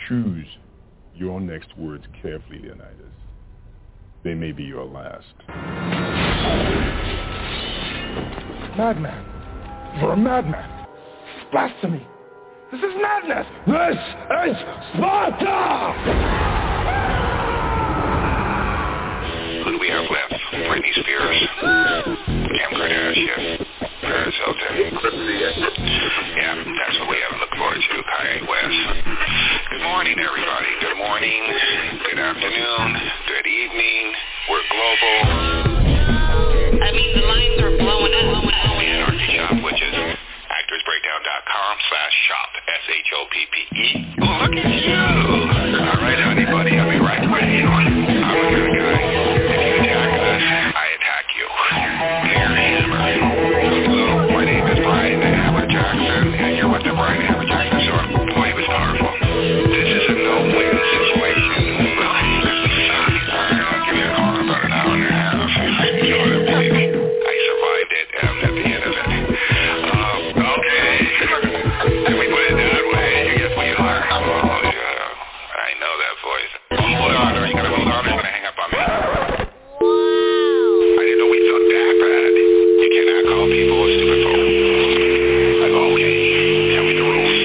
Choose your next words carefully, Leonidas. They may be your last. Madman. You're a madman. Blasphemy. This is madness. This is Sparta! Who do we have left? Britney Spears, Kim Kardashian, Paris Hilton. Yeah, that's what we have to look forward to. Kanye West. Good morning, everybody. Good morning. Good afternoon. Good evening. We're global. I mean, the lines are blowing up. The Anarchy Shop, which is actorsbreakdown.com/shop. SHOPPE. Oh, look at you. All right, honey, buddy. I'll be right with you. I'm a good guy. If you attack us, I attack you. Dear Hammer. Hello, my name is Brian Hammer Jackson, and you're with the Brian Hammer Jackson Show. Boy, it was powerful. This is a no-win situation. I'll give you a call in about an hour and a half. You ought to believe me. I survived it, and I'm at the end of it. Okay. Can we put it that way? You guess we are. Oh, yeah. I know that voice. Hold on. Are you going to hold on or are you going to hang up on me? I didn't know we felt that bad. You cannot call people a stupid fool. I go, okay. Tell me the rules.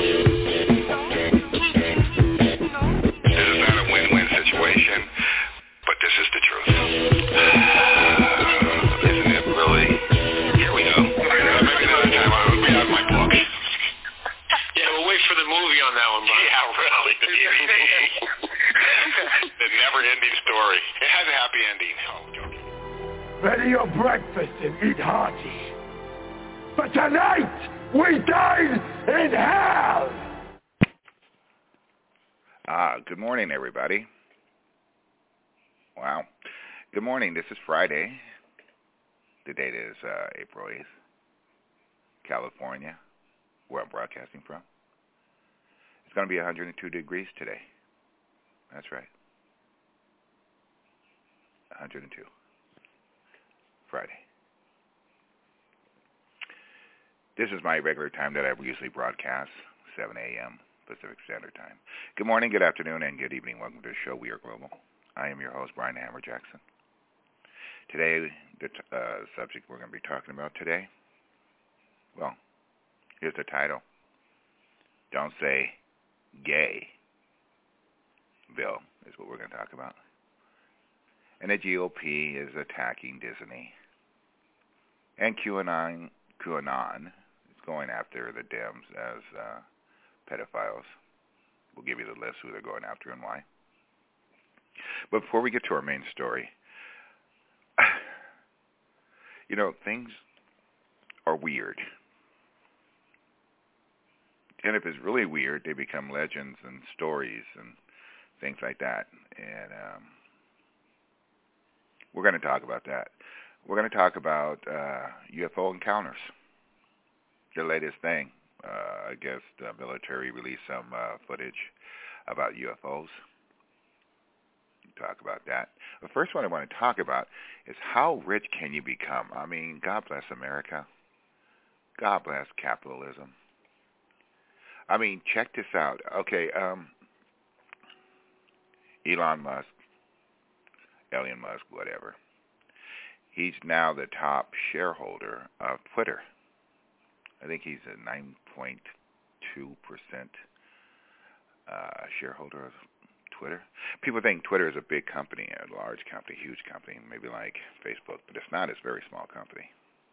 This is not a win-win situation, but this is the truth. Isn't it really? Here we go. Maybe another time I'll be out of my book. Yeah, we'll wait for the movie on that one, Brian. Yeah, really. The never-ending story. It has a happy ending. Oh, joking. Ready your breakfast and eat hearty. But tonight, we dine in hell! Good morning, everybody. Wow. Good morning. This is Friday. The date is April 8th. California, where I'm broadcasting from. It's going to be 102 degrees today. That's right. 102. Friday. This is my regular time that I usually broadcast, 7 a.m. Pacific Standard Time. Good morning, good afternoon, and good evening. Welcome to the show, We Are Global. I am your host, Brian Hammer Jackson. Today, the subject we're going to be talking about today, well, here's the title. Don't say gay. Bill is what we're going to talk about. And the GOP is attacking Disney. And QAnon is going after the Dems as pedophiles. We'll give you the list who they're going after and why. But before we get to our main story, things are weird. And if it's really weird, they become legends and stories and things like that. And we're going to talk about that. We're going to talk about UFO encounters, the latest thing. I guess the military released some footage about UFOs. Talk about that. The first one I want to talk about is how rich can you become? I mean, God bless America. God bless capitalism. I mean, check this out. Okay, Elon Musk, whatever. He's now the top shareholder of Twitter. I think he's a 9.2% shareholder of Twitter. People think Twitter is a big company, a large company, huge company, maybe like Facebook, but it's not. It's a very small company.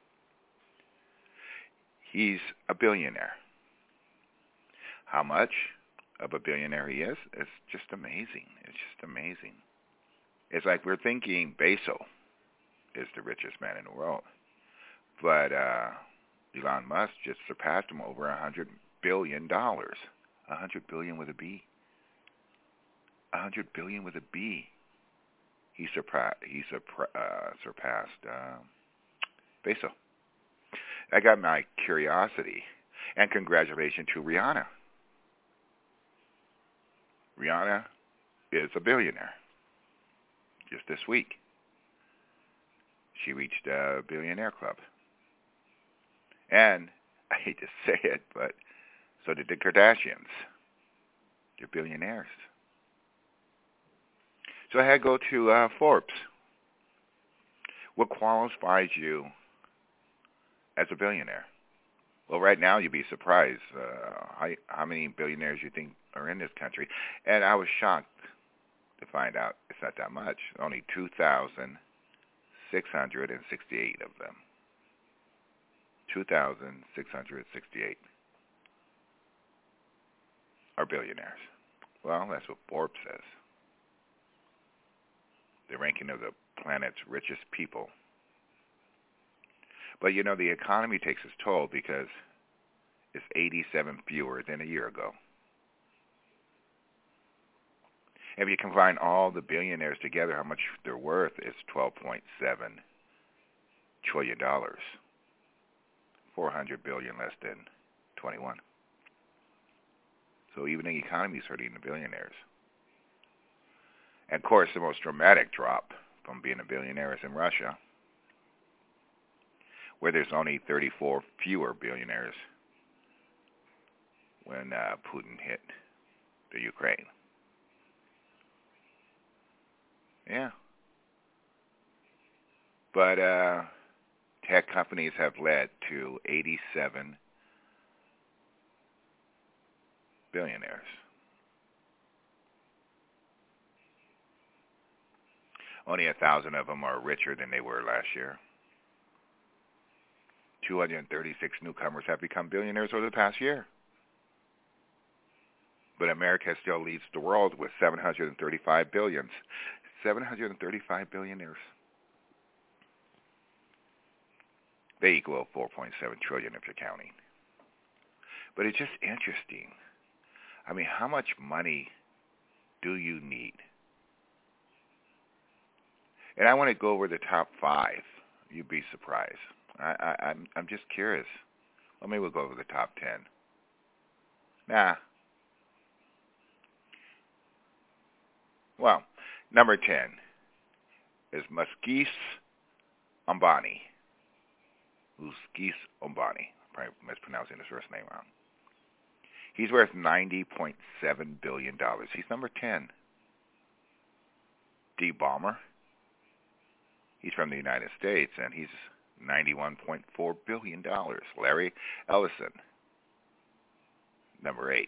He's a billionaire. How much of a billionaire he is? It's just amazing. It's just amazing. It's like we're thinking Bezos is the richest man in the world. But Elon Musk just surpassed him over $100 billion. $100 billion with a B. $100 billion with a B. He surpassed Bezos. That got my curiosity. And congratulations to Rihanna. Rihanna is a billionaire. Just this week, she reached a billionaire club. And I hate to say it, but so did the Kardashians. You're billionaires. So I had to go to Forbes. What qualifies you as a billionaire? Well, right now you'd be surprised how many billionaires you think are in this country. And I was shocked to find out it's not that much. Only 2,668 of them. 2,668 are billionaires. Well, that's what Forbes says. The ranking of the planet's richest people. But, you know, the economy takes its toll because it's 87 fewer than a year ago. If you combine all the billionaires together, how much they're worth is $12.7 trillion. 400 billion less than 21. So even the economy is hurting the billionaires. And, of course, the most dramatic drop from being a billionaire is in Russia, where there's only 34 fewer billionaires when Putin hit the Ukraine. Yeah. But tech companies have led to 87 billionaires. Only 1,000 of them are richer than they were last year. 236 newcomers have become billionaires over the past year. But America still leads the world with 735 billions. 735 billionaires. They equal 4.7 trillion if you're counting. But it's just interesting. I mean, how much money do you need? And I want to go over the top 5. You'd be surprised. I'm just curious. Well, maybe we'll go over the top 10. Nah. Well, number 10 is Mukesh Ambani. Mukesh Ambani. Probably mispronouncing his first name wrong. He's worth $90.7 billion. He's number 10. D. Ballmer. He's from the United States, and he's $91.4 billion. Larry Ellison, number 8.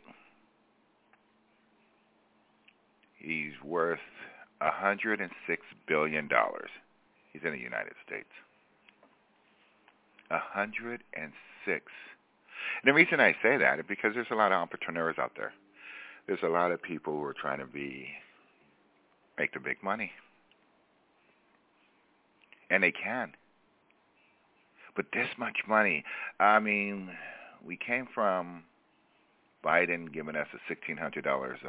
He's worth $106 billion. He's in the United States. 106. And the reason I say that is because there's a lot of entrepreneurs out there. There's a lot of people who are trying to make the big money. And they can. But this much money, I mean, we came from Biden giving us $1,600,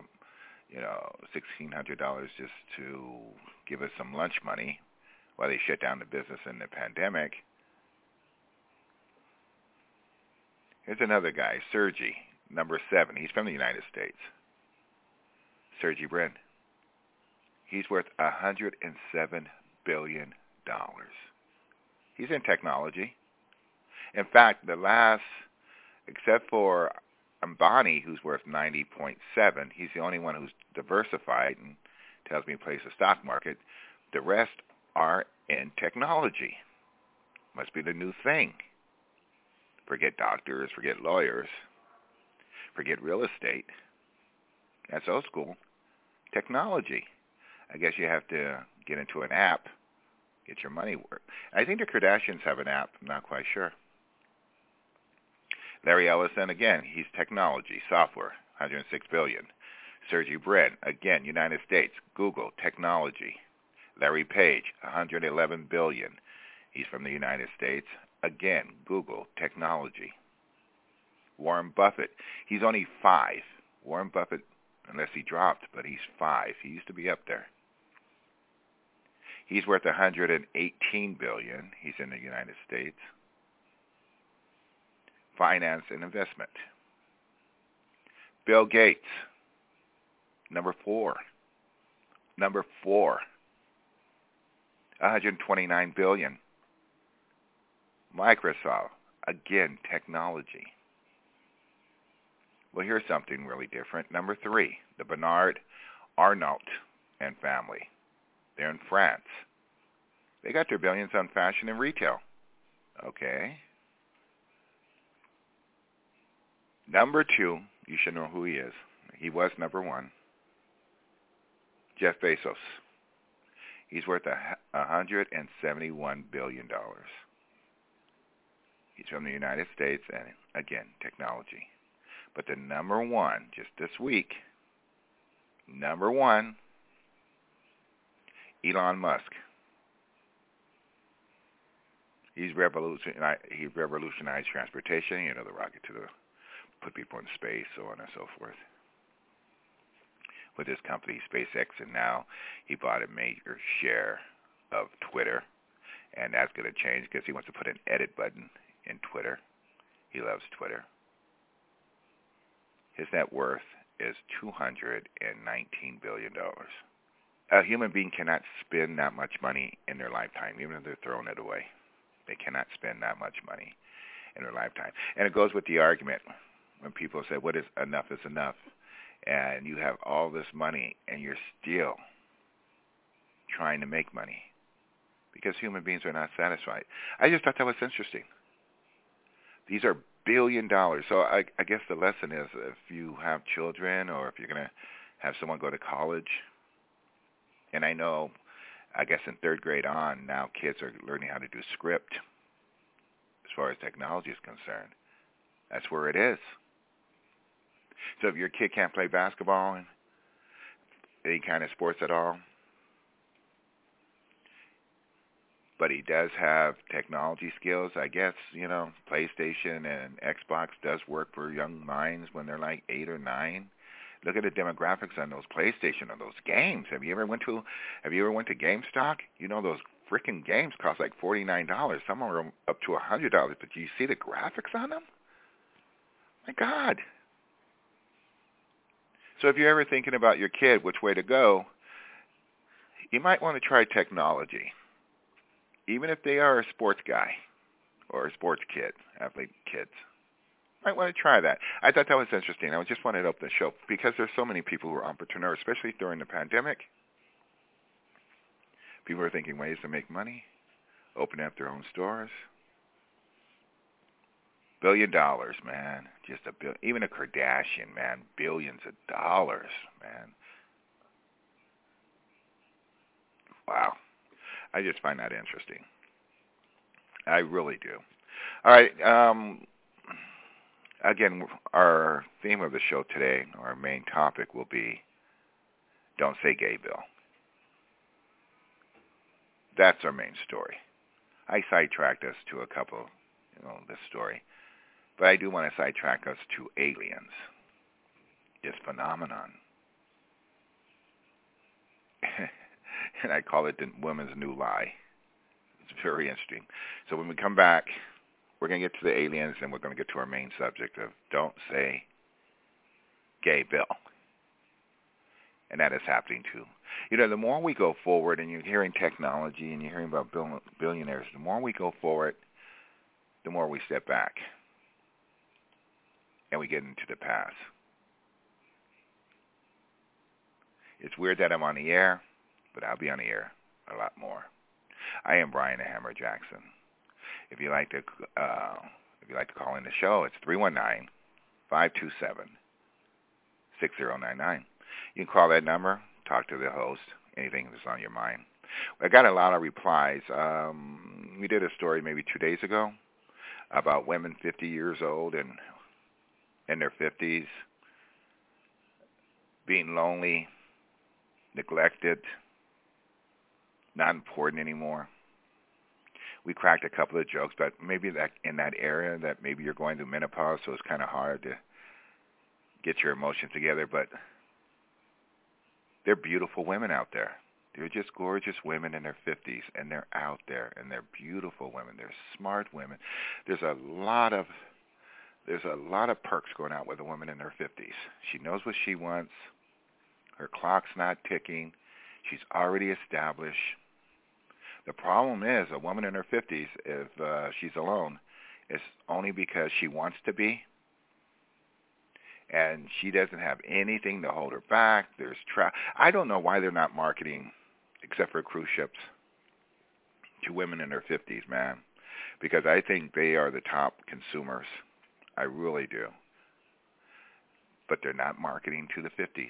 $1,600 just to give us some lunch money while they shut down the business in the pandemic. Here's another guy, Sergey, number 7. He's from the United States. Sergey Brin. He's worth $107 billion. He's in technology. In fact, except for Ambani, who's worth 90.7, he's the only one who's diversified and tells me he plays the stock market. The rest are in technology. Must be the new thing. Forget doctors, forget lawyers, forget real estate. That's old school. Technology. I guess you have to get into an app, get your money worth. I think the Kardashians have an app. I'm not quite sure. Larry Ellison, again, he's technology, software, $106 billion. Sergey Brin, again, United States, Google, technology. Larry Page, $111 billion. He's from the United States. Again, Google, technology. Warren Buffett, he's only 5. Warren Buffett, unless he dropped, but he's 5. He used to be up there. He's worth $118 billion. He's in the United States. Finance and investment. Bill Gates, number 4. Number 4, $129 billion. Microsoft, again, technology. Well, here's something really different. Number 3, the Bernard Arnault and family. They're in France. They got their billions on fashion and retail. Okay. Number 2, you should know who he is. He was number 1. Jeff Bezos. He's worth $171 billion. He's from the United States, and again, technology. But the number 1, just this week, number 1, Elon Musk. He's revolutionized transportation, you know, the rocket put people in space, so on and so forth. With his company, SpaceX, and now he bought a major share of Twitter, and that's going to change because he wants to put an edit button in Twitter. He loves Twitter. His net worth is $219 billion. A human being cannot spend that much money in their lifetime, even if they're throwing it away. They cannot spend that much money in their lifetime. And it goes with the argument when people say, what is enough is enough? And you have all this money and you're still trying to make money because human beings are not satisfied. I just thought that was interesting. These are $1 billion. So I guess the lesson is if you have children or if you're going to have someone go to college, and I know, I guess in 3rd grade on, now kids are learning how to do script as far as technology is concerned. That's where it is. So if your kid can't play basketball and any kind of sports at all, but he does have technology skills, I guess, you know, PlayStation and Xbox does work for young minds when they're like 8 or 9. Look at the demographics on those PlayStation or those games. Have you ever went to GameStop? You know those freaking games cost like $49. Some are up to $100. But do you see the graphics on them? My God. So if you're ever thinking about your kid, which way to go, you might want to try technology. Even if they are a sports guy or a sports kid, athlete kids. Might want to try that. I thought that was interesting. I just wanted to open the show because there's so many people who are entrepreneurs, especially during the pandemic. People are thinking ways to make money, opening up their own stores. $1 billion, man. Just a billion. Even a Kardashian, man, billions of dollars, man. Wow. I just find that interesting. I really do. All right. Again, our theme of the show today, our main topic will be Don't Say Gay Bill. That's our main story. I sidetracked us to a couple, this story. But I do want to sidetrack us to aliens, this phenomenon. And I call it the women's new lie. It's very interesting. So when we come back, we're going to get to the aliens, and we're going to get to our main subject of Don't Say Gay Bill. And that is happening too. The more we go forward, and you're hearing technology, and you're hearing about billionaires, the more we go forward, the more we step back. And we get into the past. It's weird that I'm on the air, but I'll be on the air a lot more. I am Brian the Hammer Jackson. If you like to call in the show, it's 319-527-6099. You can call that number, talk to the host, anything that's on your mind. I got a lot of replies. We did a story maybe 2 days ago about women 50 years old and in their 50s being lonely, neglected, not important anymore. We cracked a couple of jokes, but maybe that in that area that maybe you're going through menopause, so it's kind of hard to get your emotions together, but they're beautiful women out there. They're just gorgeous women in their 50s, and they're out there, and they're beautiful women. They're smart women. There's a lot of perks going out with a woman in her 50s. She knows what she wants. Her clock's not ticking. She's already established. The problem is a woman in her 50s, if she's alone, it's only because she wants to be, and she doesn't have anything to hold her back. I don't know why they're not marketing, except for cruise ships, to women in their 50s, man, because I think they are the top consumers. I really do. But they're not marketing to the 50s.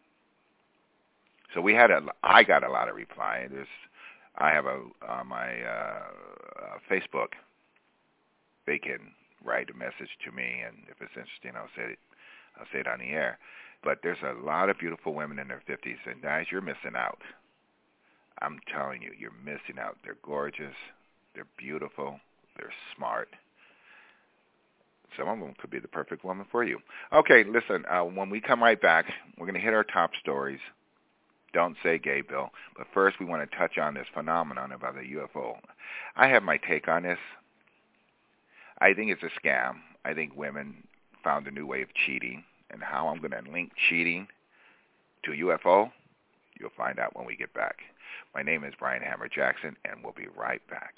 So I got a lot of reply. I have on my Facebook, they can write a message to me, and if it's interesting, I'll say it on the air. But there's a lot of beautiful women in their 50s, and guys, you're missing out. I'm telling you, you're missing out. They're gorgeous, they're beautiful, they're smart. Some of them could be the perfect woman for you. Okay, listen, when we come right back, we're going to hit our top stories. Don't say gay, Bill. But first, we want to touch on this phenomenon about the UFO. I have my take on this. I think it's a scam. I think women found a new way of cheating. And how I'm going to link cheating to UFO, you'll find out when we get back. My name is Brian Hammer Jackson, and we'll be right back.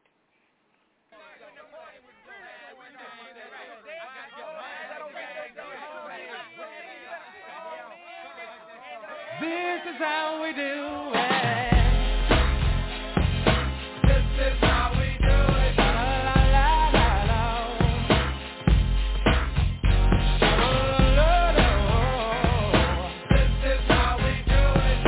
This is how we do it. This is how we do it. La la la la la. La la la. This is how we do it.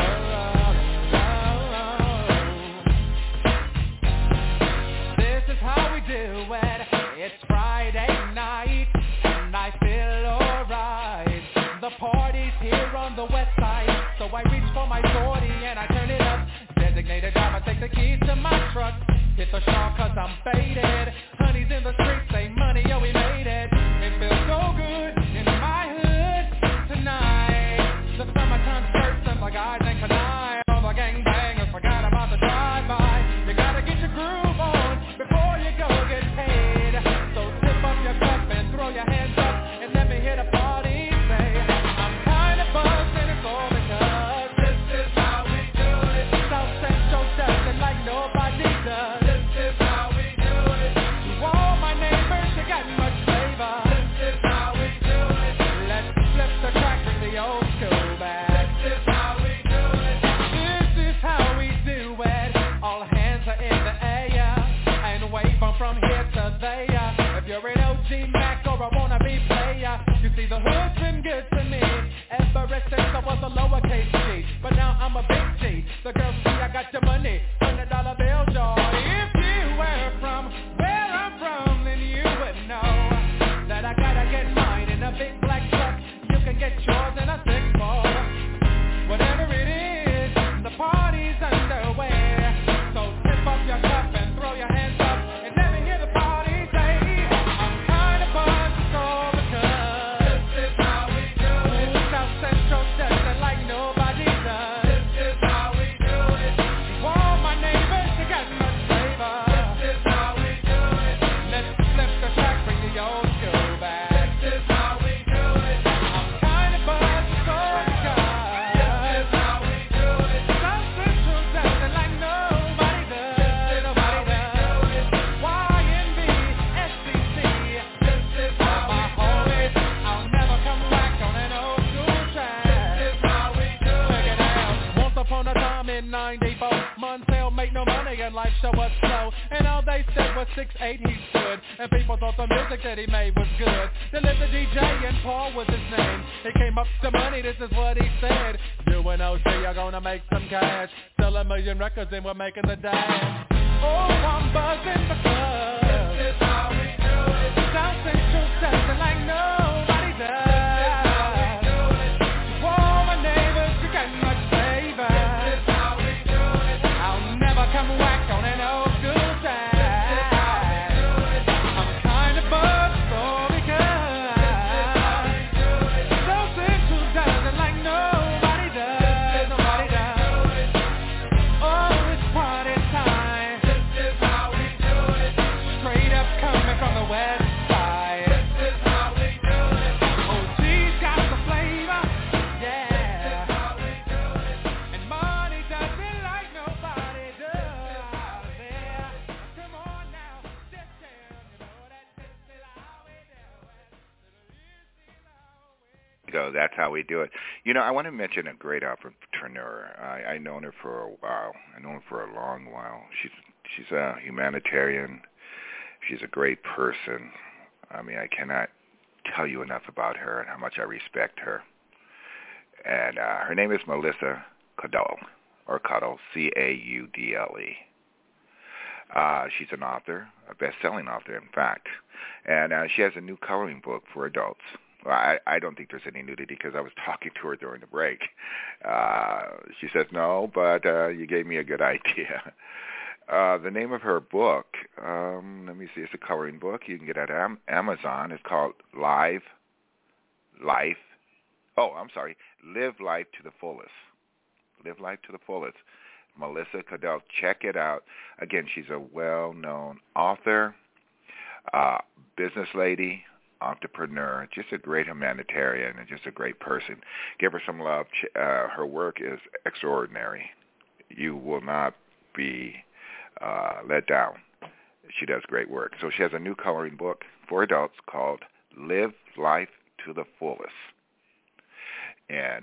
This is how we do it. It's Friday night, and I feel alright. The party's here on the west side. So I reach for my 40 and I turn it up. Designated driver, take the keys to my truck. Hit the shop cause I'm faded. Honey's in the streets, say money, yo, we made it. It feels so good in my hood tonight. The summertime skirts and the guys ain't canine. All the gangbangers forgot about the drive-by. You gotta get your groove on before you go get paid. So tip up your cup and throw your hands up and let me hit a party. Say, I'm kinda buzzed and it's all because this is how we do it. South Central does it like nobody does. This is how we do it. To all my neighbors, you got much flavor. This is how we do it. Let's flip the track from the old school back. This is how we do it. This is how we do it. All hands are in the air and wave on from here to there. If you're an OG Mac or a wannabe player, you see the hood's been good to me ever since I was a lowercase G. But now I'm a big G. The girls see I got your money, $100 bill, y'all. If you were from where I'm from, then you would know that I gotta get mine in a big black truck. You can get yours in a 6-4. Whatever it is, the party's underway. So tip up your cup and throw your hands up and let me hear the party say, I'm kinda buzzed, it's all because This is how we do it. South Central does it like nobody does. This is how we do it. To all my neighbors, you got much flavor. This is how we do it. Let's flip the track, bring the old school back. This is how we do it. I'm kinda buzzed, it's all This is because how we do it. South Central does it like nobody does. Nobody does. YNB, SCC. This is how My we do homies, it. I'll never come back on an old school track. This is how we do Check it. it out. Once upon a time in 94, Montel made no money and life show was slow. And all they said was 6'8" he stood. And people thought the music that he made was good. They lived the DJ and Paul was his name. He came up to money, this is what he said. You and OG are gonna make some cash. Sell 1 million records and we're making the dash. Oh, I'm buzzing because This is how we do it. South Central does it like nobody does. To all my neighbors, you got much flavor. This is how we do it. I'll never come whack on an old school track. I'm kinda buzzed all because South Central does it like nobody does. Nobody does. Oh, it's party time. This is how we do it. Straight up coming from the west side. So that's how we do it. I want to mention a great entrepreneur. I've known her for a while. I've known her for a long while. She's a humanitarian. She's a great person. I mean, I cannot tell you enough about her and how much I respect her. And her name is Melissa Caudle, or Caudle, C-A-U-D-L-E. She's an author, a best-selling author, in fact. And she has a new coloring book for adults. Well, I don't think there's any nudity because I was talking to her during the break. She says, no, but you gave me a good idea. The name of her book, let me see, it's a coloring book. You can get it at Amazon. It's called Live Life. Oh, I'm sorry. Live Life to the Fullest. Live Life to the Fullest. Melissa Caudle. Check it out. Again, she's a well-known author, business lady, entrepreneur, just a great humanitarian, and just a great person. Give her some love. Her work is extraordinary. You will not be let down. She does great work. So she has a new coloring book for adults called Live Life to the Fullest. And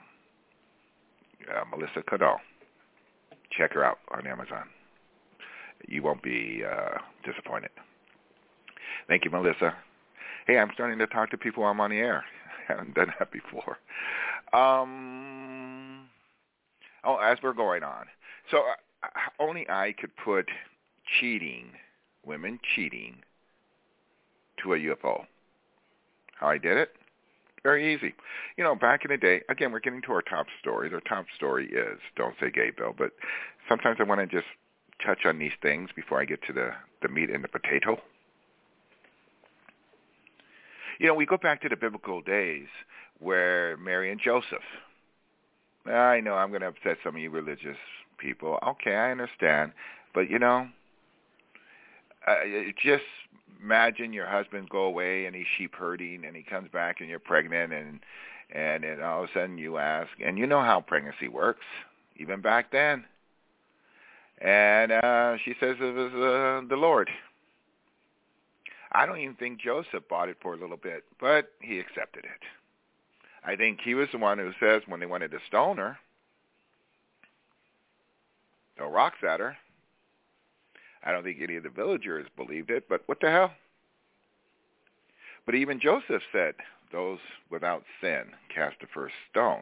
Melissa Caudle. Check her out on Amazon. You won't be disappointed. Thank you, Melissa. Hey, I'm starting to talk to people while I'm on the air. I haven't done that before. As we're going on. So only I could put women cheating, to a UFO. How I did it? Very easy. Back in the day, again, we're getting to our top stories. Our top story is Don't Say Gay Bill, but sometimes I want to just touch on these things before I get to the meat and the potato. We go back to the biblical days where Mary and Joseph. I know I'm going to upset some of you religious people. Okay, I understand. But, just imagine your husband go away and he's sheep herding and he comes back and you're pregnant and then all of a sudden you ask, and you know how pregnancy works, even back then. And she says it was the Lord. I don't even think Joseph bought it for a little bit, but he accepted it. I think he was the one who says when they wanted to stone her, throw rocks at her. I don't think any of the villagers believed it, but what the hell? But even Joseph said, those without sin cast the first stone.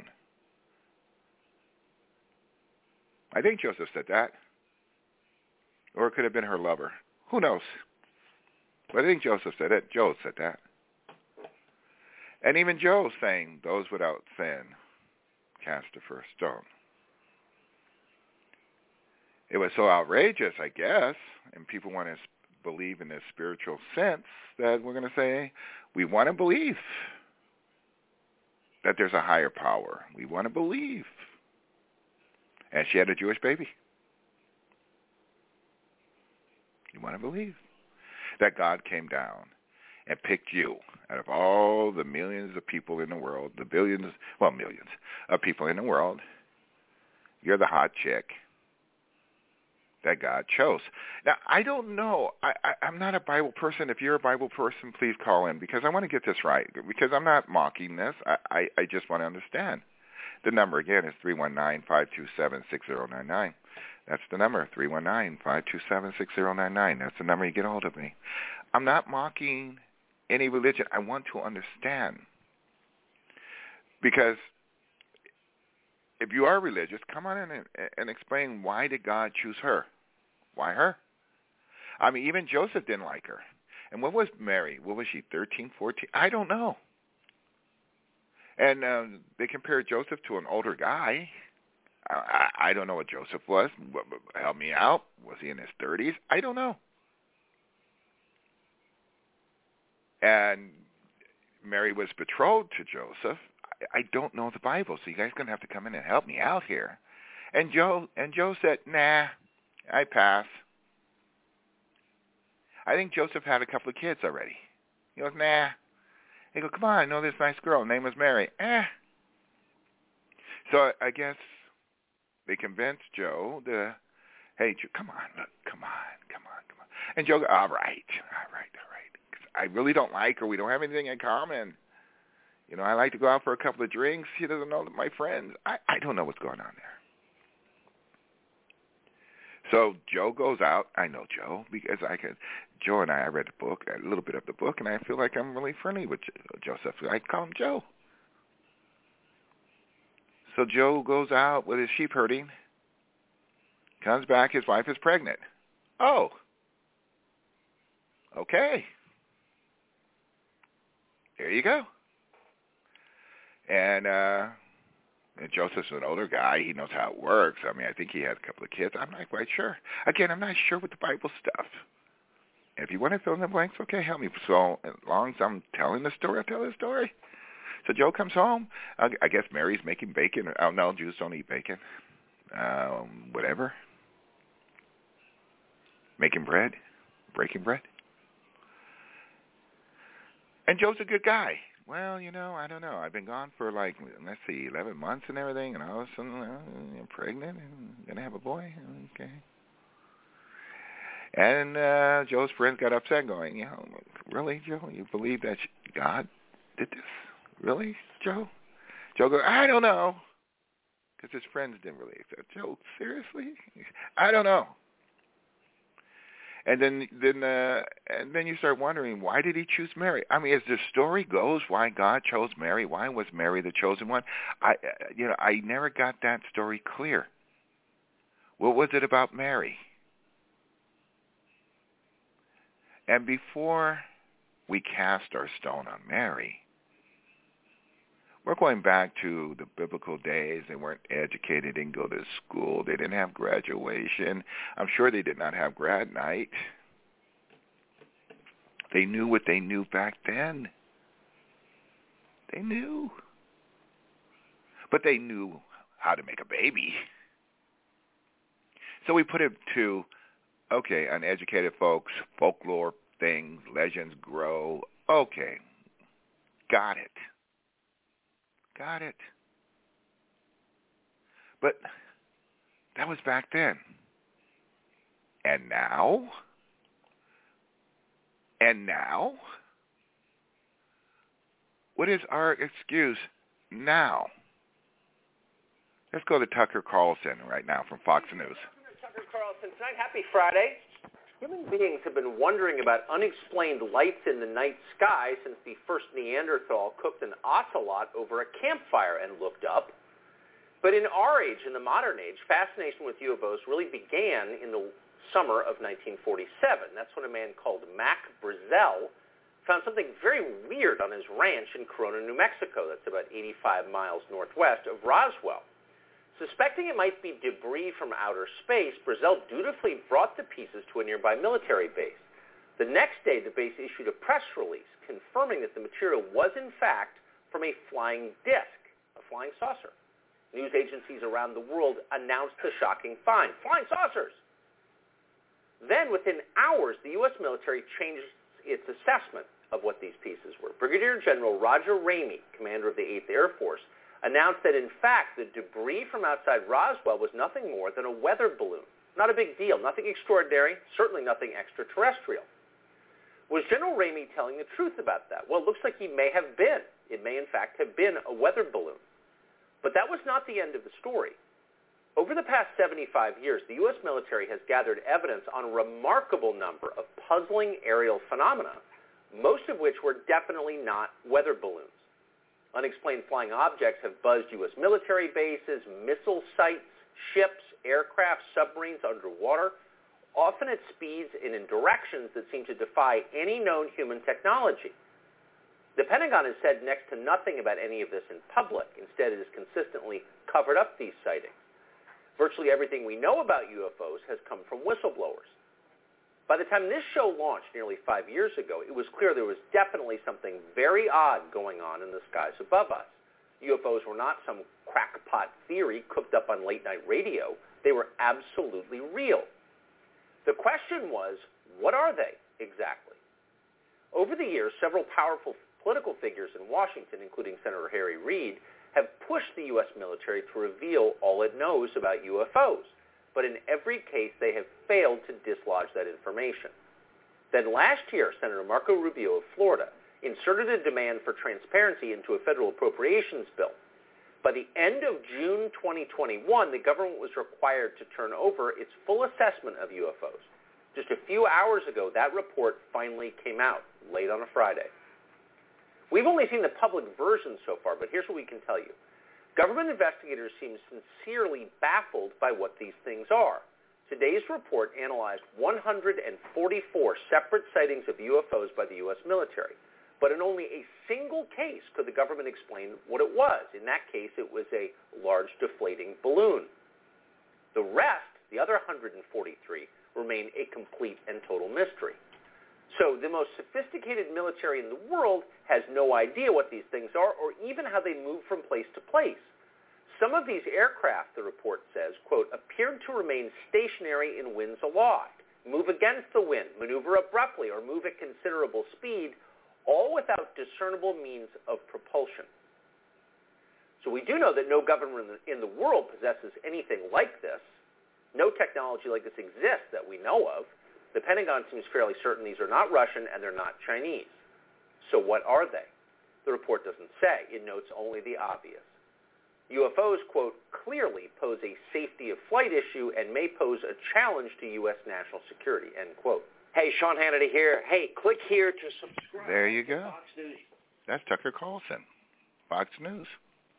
I think Joseph said that. Or it could have been her lover. Who knows? But I think Joseph said it. Joe said that. And even Joe saying, those without sin cast the first stone. It was so outrageous, I guess, and people want to believe in this spiritual sense that we're going to say, we want to believe that there's a higher power. We want to believe. And she had a Jewish baby. You want to believe that God came down and picked you out of all the millions of people in the world, millions of people in the world. You're the hot chick that God chose. Now, I don't know. I'm not a Bible person. If you're a Bible person, please call in because I want to get this right because I'm not mocking this. I just want to understand. The number, again, is 319-527-6099. That's the number, 319-527-6099. That's the number you get a hold of me. I'm not mocking any religion. I want to understand. Because if you are religious, come on in and explain why did God choose her? Why her? I mean, even Joseph didn't like her. And what was Mary? What was she, 13, 14? I don't know. And they compared Joseph to an older guy. I don't know what Joseph was. Help me out. Was he in his 30s? I don't know. And Mary was betrothed to Joseph. I don't know the Bible, so you guys are going to have to come in and help me out here. And Joe said, nah, I pass. I think Joseph had a couple of kids already. He goes, nah. He goes, come on, I know this nice girl. Her name was Mary. So I guess they convinced Joe to, hey, Joe, come on. And Joe goes, all right. I really don't like her. We don't have anything in common. You know, I like to go out for a couple of drinks. He doesn't know my friends. I don't know what's going on there. So Joe goes out. I know Joe because Joe and I read the book, a little bit of the book, and I feel like I'm really friendly with Joseph. I call him Joe. So Joe goes out with his sheep herding, comes back, his wife is pregnant. Oh, okay. There you go. And Joseph's an older guy. He knows how it works. I mean, I think he had a couple of kids. I'm not quite sure. Again, I'm not sure with the Bible stuff. And if you want to fill in the blanks, okay, help me. So as long as I'm telling the story, I'll tell the story. So Joe comes home. I guess Mary's making bacon. Oh, no, Jews don't eat bacon. Whatever. Making bread. Breaking bread. And Joe's a good guy. Well, you know, I don't know. I've been gone for 11 months and everything, and all of a sudden I'm pregnant and going to have a boy. Okay. And Joe's friends got upset going, you know, really, Joe? You believe that God did this? Really, Joe? Joe goes, I don't know. Because his friends didn't really accept. Joe, seriously? I don't know. And then you start wondering, why did he choose Mary? I mean, as the story goes, why God chose Mary, why was Mary the chosen one? I never got that story clear. What was it about Mary? And before we cast our stone on Mary, we're going back to the biblical days. They weren't educated, didn't go to school, they didn't have graduation. I'm sure they did not have grad night. They knew what they knew back then. They knew. But they knew how to make a baby. So we put it to, okay, uneducated folks, folklore things, legends grow. Okay, got it. Got it. But that was back then. And now? And now? What is our excuse now? Let's go to Tucker Carlson right now from Fox News. Tucker Carlson tonight. Happy Friday. Human beings have been wondering about unexplained lights in the night sky since the first Neanderthal cooked an ocelot over a campfire and looked up. But in our age, in the modern age, fascination with UFOs really began in the summer of 1947. That's when a man called Mac Brazel found something very weird on his ranch in Corona, New Mexico. That's about 85 miles northwest of Roswell. Suspecting it might be debris from outer space, Brazel dutifully brought the pieces to a nearby military base. The next day, the base issued a press release confirming that the material was, in fact, from a flying disc, a flying saucer. News agencies around the world announced the shocking find, flying saucers. Then, within hours, the U.S. military changed its assessment of what these pieces were. Brigadier General Roger Ramey, commander of the 8th Air Force, announced that, in fact, the debris from outside Roswell was nothing more than a weather balloon. Not a big deal, nothing extraordinary, certainly nothing extraterrestrial. Was General Ramey telling the truth about that? Well, it looks like he may have been. It may, in fact, have been a weather balloon. But that was not the end of the story. Over the past 75 years, the U.S. military has gathered evidence on a remarkable number of puzzling aerial phenomena, most of which were definitely not weather balloons. Unexplained flying objects have buzzed U.S. military bases, missile sites, ships, aircraft, submarines underwater, often at speeds and in directions that seem to defy any known human technology. The Pentagon has said next to nothing about any of this in public. Instead, it has consistently covered up these sightings. Virtually everything we know about UFOs has come from whistleblowers. By the time this show launched nearly 5 years ago, it was clear there was definitely something very odd going on in the skies above us. UFOs were not some crackpot theory cooked up on late-night radio. They were absolutely real. The question was, what are they exactly? Over the years, several powerful political figures in Washington, including Senator Harry Reid, have pushed the U.S. military to reveal all it knows about UFOs. But in every case, they have failed to dislodge that information. Then last year, Senator Marco Rubio of Florida inserted a demand for transparency into a federal appropriations bill. By the end of June 2021, the government was required to turn over its full assessment of UFOs. Just a few hours ago, that report finally came out, late on a Friday. We've only seen the public version so far, but here's what we can tell you. Government investigators seem sincerely baffled by what these things are. Today's report analyzed 144 separate sightings of UFOs by the U.S. military. But in only a single case could the government explain what it was. In that case, it was a large deflating balloon. The rest, the other 143, remain a complete and total mystery. So the most sophisticated military in the world has no idea what these things are or even how they move from place to place. Some of these aircraft, the report says, quote, appeared to remain stationary in winds aloft, move against the wind, maneuver abruptly, or move at considerable speed, all without discernible means of propulsion. So we do know that no government in the world possesses anything like this. No technology like this exists that we know of. The Pentagon seems fairly certain these are not Russian and they're not Chinese. So what are they? The report doesn't say. It notes only the obvious. UFOs, quote, clearly pose a safety of flight issue and may pose a challenge to U.S. national security, end quote. Hey, Sean Hannity here. Hey, click here to subscribe. There you go. To Fox News. That's Tucker Carlson, Fox News.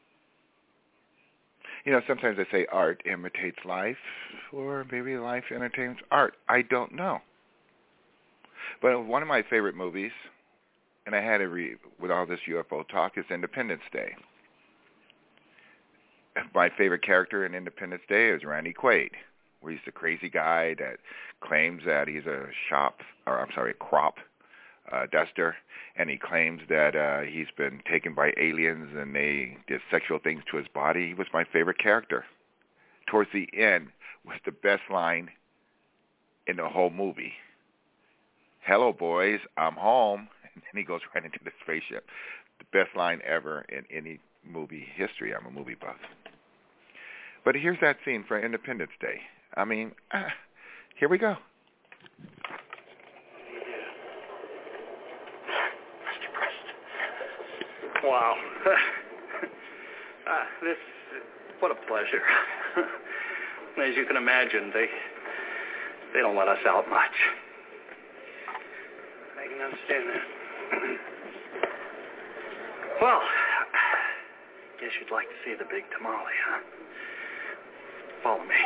You know, sometimes they say art imitates life, or maybe life entertains art. I don't know. But one of my favorite movies, and I had to read with all this UFO talk, is Independence Day. My favorite character in Independence Day is Randy Quaid, where he's the crazy guy that claims that he's a crop duster, and he claims that he's been taken by aliens and they did sexual things to his body. He was my favorite character. Towards the end was the best line in the whole movie. Hello, boys, I'm home. And then he goes right into the spaceship. The best line ever in any movie history. I'm a movie buff. But here's that scene for Independence Day. I mean, here we go. Mr. Preston. Wow. What a pleasure. As you can imagine, they don't let us out much. I can understand that. Well, guess you'd like to see the big tamale, huh? Follow me.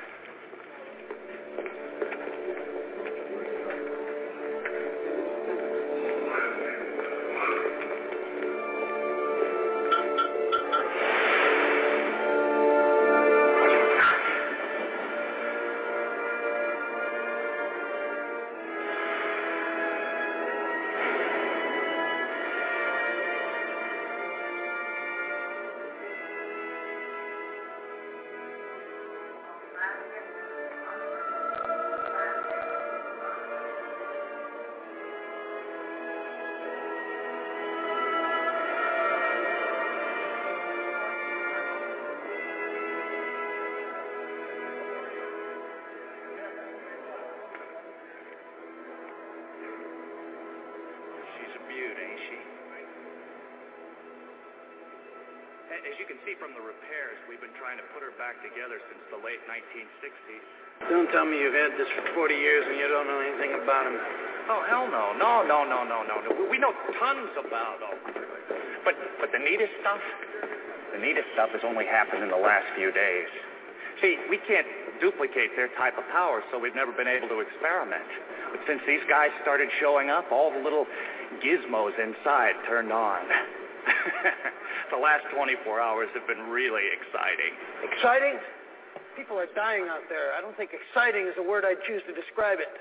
As you can see from the repairs, we've been trying to put her back together since the late 1960s. Don't tell me you've had this for 40 years and you don't know anything about him. Oh, hell no. No. We know tons about him. But the neatest stuff has only happened in the last few days. See, we can't duplicate their type of power, so we've never been able to experiment. But since these guys started showing up, all the little gizmos inside turned on. The last 24 hours have been really exciting. Exciting? People are dying out there. I don't think exciting is a word I'd choose to describe it.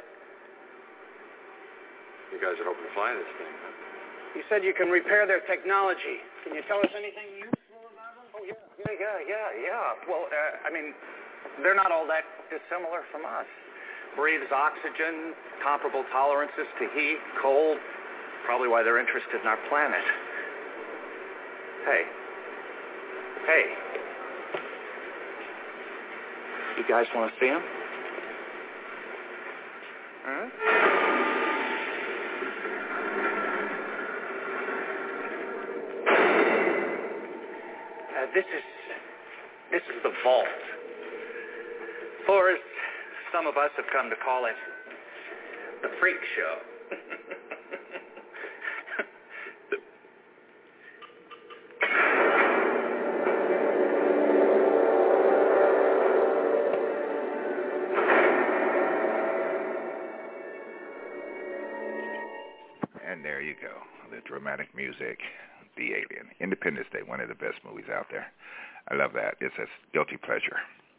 You guys are hoping to fly this thing, huh? You said you can repair their technology. Can you tell us anything useful about them? Oh, yeah. Well, I mean, they're not all that dissimilar from us. Breathes oxygen, comparable tolerances to heat, cold. Probably why they're interested in our planet. Hey. You guys want to see him? Huh? This is the vault. Or as some of us have come to call it, the freak show. And there you go, the dramatic music, The Alien, Independence Day, one of the best movies out there. I love that. It's a guilty pleasure.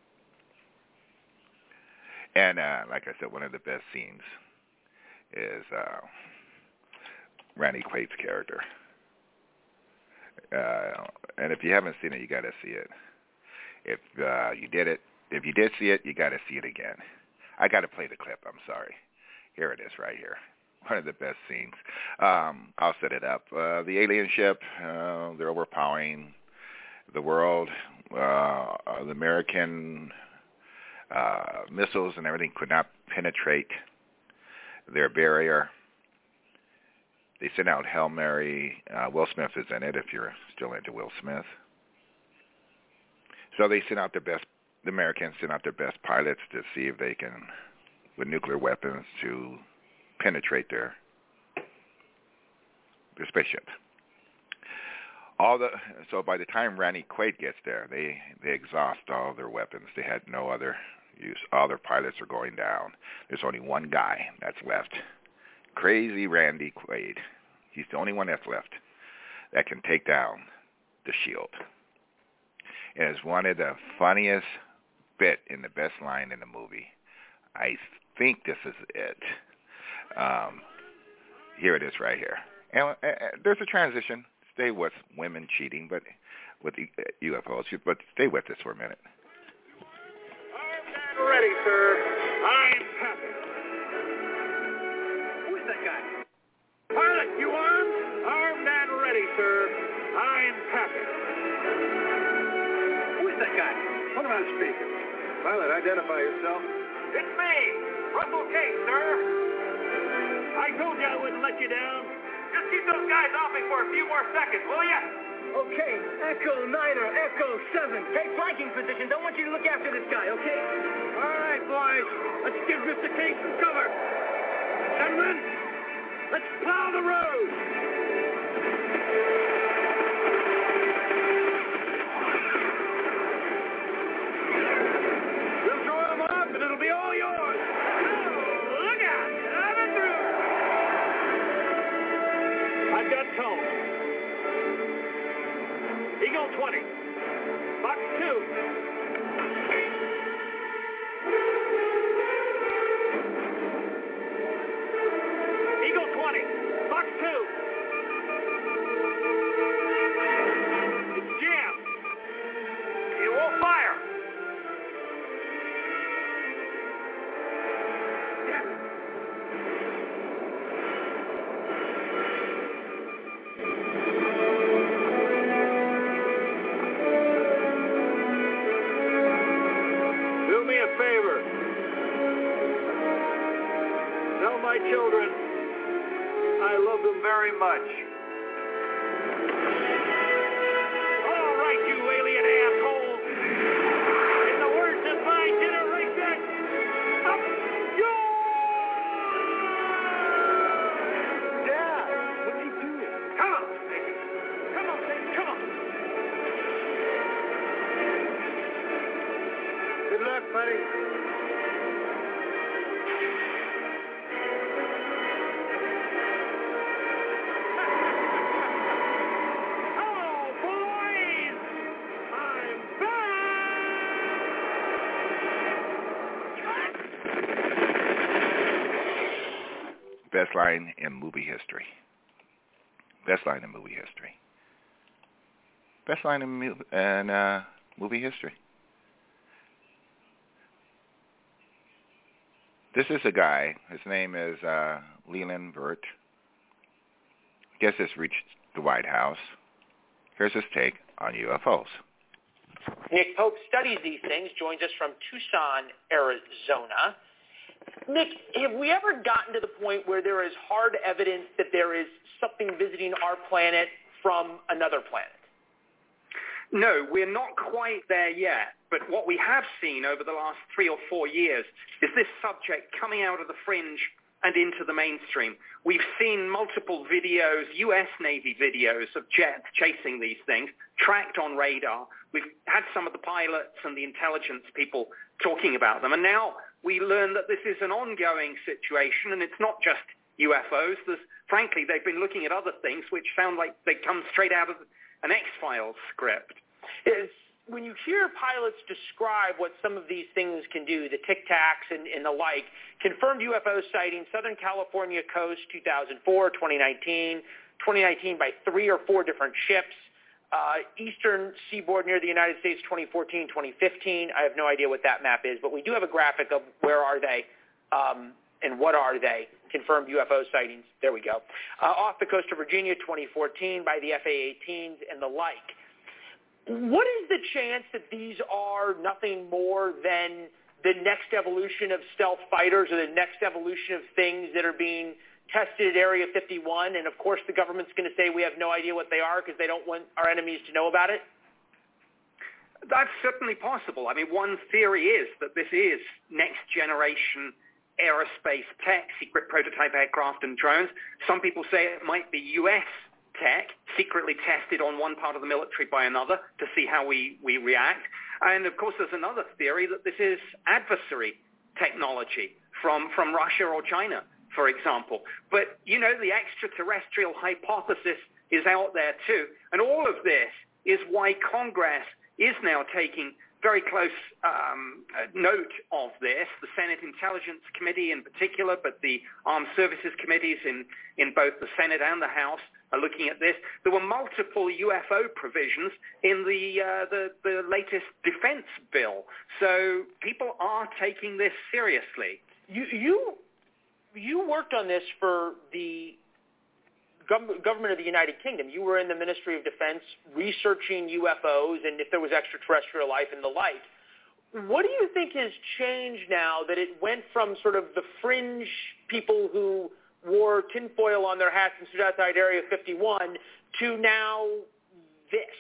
And like I said, one of the best scenes is Randy Quaid's character. And if you haven't seen it, you got to see it. If you did see it, you got to see it again. I got to play the clip. I'm sorry. Here it is, right here. One of the best scenes. I'll set it up. The alien ship, they're overpowering the world. The American missiles and everything could not penetrate their barrier. They sent out Hail Mary. Will Smith is in it, if you're still into Will Smith. So they sent out the Americans sent out their best pilots to see if they can, with nuclear weapons, to penetrate their spaceship. So by the time Randy Quaid gets there, they exhaust all their weapons. They had no other use. All their pilots are going down. There's only one guy that's left. Crazy Randy Quaid. He's the only one that's left that can take down the shield. And it's one of the funniest bit in the best line in the movie. I think this is it. Here it is right here. And there's a transition. Stay with women cheating, but with the UFOs. But stay with this for a minute. I'm ready, sir. I'm happy. Who is that guy? Pilot, you armed? Armed and ready, sir. I'm happy. Who is that guy? Put him on speaker. Pilot, identify yourself. It's me, Russell Case, sir. I told you I wouldn't let you down. Just keep those guys off me for a few more seconds, will ya? Okay, Echo 9er, Echo 7. Take flanking positions. I want you to look after this guy, okay? All right, boys. Let's give Mr. Case some cover. Gentlemen, let's plow the road. We'll throw him up and it'll be all yours. Oh, look out. I'm through. I've got tone. Eagle 20. Box 2. Eagle 20. Box 2. It's jammed. It won't fire. Do me a favor. Tell my children I love them very much. All right, you alien assholes. In the words of my generation, up yours! Dad, what's he doing? Come on, Satan. Come on, Satan. Come on. Good luck, buddy. Best line in movie history. Best line in movie history. Best line in movie history. This is a guy. His name is Leland Burt. Guess this reached the White House. Here's his take on UFOs. Nick Pope studies these things, joins us from Tucson, Arizona. Nick, have we ever gotten to the point where there is hard evidence that there is something visiting our planet from another planet? No, we're not quite there yet. But what we have seen over the last 3 or 4 years is this subject coming out of the fringe and into the mainstream. We've seen multiple videos, U.S. Navy videos of jets chasing these things, tracked on radar. We've had some of the pilots and the intelligence people talking about them. And now we learn that this is an ongoing situation, and it's not just UFOs. Frankly, they've been looking at other things which sound like they come straight out of an X-Files script. When you hear pilots describe what some of these things can do, the Tic Tacs and the like, confirmed UFO sighting, Southern California coast, 2004, 2019 by 3 or 4 different ships, eastern seaboard near the United States, 2014, 2015. I have no idea what that map is, but we do have a graphic of where are they and what are they, confirmed UFO sightings. There we go. Off the coast of Virginia, 2014 by the FA-18s and the like. What is the chance that these are nothing more than the next evolution of stealth fighters or the next evolution of things that are being tested at Area 51? And, of course, the government's going to say we have no idea what they are because they don't want our enemies to know about it? That's certainly possible. I mean, one theory is that this is next-generation aerospace tech, secret prototype aircraft and drones. Some people say it might be U.S. tech, secretly tested on one part of the military by another to see how we react. And, of course, there's another theory that this is adversary technology from Russia or China, for example. But, you know, the extraterrestrial hypothesis is out there, too. And all of this is why Congress is now taking very close note of this, the Senate Intelligence Committee in particular, but the Armed Services Committees in both the Senate and the House are looking at this. There were multiple UFO provisions in the latest defense bill. So people are taking this seriously. You worked on this for the government of the United Kingdom. You were in the Ministry of Defense researching UFOs and if there was extraterrestrial life and the like. What do you think has changed now that it went from sort of the fringe people who wore tinfoil on their hats and stood outside Area 51 to now this?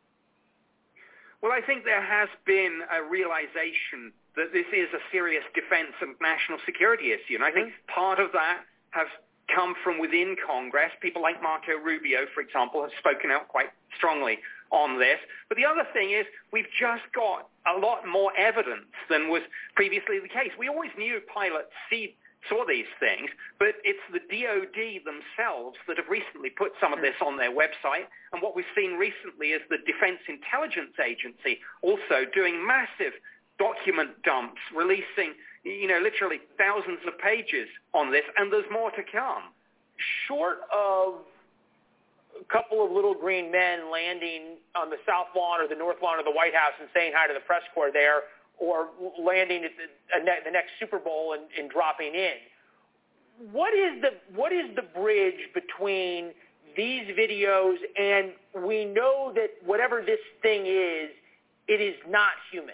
Well, I think there has been a realization that this is a serious defense and national security issue. And I think part of that has come from within Congress. People like Marco Rubio, for example, have spoken out quite strongly on this. But the other thing is we've just got a lot more evidence than was previously the case. We always knew pilots saw these things, but it's the DOD themselves that have recently put some of this on their website. And what we've seen recently is the Defense Intelligence Agency also doing massive document dumps, releasing literally thousands of pages on this, and there's more to come. Short of a couple of little green men landing on the South Lawn or the North Lawn of the White House and saying hi to the press corps there, or landing at the next Super Bowl and dropping in, what is the bridge between these videos and we know that whatever this thing is, it is not human?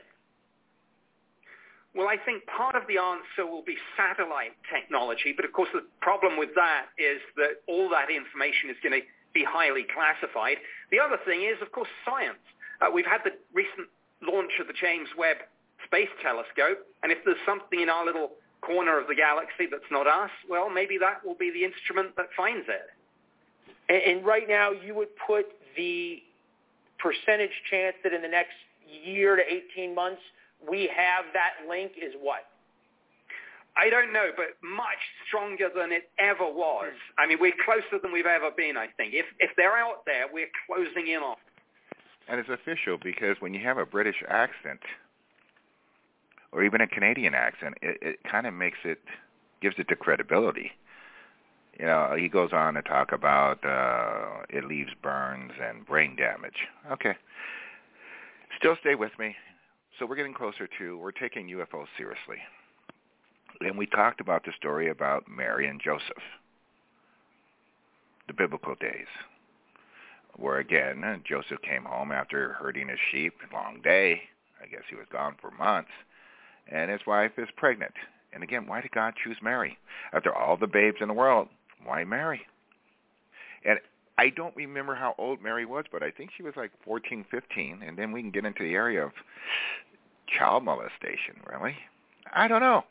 Well, I think part of the answer will be satellite technology, but of course the problem with that is that all that information is going to be highly classified. The other thing is, of course, science. We've had the recent launch of the James Webb Space Telescope, and if there's something in our little corner of the galaxy that's not us, well, maybe that will be the instrument that finds it. And right now you would put the percentage chance that in the next year to 18 months we have that link is what? I don't know, but much stronger than it ever was. I mean, we're closer than we've ever been, I think. If they're out there, we're closing in on. And it's official because when you have a British accent or even a Canadian accent, it kind of gives it the credibility. He goes on to talk about it leaves burns and brain damage. Okay. Still stay with me. So we're getting closer we're taking UFOs seriously. And we talked about the story about Mary and Joseph, the biblical days, where again, Joseph came home after herding his sheep, long day. I guess he was gone for months. And his wife is pregnant. And again, why did God choose Mary? After all the babes in the world, why Mary? And I don't remember how old Mary was, but I think she was like 14, 15, and then we can get into the area of child molestation, really? I don't know.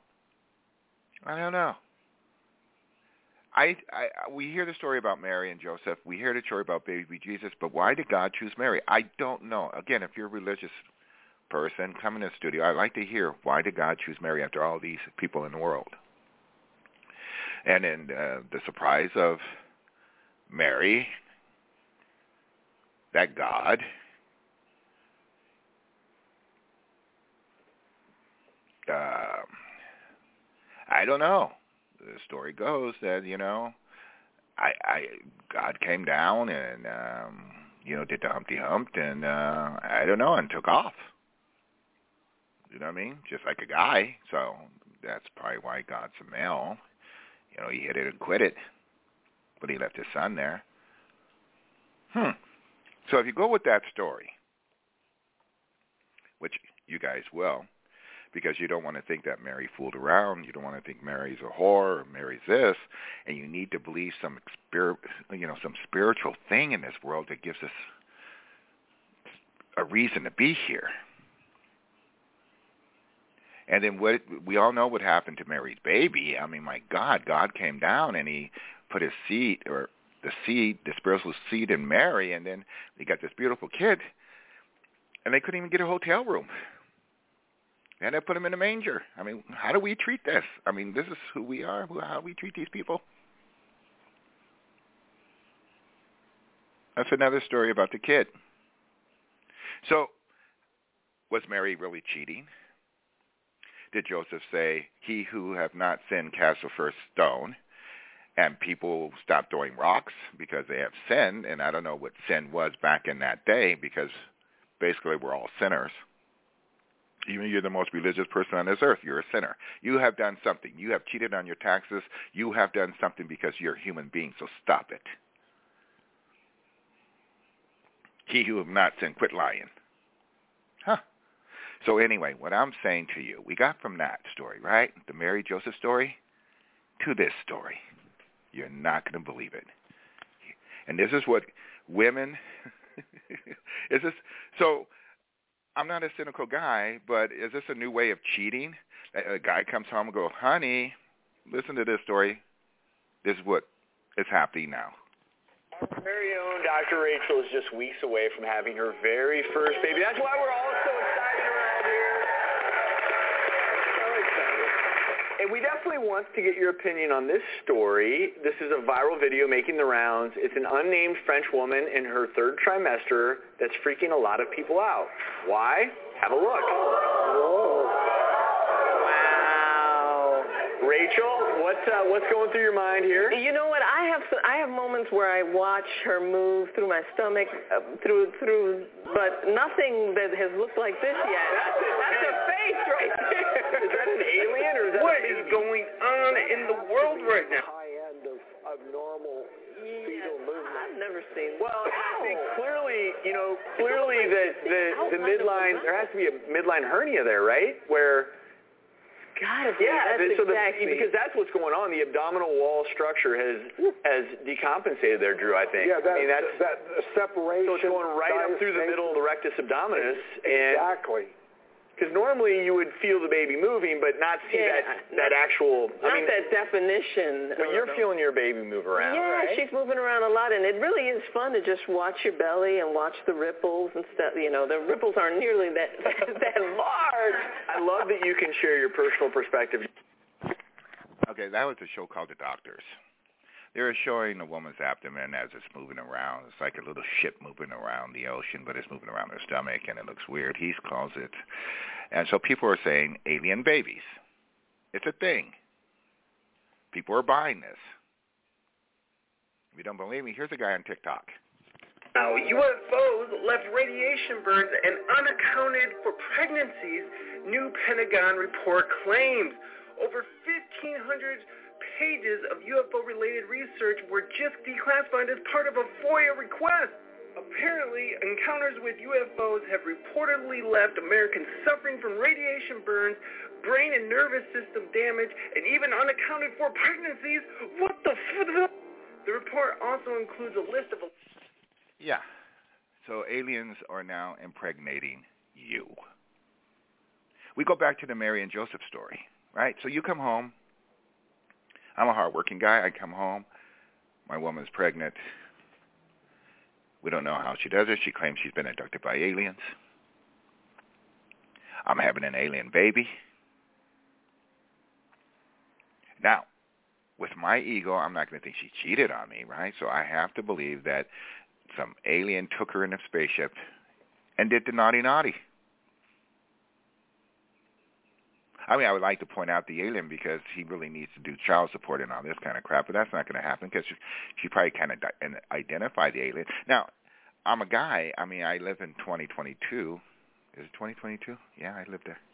We hear the story about Mary and Joseph. We hear the story about baby Jesus, but why did God choose Mary? I don't know. Again, if you're a religious person, come in the studio. I'd like to hear, why did God choose Mary after all these people in the world? And then the surprise of Mary, that God I don't know. The story goes that, God came down and, did the Humpty Hump and, I don't know, and took off. You know what I mean? Just like a guy. So that's probably why God's a male. He hit it and quit it, but he left his son there. So if you go with that story, which you guys will, because you don't want to think that Mary fooled around, you don't want to think Mary's a whore or Mary's this, and you need to believe some spiritual thing in this world that gives us a reason to be here. And then we all know what happened to Mary's baby. I mean, my God, God came down and he put his seed, or the spiritual seed in Mary, and then they got this beautiful kid, and they couldn't even get a hotel room. They had to put him in a manger. I mean, how do we treat this? I mean, this is who we are. How do we treat these people? That's another story about the kid. So, was Mary really cheating? Did Joseph say, he who have not sinned cast the first stone, and people stopped throwing rocks because they have sinned? And I don't know what sin was back in that day, because basically we're all sinners. Even you're the most religious person on this earth, you're a sinner. You have done something. You have cheated on your taxes. You have done something because you're a human being, so stop it. He who have not sinned, quit lying. So anyway, what I'm saying to you, we got from that story, right, the Mary Joseph story, to this story. You're not going to believe it. And this is what women, so I'm not a cynical guy, but is this a new way of cheating? A guy comes home and goes, honey, listen to this story. This is what is happening now. Our very own Dr. Rachel is just weeks away from having her very first baby. That's why we're all so excited around here. So excited. And we definitely want to get your opinion on this story. This is a viral video making the rounds. It's an unnamed French woman in her third trimester that's freaking a lot of people out. Why? Have a look. Whoa. Wow. Rachel, what's going through your mind here? You know what? I have moments where I watch her move through my stomach, but nothing that has looked like this yet. That's a face right there. Is that an alien, or is that what is going on in the world right now? High end of normal fetal movement. I've never seen. Well, I think clearly the midline, there has to be a midline hernia there, right? Where gotta be. Yeah, because that's what's going on. The abdominal wall structure has decompensated there, Drew, I think. Yeah, that separation. So it's going right up through the middle of the rectus abdominis. Exactly. Because normally you would feel the baby moving, but not see that actual. Not that definition. But you're feeling your baby move around. Yeah, right? She's moving around a lot, and it really is fun to just watch your belly and watch the ripples and stuff. You know, the ripples aren't nearly that large. I love that you can share your personal perspective. Okay, that was a show called The Doctors. They were showing a woman's abdomen as it's moving around. It's like a little ship moving around the ocean, but it's moving around her stomach, and it looks weird. He calls it. And so people are saying alien babies. It's a thing. People are buying this. If you don't believe me, here's a guy on TikTok. Now, UFOs left radiation burns and unaccounted for pregnancies, new Pentagon report claims. Over 1,500 pages of UFO-related research were just declassified as part of a FOIA request. Apparently, encounters with UFOs have reportedly left Americans suffering from radiation burns, brain and nervous system damage, and even unaccounted for pregnancies. What the f***? The report also includes a list of... Yeah. So aliens are now impregnating you. We go back to the Mary and Joseph story, right? So you come home. I'm a hardworking guy. I come home. My woman's pregnant. We don't know how she does it. She claims she's been abducted by aliens. I'm having an alien baby. Now, with my ego, I'm not going to think she cheated on me, right? So I have to believe that some alien took her in a spaceship and did the naughty. I mean, I would like to point out the alien because he really needs to do child support and all this kind of crap, but that's not going to happen because she probably kind of identified the alien. Now, I'm a guy. I mean, I live in 2022. Is it 2022? Yeah, I live there.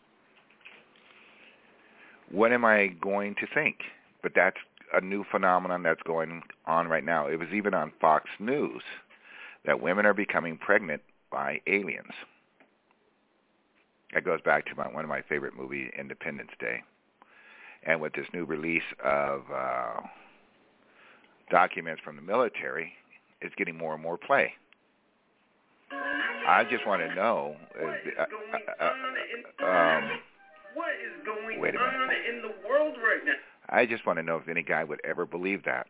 What am I going to think? But that's a new phenomenon that's going on right now. It was even on Fox News that women are becoming pregnant by aliens. That goes back to one of my favorite movies, Independence Day. And with this new release of documents from the military, it's getting more and more play. I just want to know... what is going wait a minute. on in the world right now? I just want to know if any guy would ever believe that.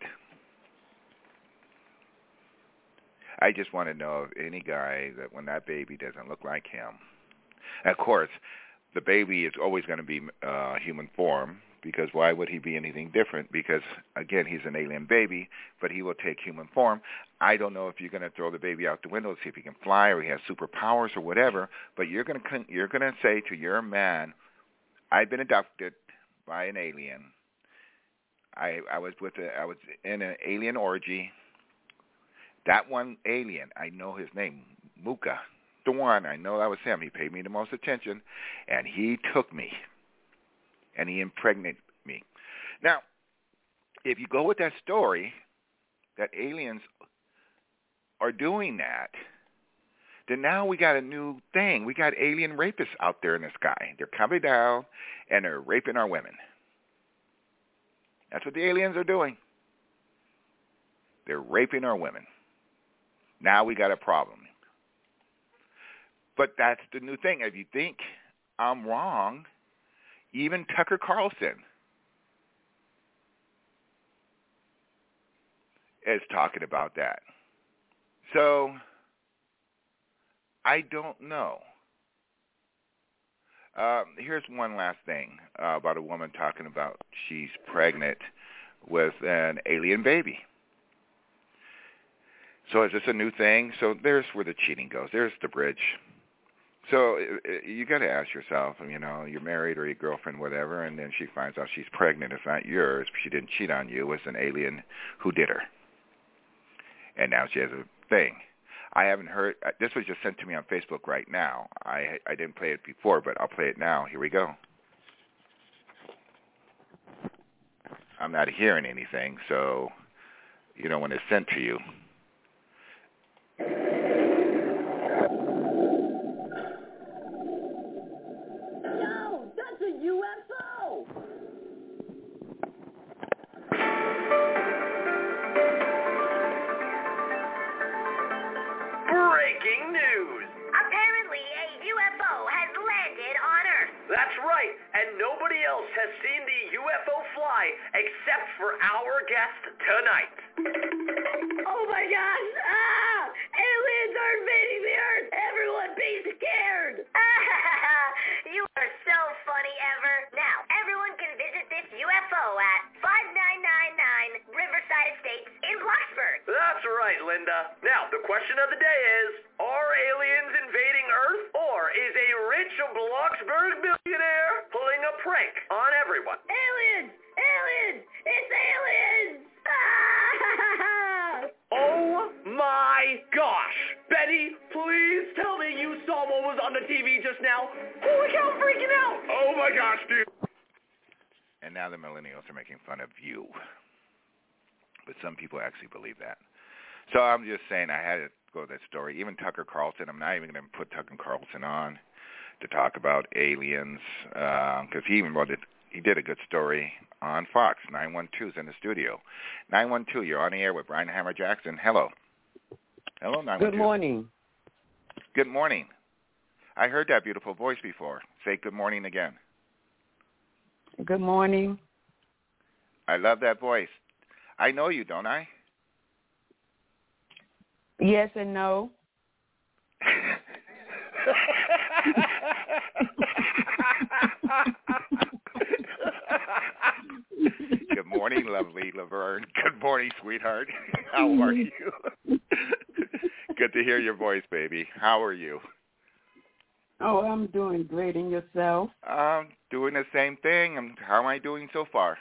I just want to know if any guy that when that baby doesn't look like him. Of course, the baby is always going to be human form because why would he be anything different? Because, again, he's an alien baby, but he will take human form. I don't know if you're going to throw the baby out the window to see if he can fly or he has superpowers or whatever, but you're going to say to your man, I've been abducted by an alien. I was in an alien orgy. That one alien, I know his name, Muka. The one, I know that was him. He paid me the most attention, and he took me, and he impregnated me. Now, if you go with that story, that aliens are doing that, then now we got a new thing. We got alien rapists out there in the sky. They're coming down, and they're raping our women. That's what the aliens are doing. They're raping our women. Now we got a problem. But that's the new thing. If you think I'm wrong, even Tucker Carlson is talking about that. So I don't know. Here's one last thing about a woman talking about she's pregnant with an alien baby. So is this a new thing? So there's where the cheating goes. There's the bridge. So you got to ask yourself, you know, you're married or your girlfriend, whatever, and then she finds out she's pregnant. It's not yours. She didn't cheat on you. It's an alien who did her. And now she has a thing. I haven't heard. This was just sent to me on Facebook right now. I didn't play it before, but I'll play it now. Here we go. I'm not hearing anything, so, you know, when it's sent to you. Yo, that's a UFO! Breaking news! Apparently a UFO has landed on Earth. That's right, and nobody else has seen the UFO fly except for our guest tonight. Oh my gosh! Ah! Aliens are invading the Earth! Everyone be scared! You are so funny, Ever. Now, everyone can visit this UFO at 5999 Riverside Estates in Blacksburg. That's right, Linda. Now, the question of the day is, are aliens invading Earth, or is a rich Bloxburg billionaire pulling a prank on everyone? Aliens! Aliens! It's aliens! Ah! Oh my gosh! Betty, please tell me you saw what was on the TV just now. Holy cow, I'm freaking out! Oh my gosh, dude! And now the millennials are making fun of you. But some people actually believe that. So I'm just saying I had to go with that story. Even Tucker Carlson, I'm not even going to put Tucker Carlson on to talk about aliens, because he even wrote it he did a good story on Fox. 912's in the studio. 912, you're on the air with Brian Hammer Jackson. Hello. Hello, 912. Good morning. Good morning. I heard that beautiful voice before. Say good morning again. Good morning. I love that voice. I know you, don't I? Yes and no. Good morning, lovely Laverne. Good morning, sweetheart. How are you? Good to hear your voice, baby. How are you? Oh, I'm doing great. And yourself? I'm doing the same thing. How am I doing so far?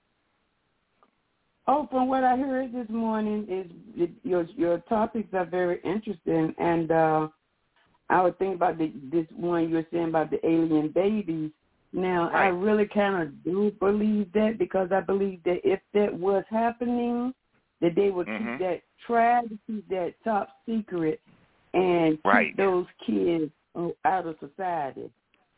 Oh, from what I heard this morning, is your topics are very interesting, and I would think about this one you were saying about the alien babies. Now, right. I really kind of do believe that, because I believe that if that was happening, that they would keep that, try to keep that top secret and keep those kids out of society.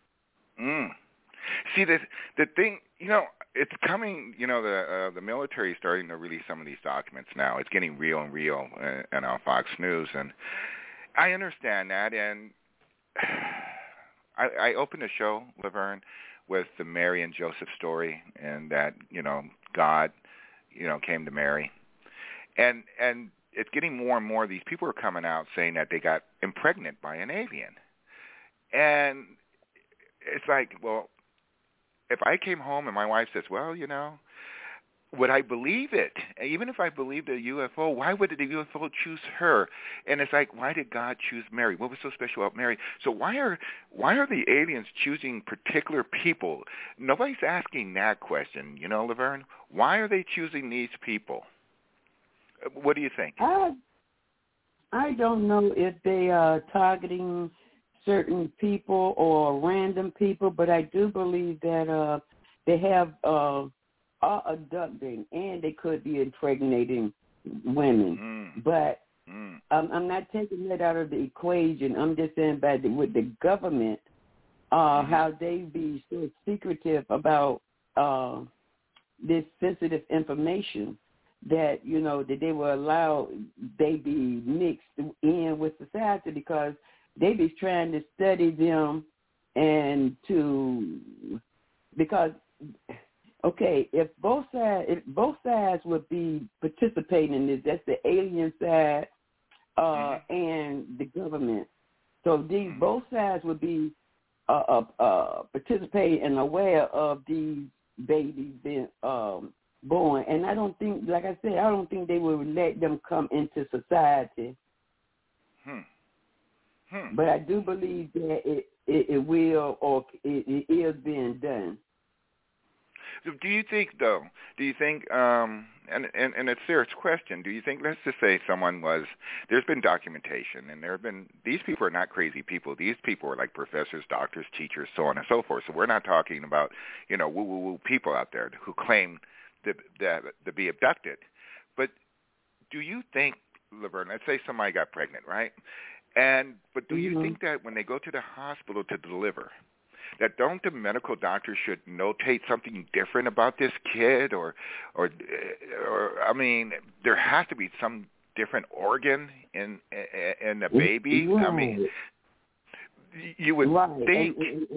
See, the thing, it's coming, the military is starting to release some of these documents now. It's getting real and on Fox News, and I understand that, and I opened the show, Laverne, with the Mary and Joseph story, and that, God, came to Mary. And it's getting more and more of these people are coming out saying that they got impregnated by an alien. And it's like, well, if I came home and my wife says, well, would I believe it? Even if I believed a UFO, why would the UFO choose her? And it's like, why did God choose Mary? What was so special about Mary? So why are the aliens choosing particular people? Nobody's asking that question, Laverne. Why are they choosing these people? What do you think? I don't know if they are targeting certain people or random people, but I do believe that they have are abducting, and they could be impregnating women. But I'm not taking that out of the equation. I'm just saying with the government, how they be so secretive about this sensitive information, that, that they will allow they be mixed in with society, because they be trying to study them and because if both sides would be participating in this, that's the alien side and the government. So these both sides would be participating and aware of these babies being born. And I don't think, like I said, I don't think they would let them come into society. But I do believe that it will, or it is being done. So do you think, and it's a serious question, do you think, let's just say there's been documentation, and these people are not crazy people. These people are like professors, doctors, teachers, so on and so forth. So we're not talking about, woo-woo-woo people out there who claim to be abducted. But do you think, Laverne, let's say somebody got pregnant, right? But do you think that when they go to the hospital to deliver, that don't the medical doctor should notate something different about this kid, or I mean, there has to be some different organ in the baby. Right. I mean, you would think.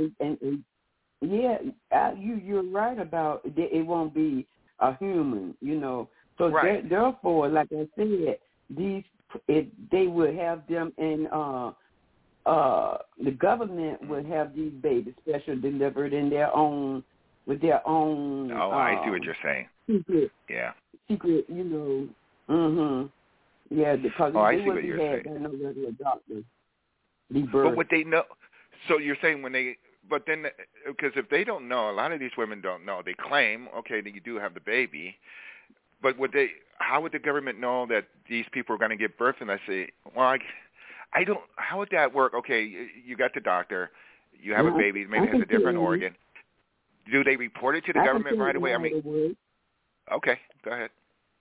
You're right about it. Won't be a human, So therefore, like I said, they would have them in. The government would have these babies special delivered in their own, with their own. Oh, I see what you're saying. Secret. Yeah. Secret, Yeah, because I they see what you're saying. No regular doctor. But would they know? So you're saying but then, because if they don't know, a lot of these women don't know. They claim, okay, that you do have the baby, but how would the government know that these people are going to give birth? And I say, well, I don't. How would that work? Okay, you got the doctor, you have a baby, maybe it has a different organ. Do they report it to the government right away? I mean, okay, go ahead.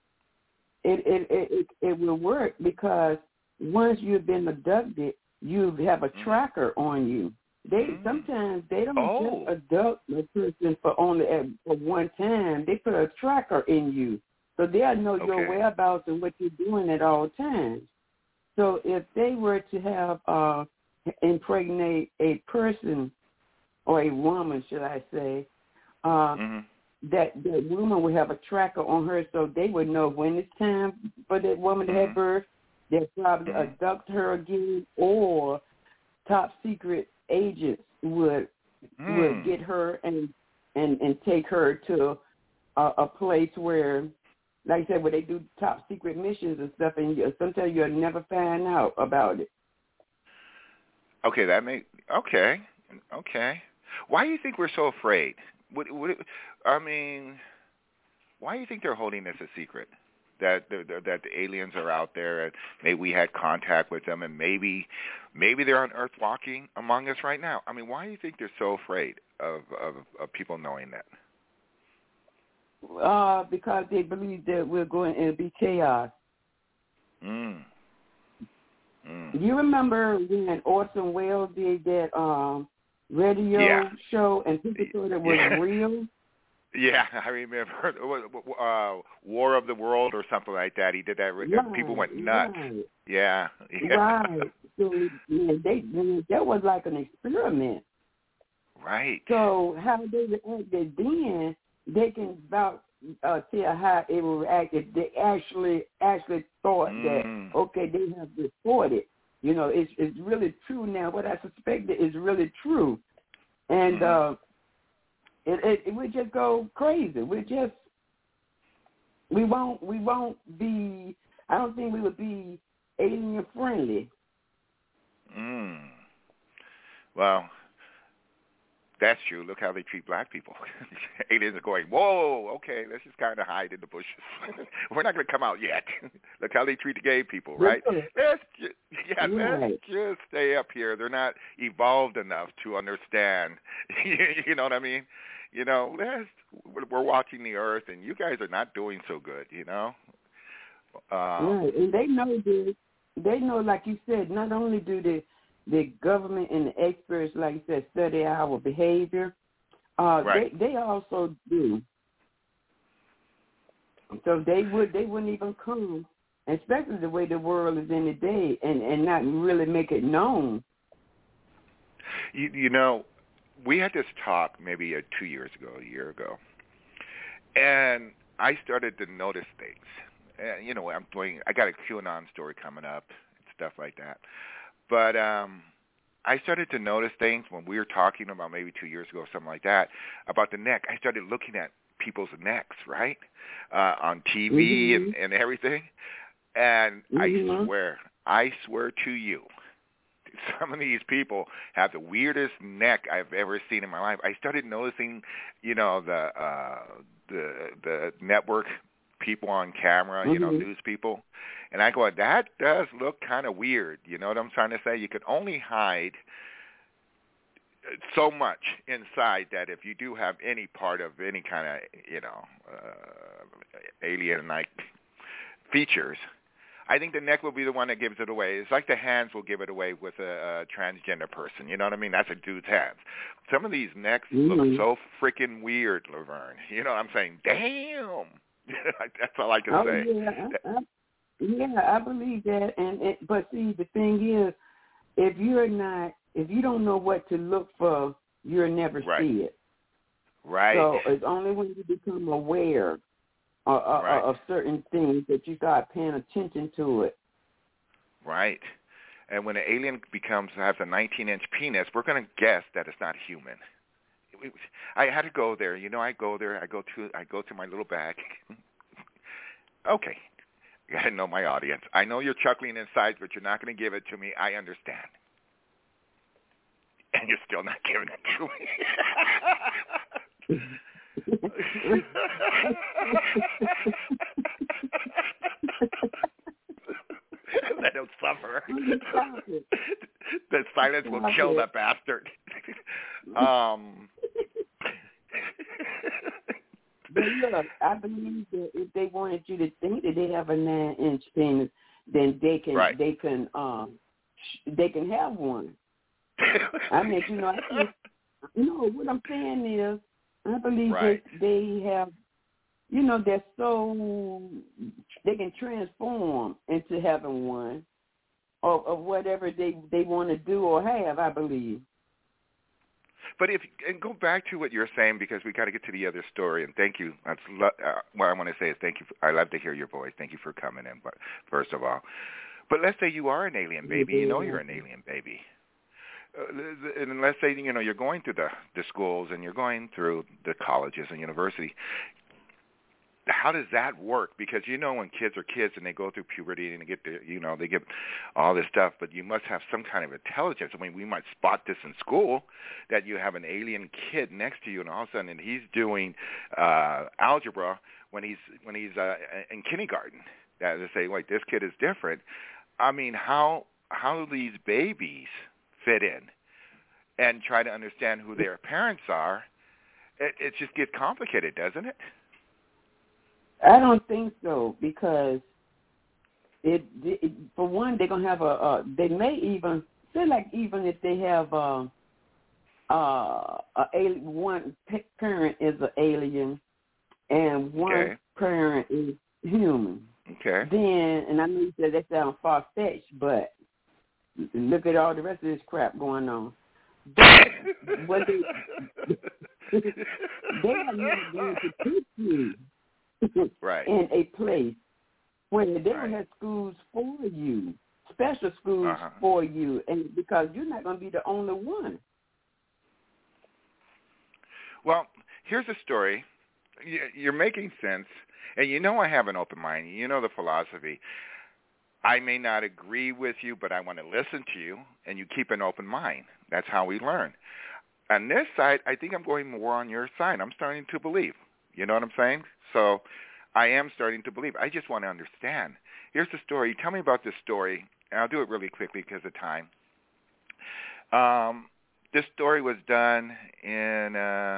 It will work, because once you've been abducted, you have a tracker on you. Sometimes they don't just abduct a person for one time. They put a tracker in you, so they'll know your whereabouts and what you're doing at all times. So if they were to have impregnate a person or a woman, should I say, that woman would have a tracker on her, so they would know when it's time for that woman to have birth. They'll probably abduct her again, or top secret agents would get her and take her to a place where, like I said, where they do top secret missions and stuff, and sometimes you'll never find out about it. Okay, okay. Why do you think we're so afraid? Why do you think they're holding this a secret? That the aliens are out there, and maybe we had contact with them, and maybe they're on Earth walking among us right now. I mean, why do you think they're so afraid of people knowing that? Because they believe that we're going to be chaos. You remember when Orson Welles did that radio show, and people thought it was real? Yeah, I remember War of the World or something like that. He did that. Right, people went nuts. Right. Yeah. Right. So that was like an experiment. Right. So how they reacted then, they can about tell how it will react if they actually thought that, okay, they have reported. You know, it's really true now. What I suspected is really true. And it would just go crazy. We won't be, I don't think we would be alien friendly. Well, that's true. Look how they treat black people. Aliens are going, whoa, okay, let's just kind of hide in the bushes. We're not going to come out yet. Look how they treat the gay people, right? Let's just stay up here. They're not evolved enough to understand. You know what I mean? You know, we're watching the Earth, and you guys are not doing so good, you know? Right, and they know this. They know, like you said, not only do the government and the experts, like you said, study our behavior, they also do. So they wouldn't even come, especially the way the world is in today, and not really make it known. You know, we had this talk maybe 2 years ago, a year ago, and I started to notice things. And, you know, I got a QAnon story coming up and stuff like that. But I started to notice things when we were talking about maybe 2 years ago, something like that, about the neck. I started looking at people's necks, right, on TV and everything. And I swear to you, some of these people have the weirdest neck I've ever seen in my life. I started noticing, you know, the network people on camera, you know, news people. And I go, that does look kind of weird. You know what I'm trying to say? You can only hide so much inside that if you do have any part of any kind of, you know, alien-like features, I think the neck will be the one that gives it away. It's like the hands will give it away with a transgender person. You know what I mean? That's a dude's hands. Some of these necks look so freaking weird, Laverne. You know what I'm saying? Damn. That's all I can say. I believe that. But see, the thing is, if you don't know what to look for, you'll never see it. Right. So it's only when you become aware of certain things that you start paying attention to it. Right. And when an alien has a 19-inch penis, we're going to guess that it's not human. I had to go there. You know, I go there. I go to my little bag. Okay. You got to know my audience. I know you're chuckling inside, but you're not going to give it to me. I understand. And you're still not giving it to me. Let him suffer. The silence will kill that bastard. But look, I believe that if they wanted you to think that they have a 9-inch penis, then they can have one. I mean, what I'm saying is, I believe that they have, they're so, they can transform into having one of whatever they want to do or have, I believe. But and go back to what you're saying, because we got to get to the other story. And thank you. That's what I want to say is thank you. I love to hear your voice. Thank you for coming in. But first of all, but let's say you are an alien baby. You know you're an alien baby. And let's say you're going through the schools and you're going through the colleges and university. How does that work? Because when kids are kids and they go through puberty and they get they get all this stuff, but you must have some kind of intelligence. I mean, we might spot this in school that you have an alien kid next to you, and all of a sudden he's doing algebra when he's in kindergarten. That to say, like, this kid is different. I mean, how do these babies fit in and try to understand who their parents are? It just gets complicated, doesn't it? I don't think so, because it for one, they're gonna have they may even feel like, even if they have one parent is an alien and one parent is human. Okay. Then, and I know you said that sounds far-fetched, but look at all the rest of this crap going on. But what they are not going to teach you. Right. In a place where they don't have schools for you, special schools for you, and because you're not going to be the only one. Well, here's a story. You're making sense, and I have an open mind. The philosophy. I may not agree with you, but I want to listen to you, and you keep an open mind. That's how we learn. On this side, I think I'm going more on your side. I'm starting to believe. You know what I'm saying? So I am starting to believe. I just want to understand. Here's the story. Tell me about this story, and I'll do it really quickly because of time. This story was done in,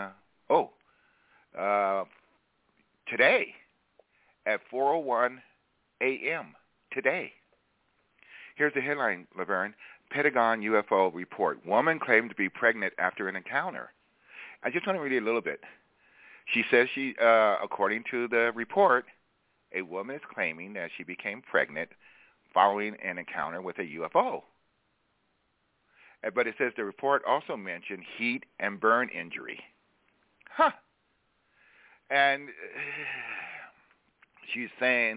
today at 4:01 a.m. today. Here's the headline, Laverne. Pentagon UFO report. Woman claimed to be pregnant after an encounter. I just want to read it a little bit. She says according to the report, a woman is claiming that she became pregnant following an encounter with a UFO. But it says the report also mentioned heat and burn injury. And she's saying,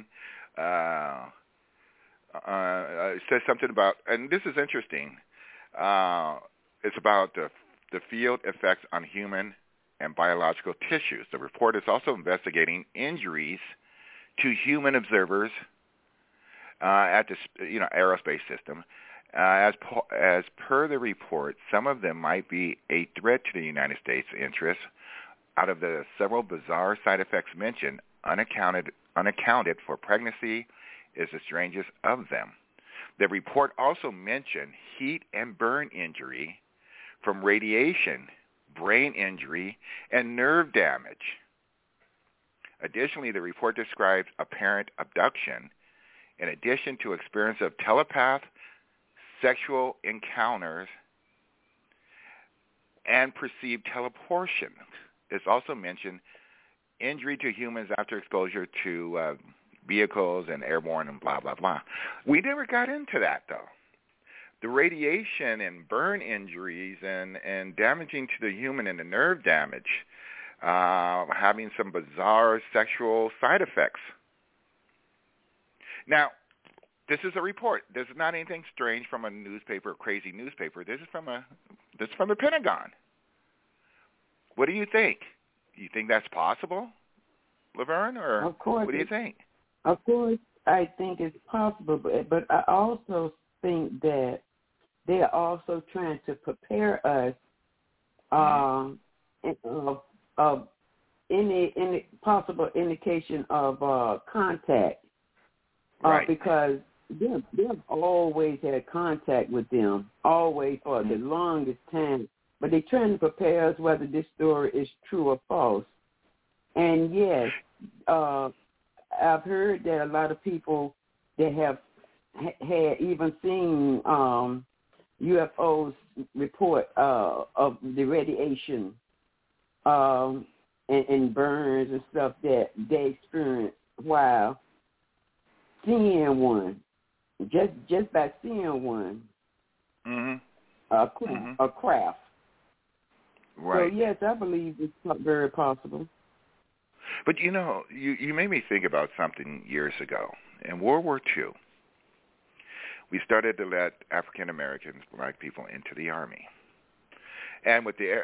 it says something about, and this is interesting, it's about the field effects on human and biological tissues. The report is also investigating injuries to human observers at the aerospace system. As per the report, some of them might be a threat to the United States' interests. Out of the several bizarre side effects mentioned, unaccounted for pregnancy is the strangest of them. The report also mentioned heat and burn injury from radiation, brain injury, and nerve damage. Additionally, the report describes apparent abduction in addition to experience of telepath, sexual encounters, and perceived teleportation. It's also mentioned injury to humans after exposure to vehicles and airborne and blah, blah, blah. We never got into that, though. The radiation and burn injuries and damaging to the human and the nerve damage, having some bizarre sexual side effects. Now, this is a report. This is not anything strange from a newspaper, crazy newspaper. This is from the Pentagon. What do you think? Do you think that's possible, Laverne, or of course, what do you think? Of course, I think it's possible, but I also think that they are also trying to prepare us of any possible indication of contact, because they've always had contact with them, always for the longest time. But they're trying to prepare us whether this story is true or false. And yes, I've heard that a lot of people that have had even seen UFOs report of the radiation and burns and stuff that they experience while seeing one, just by seeing one, a craft. Right. So yes, I believe it's very possible. But you know, you made me think about something years ago. In World War II, we started to let African Americans, black people, into the army. And what the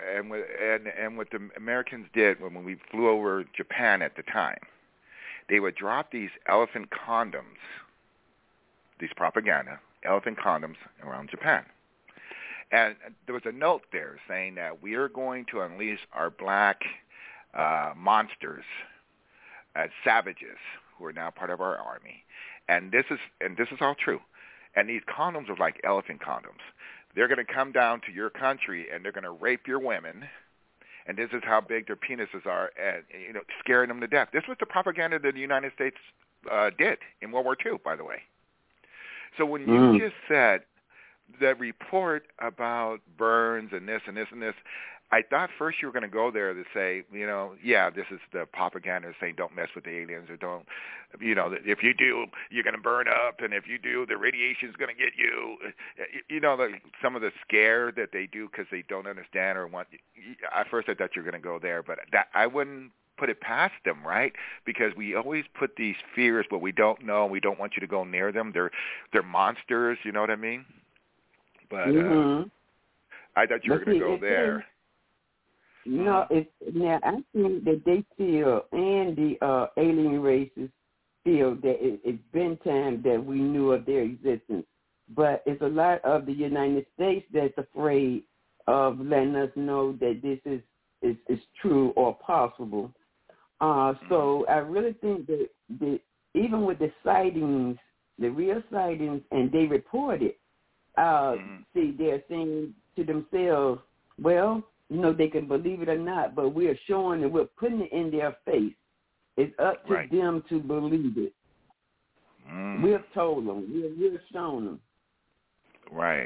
Americans did when we flew over Japan at the time, they would drop these elephant condoms, these propaganda elephant condoms around Japan. And there was a note there saying that we are going to unleash our black monsters as savages who are now part of our army. And this is all true. And these condoms are like elephant condoms. They're going to come down to your country and they're going to rape your women. And this is how big their penises are, and scaring them to death. This was the propaganda that the United States did in World War II, by the way. So when you just said the report about burns and this and this and this, I thought first you were going to go there to say, this is the propaganda saying don't mess with the aliens or don't, if you do, you're going to burn up, and if you do, the radiation's going to get you. Some of the scare that they do because they don't understand or want. At first I thought you were going to go there, but that I wouldn't put it past them, right? Because we always put these fears, but we don't know. We don't want you to go near them. They're monsters, you know what I mean? But I thought you were going to go there. No, now I think that they feel, and the alien races feel that it's been time that we knew of their existence. But it's a lot of the United States that's afraid of letting us know that this is true or possible. So I really think that even with the sightings, the real sightings, and they report it, see, they're saying to themselves, well, they can believe it or not, but we're showing it, we're putting it in their face. It's up to them to believe it. We've told them. We've shown them. Right.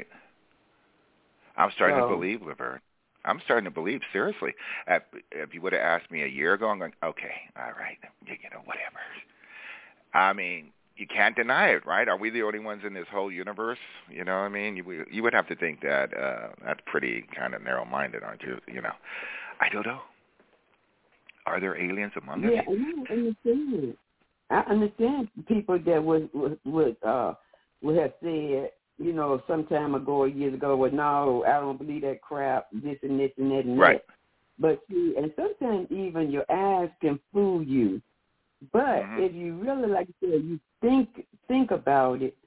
I'm starting to believe, Laverne. I'm starting to believe, seriously. If you would have asked me a year ago, I'm going, okay, all right, whatever. I mean, you can't deny it, right? Are we the only ones in this whole universe? You know what I mean? You would have to think that that's pretty kind of narrow-minded, aren't you? I don't know. Are there aliens among us? Yeah, I understand. I understand people that would have said, some time ago or years ago, well, no, I don't believe that crap, this and this and that and that. But see, and sometimes even your eyes can fool you. But if you really, like you said, you think about it,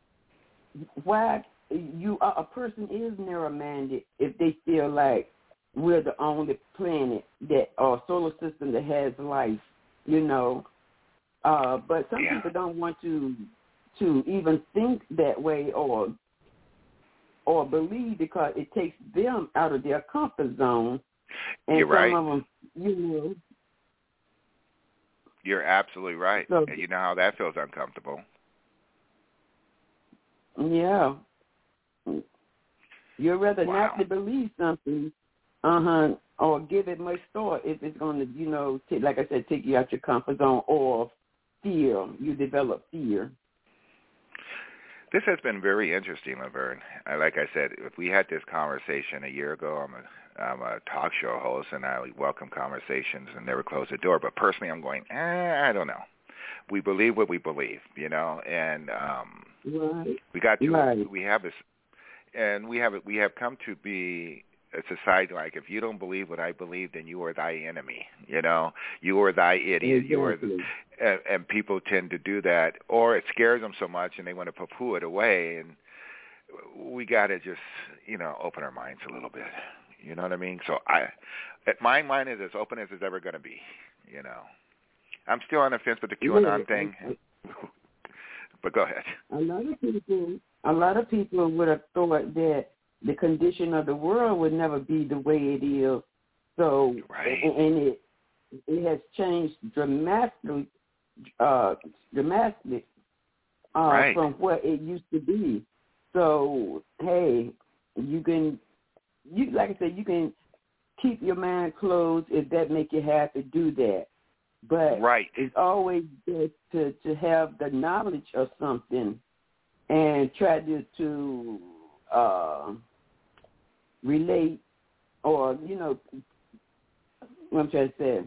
why a person is narrow-minded if they feel like we're the only planet or solar system that has life, But some people don't want to even think that way or believe, because it takes them out of their comfort zone. And You're right. Some of them, You're absolutely right. So, and you know how that feels uncomfortable. Yeah. You'd rather not to believe something, or give it much thought if it's going to, like I said, take you out your comfort zone, or fear. You develop fear. This has been very interesting, Laverne. Like I said, if we had this conversation a year ago, I'm a talk show host, and I welcome conversations and never close the door. But personally, I'm going, I don't know. We believe what we believe, and we got to. We have this, and we have come to be a society like, if you don't believe what I believe, then you are thy enemy. You are thy idiot. Exactly. You are, and people tend to do that, or it scares them so much, and they want to poo-poo it away. And we got to just, open our minds a little bit. You know what I mean? So my mind is as open as it's ever going to be. I'm still on the fence with the QAnon thing. But go ahead. A lot of people would have thought that the condition of the world would never be the way it is. So, and it has changed dramatically from what it used to be. So, hey, like I said, you can keep your mind closed if that make you happy, do that. But it's always good to have the knowledge of something and try to relate, or what I'm trying to say.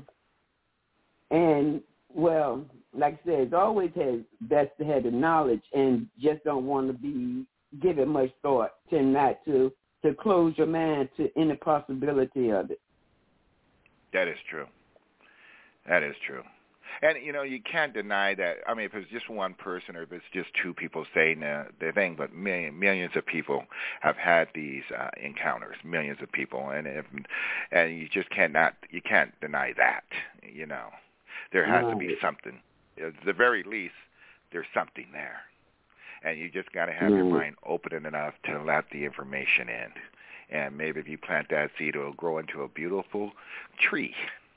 And well, like I said, it's always best to have the knowledge and just don't want to give it much thought. Tend not to close your mind to any possibility of it. That is true. That is true. And, you can't deny that. I mean, if it's just one person or if it's just two people saying the thing, but millions of people have had these encounters, millions of people. And you just can't deny that, There has to be something. At the very least, there's something there. And you just got to have your mind open enough to let the information in. And maybe if you plant that seed, it'll grow into a beautiful tree.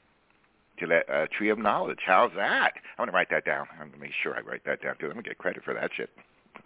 A tree of knowledge. How's that? I'm going to write that down. I'm going to make sure I write that down because I'm going to get credit for that shit.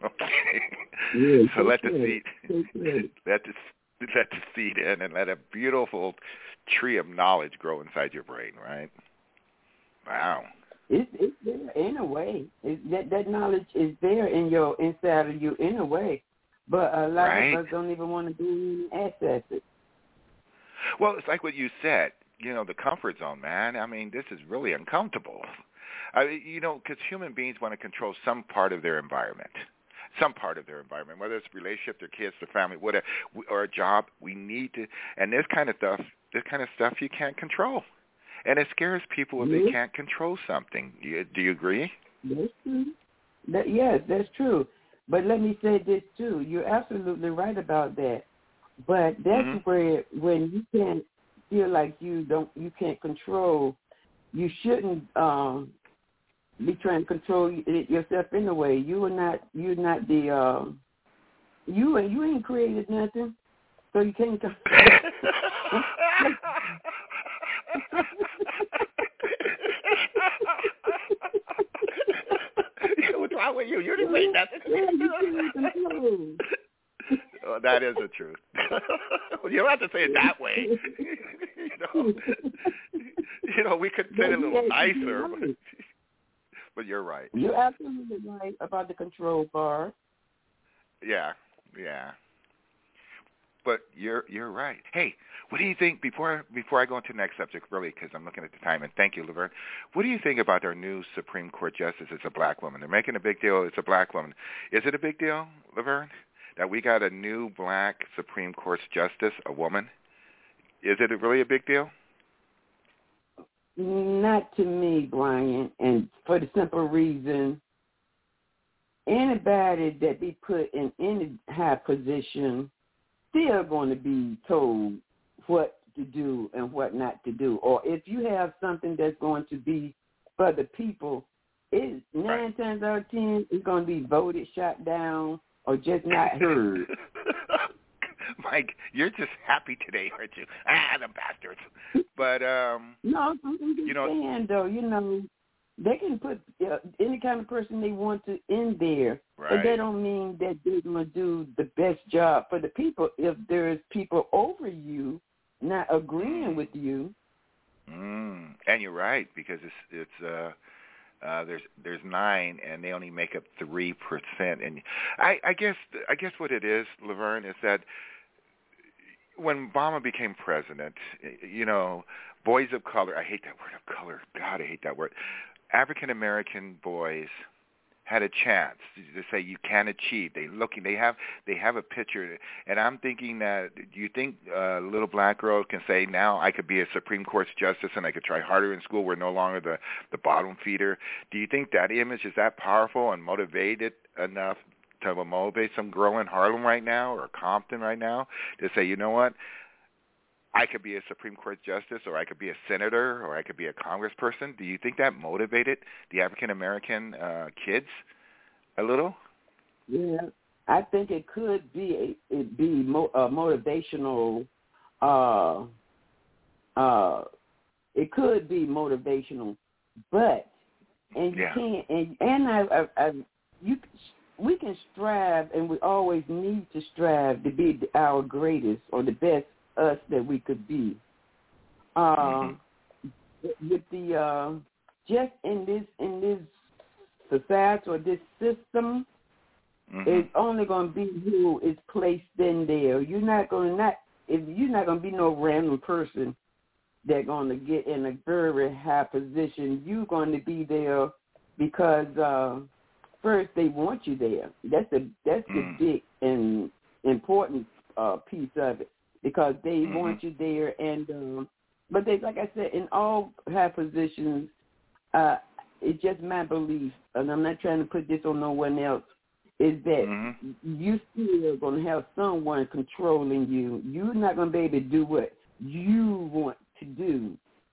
Okay. So let the seed, let the seed in, and let a beautiful tree of knowledge grow inside your brain. Right? Wow. It's there in a way. That knowledge is there inside of you in a way, but a lot of us don't even want to access it. Well, it's like what you said. The comfort zone, man. I mean, this is really uncomfortable. Because human beings want to control some part of their environment. Whether it's a relationship, their kids, their family, whatever, or a job. We need to, and this kind of stuff you can't control. And it scares people if they can't control something. Do you agree? That's true. Yes, that's true. But let me say this, too. You're absolutely right about that. But that's where, when you can't feel like you can't control, you shouldn't be trying to control yourself in a way. You're not the you ain't created nothing, so you can't. What's wrong with you? You didn't say nothing. Oh, that is the truth. You don't have to say it that way. We could say it a little nicer. But you're right. You're absolutely right about the control part. Yeah. But you're right. Hey, what do you think, before I go into the next subject, really, because I'm looking at the time, and thank you, Laverne, what do you think about our new Supreme Court justice? It's a black woman. They're making a big deal. It's a black woman. Is it a big deal, Laverne, that we got a new black Supreme Court justice, a woman? Is it really a big deal? Not to me, Brian, and for the simple reason, anybody that be put in any high position still going to be told what to do and what not to do. Or if you have something that's going to be for the people, 9 times out of 10 it's going to be voted, shot down, or just not heard. Mike, you're just happy today, aren't you? The bastards. But no, I'm just saying though, they can put any kind of person they want to in there, but that don't mean that they're going to do the best job for the people. If there's people over you not agreeing with you, and you're right, because it's there's 9 and they only make up 3%. And I guess what it is, Laverne, is that when Obama became president, boys of color, I hate that word of color. God, I hate that word. African American boys had a chance to say you can achieve. They have a picture, and I'm thinking that, do you think little black girls can say, now I could be a Supreme Court justice and I could try harder in school? We're no longer the bottom feeder. Do you think that image is that powerful and motivated enough to motivate some girl in Harlem right now or Compton right now to say, you know what, I could be a Supreme Court justice, or I could be a senator, or I could be a congressperson? Do you think that motivated the African-American kids a little? Yeah, I think it could be motivational. It could be motivational, but you can't. And we can strive, and we always need to strive to be our greatest or the best us that we could be. With the just in this society or this system, it's only going to be who is placed in there. You're not going to be no random person that's going to get in a very high position. You're going to be there because first they want you there. That's the big and important piece of it, because they want you there. And but they, like I said, in all high positions, it's just my belief, and I'm not trying to put this on no one else, is that you still going to have someone controlling you. You're not going to be able to do what you want to do.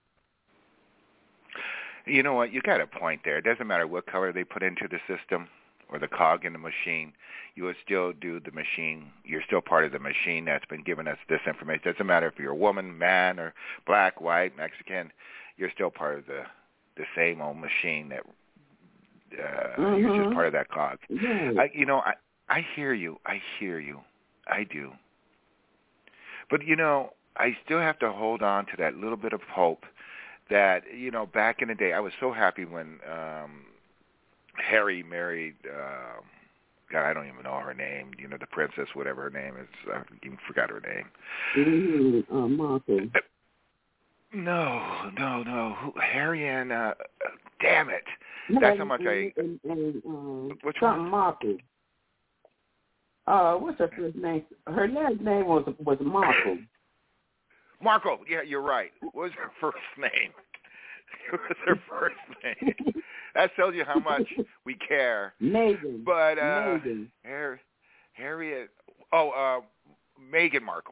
You know what? You got a point there. It doesn't matter what color they put into the system or the cog in the machine. You would still do the machine. You're still part of the machine that's been giving us this information. It doesn't matter if you're a woman, man, or black, white, Mexican. You're still part of the same old machine that you're just part of that cog. I hear you. I do. But, I still have to hold on to that little bit of hope that, back in the day, I was so happy when Harry married, God, I don't even know her name, the princess, whatever her name is. I even forgot her name. Martha. No. Harry and, damn it. That's how much which one? Martha. What's her first name? Her last name was Marco. Marco, yeah, you're right. What was her first name? What was her first name? That tells you how much we care. Megan. But Megan. Harriet. Meghan Markle.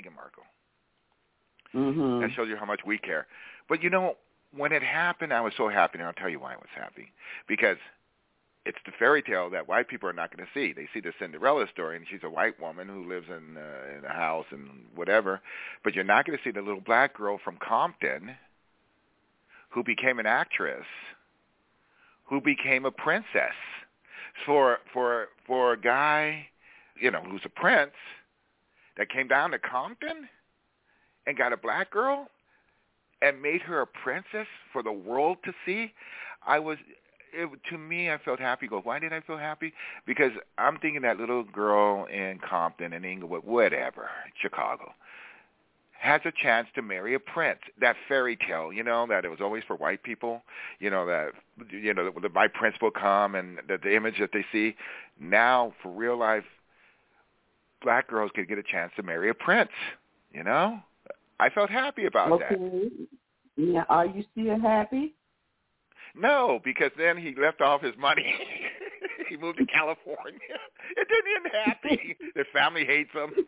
That shows you how much we care. But when it happened, I was so happy, and I'll tell you why I was happy. Because it's the fairy tale that white people are not going to see. They see the Cinderella story, and she's a white woman who lives in a house and whatever. But you're not going to see the little black girl from Compton who became an actress, who became a princess. For a guy, who's a prince, that came down to Compton and got a black girl and made her a princess for the world to see, to me, I felt happy. Why did I feel happy? Because I'm thinking that little girl in Compton, in Inglewood, whatever, Chicago, has a chance to marry a prince. That fairy tale, that it was always for white people, that my prince will come, and the image that they see. Now, for real life, black girls could get a chance to marry a prince, I felt happy about that. Yeah, are you still happy? No, because then he left off his money. He moved to California. It didn't end happy. His family hates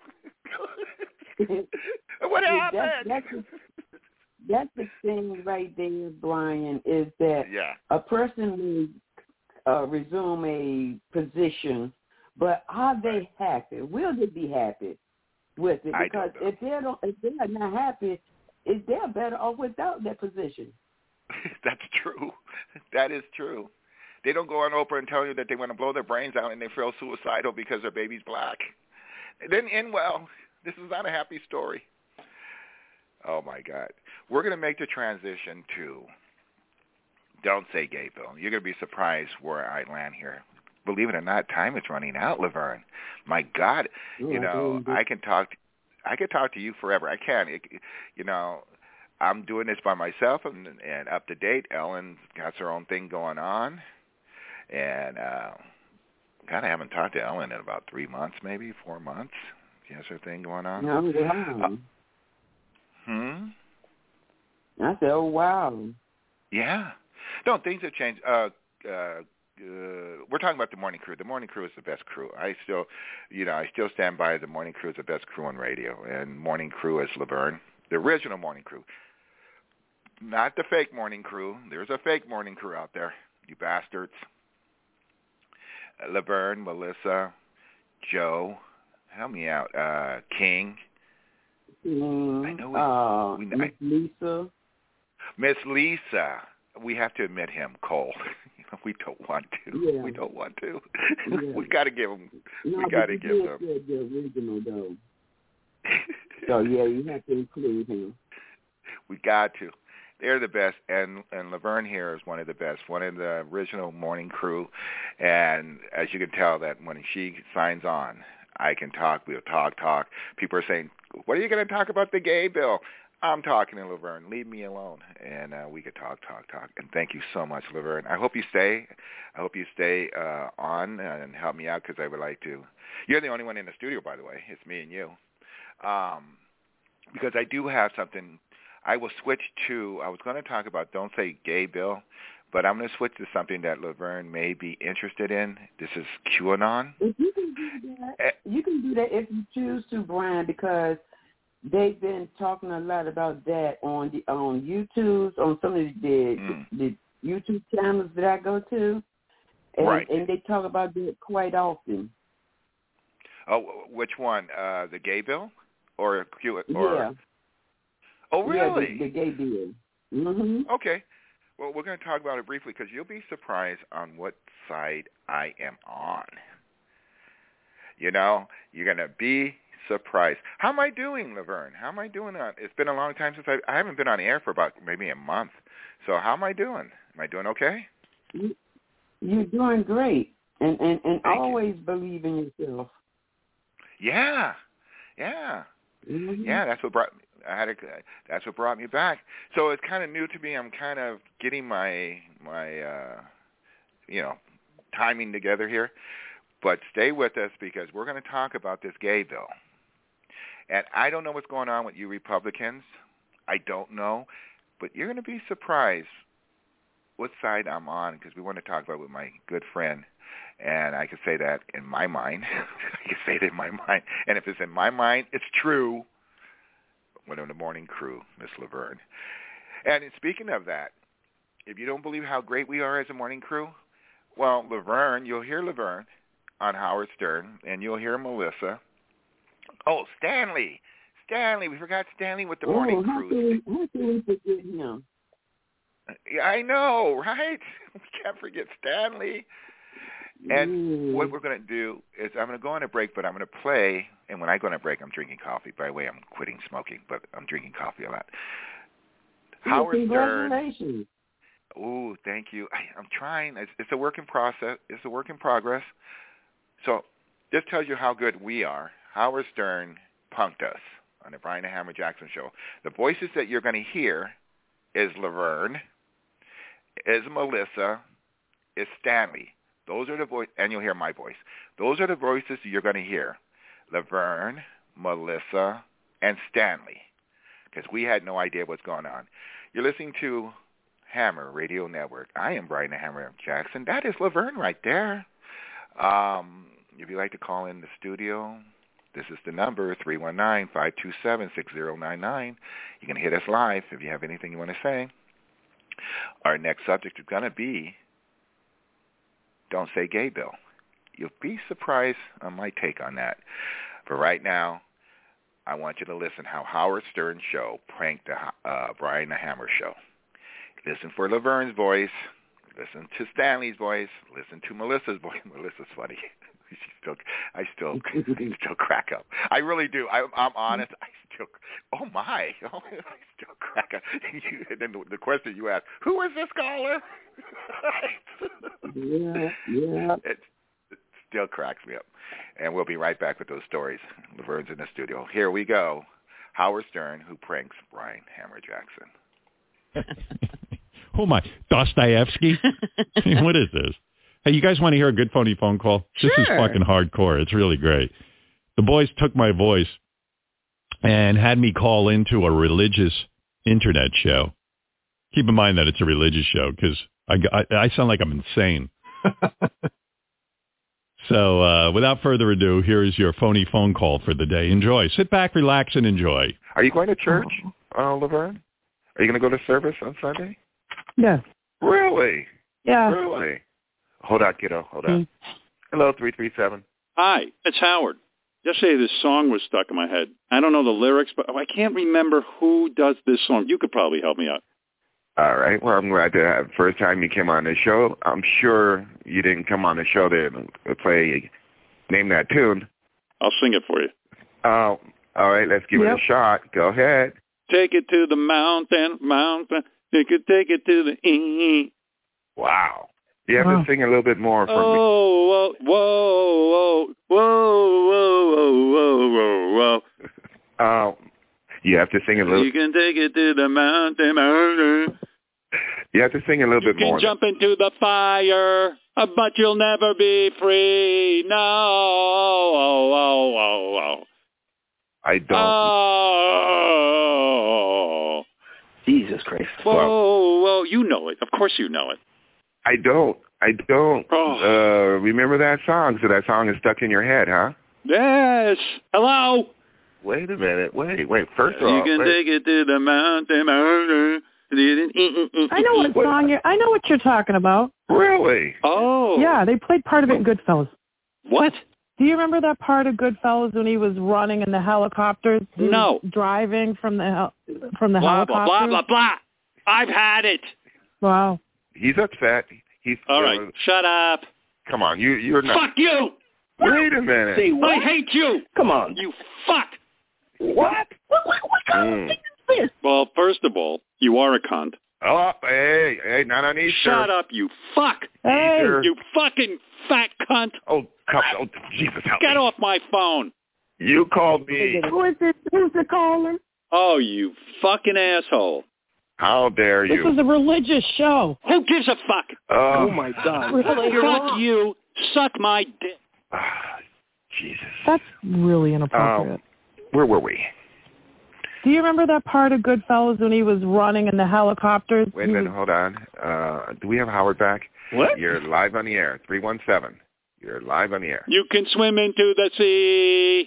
him. What happened? That's the thing right there, Brian, is that a person may resume a position, but are they happy? Will they be happy with it? Because if they're not happy, they're better off without that position. That's true. That is true. They don't go on Oprah and tell you that they want to blow their brains out and they feel suicidal because their baby's black. It didn't end well. This is not a happy story. Oh, my God. We're going to make the transition to Don't Say Gayville. You're going to be surprised where I land here. Believe it or not, time is running out, Laverne. My God. I can talk to you forever. I can. I'm doing this by myself and up to date. Ellen got her own thing going on. And God, I haven't talked to Ellen in about 3 months, maybe 4 months. She has her thing going on. Oh, wow. I said, oh, wow. Yeah. No, things have changed. We're talking about the Morning Crew. The Morning Crew is the best crew. I still stand by the Morning Crew is the best crew on radio. And Morning Crew is Laverne, the original Morning Crew. Not the fake Morning Crew. There's a fake Morning Crew out there, you bastards. Laverne, Melissa, Joe, help me out. King. I know Miss Lisa. Miss Lisa. We have to admit him, Cole. We don't want to. Yeah. We don't want to. Yeah. We got to give them. No, we got to give them. The original, though. So, yeah, you have to include him. We got to. They're the best, and Laverne here is one of the best, one of the original morning crew. And as you can tell, that when she signs on, I can talk. We'll talk. People are saying, "What are you going to talk about the gay bill?" I'm talking to Laverne. Leave me alone, and we could talk. And thank you so much, Laverne. I hope you stay. I hope you stay on and help me out because I would like to. You're the only one in the studio, by the way. It's me and you. Because I do have something. I will switch to, I was going to talk about Don't Say Gay Bill, but I'm going to switch to something that Laverne may be interested in. This is QAnon. If you can do that, you can do that if you choose to, Brian, because they've been talking a lot about that on YouTube, on some of the YouTube channels that I go to, and, right. And they talk about that quite often. Oh, which one? The gay bill or yeah. Oh, really? Yeah, the gay bill. Mm-hmm. Okay. Well, we're going to talk about it briefly because you'll be surprised on what side I am on. You know, you're going to be surprised. How am I doing, Laverne? How am I doing? It's been a long time since I haven't been on the air for about maybe a month. So how am I doing? Am I doing okay? You're doing great. And always believe in yourself. Yeah. Mm-hmm. Yeah, that's what brought me back. So it's kind of new to me. I'm kind of getting my timing together here. But stay with us because we're going to talk about this gay bill. And I don't know what's going on with you Republicans. I don't know. But you're going to be surprised what side I'm on because we want to talk about it with my good friend. And I can say that in my mind. I can say it in my mind. And if it's in my mind, it's true. One of the morning crew, Miss Laverne. And speaking of that, if you don't believe how great we are as a morning crew, well, Laverne, you'll hear Laverne on Howard Stern, and you'll hear Melissa. Oh, Stanley, we forgot Stanley with the morning crew. How can we forget him? I know, right? We can't forget Stanley. And what we're going to do is I'm going to go on a break, but I'm going to play. And when I go on a break, I'm drinking coffee. By the way, I'm quitting smoking, but I'm drinking coffee a lot. Howard Stern. Oh, thank you. I'm trying. It's a work in process. It's a work in progress. So this tells you how good we are. Howard Stern punked us on the Brian the Hammer Jackson show. The voices that you're going to hear is Laverne, is Melissa, is Stanley. Those are the voices, and you'll hear my voice. Those are the voices you're going to hear. Laverne, Melissa, and Stanley, because we had no idea what's going on. You're listening to Hammer Radio Network. I am Brian the Hammer Jackson. That is Laverne right there. If you'd like to call in the studio, this is the number, 319-527-6099. You can hit us live if you have anything you want to say. Our next subject is going to be Don't Say Gay Bill. You'll be surprised on my take on that. But right now, I want you to listen how Howard Stern show pranked the Brian the Hammer show. Listen for Laverne's voice. Listen to Stanley's voice. Listen to Melissa's voice. Melissa's funny. I still crack up. I really do. I'm honest. I still crack up. And then the question you ask, who is this caller? Yeah. It still cracks me up. And we'll be right back with those stories. Laverne's in the studio. Here we go. Howard Stern, who pranks Brian Hammer Jackson. Oh, my. Dostoevsky? What is this? Hey, you guys want to hear a good phony phone call? Sure. This is fucking hardcore. It's really great. The boys took my voice and had me call into a religious internet show. Keep in mind that it's a religious show because I sound like I'm insane. So without further ado, here is your phony phone call for the day. Enjoy. Sit back, relax, and enjoy. Are you going to church, Laverne? Are you going to go to service on Sunday? Yeah. Really? Yeah. Really? Hold on, kiddo. Hold on. Hello, 337. Hi, it's Howard. Yesterday, this song was stuck in my head. I don't know the lyrics, but I can't remember who does this song. You could probably help me out. All right. Well, I'm glad to have first time you came on the show. I'm sure you didn't come on the show to play Name That Tune. I'll sing it for you. All right. Let's give it a shot. Go ahead. Take it to the mountain. Take it to the E. Wow. You have to sing a little bit more for me. Whoa, whoa, whoa, whoa, whoa. You have to sing a little. You can take it to the mountain. You have to sing a little bit more. You can jump into the fire, but you'll never be free. No. I don't. Oh. Jesus Christ. Whoa, you know it. Of course you know it. I don't. Oh. Remember that song? So that song is stuck in your head, huh? Yes. Hello? Wait a minute. Wait. First of all, you can take it to the mountain. I know what song I know what you're talking about. Really? Oh. Yeah, they played part of it in Goodfellas. What? Do you remember that part of Goodfellas when he was running in the helicopters? No. Driving from the blah, helicopter. Blah, blah, blah. I've had it. Wow. He's upset. All right. Shut up. Come on. You're not. Fuck you. Wait a minute. Say what? I hate you. Come on. You fuck. What? What kind of thing is this? Well, first of all, you are a cunt. Oh, hey, not on Easter. Shut up, you fuck. Hey. You fucking fat cunt. Oh, Jesus, help Get me. off my phone. You called me. Who is it? Who's the caller? Oh, you fucking asshole. How dare you? This is a religious show. Who gives a fuck? Oh, my God. Really? Fuck you. Suck my dick. Jesus. That's really inappropriate. Where were we? Do you remember that part of Goodfellas when he was running in the helicopters? Wait a minute, hold on. Do we have Howard back? What? You're live on the air. 317. You're live on the air. You can swim into the sea.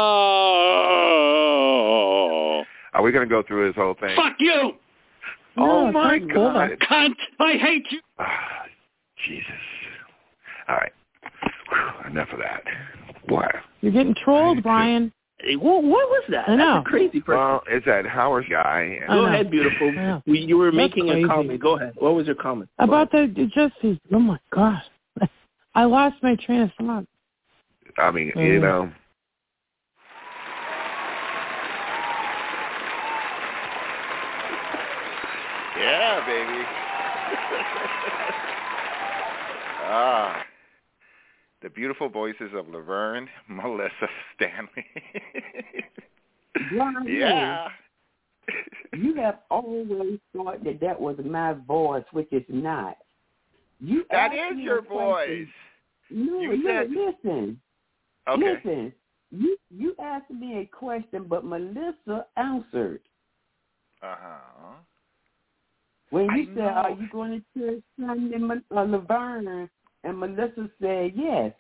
Oh. Are we going to go through his whole thing? Fuck you. Oh, my God. Cunt. I hate you. Jesus. All right. Whew, enough of that. What? You're getting trolled, Brian. Hey, what was that? I know. That's a crazy person. Well, it's that Howard guy. Go ahead, beautiful. You were making crazy. a comment. Go ahead. What was your comment? About the justice. Oh, my God. I lost my train of thought. I mean, you know. Yeah, baby. The beautiful voices of Laverne, Melissa, Stanley. Brian, yeah. You have always thought that was my voice, which is not. That is your voice. Listen. Okay. Listen. You asked me a question, but Melissa answered. Uh-huh. When you said, are you going to church Sunday, Laverne? And Melissa said, yes.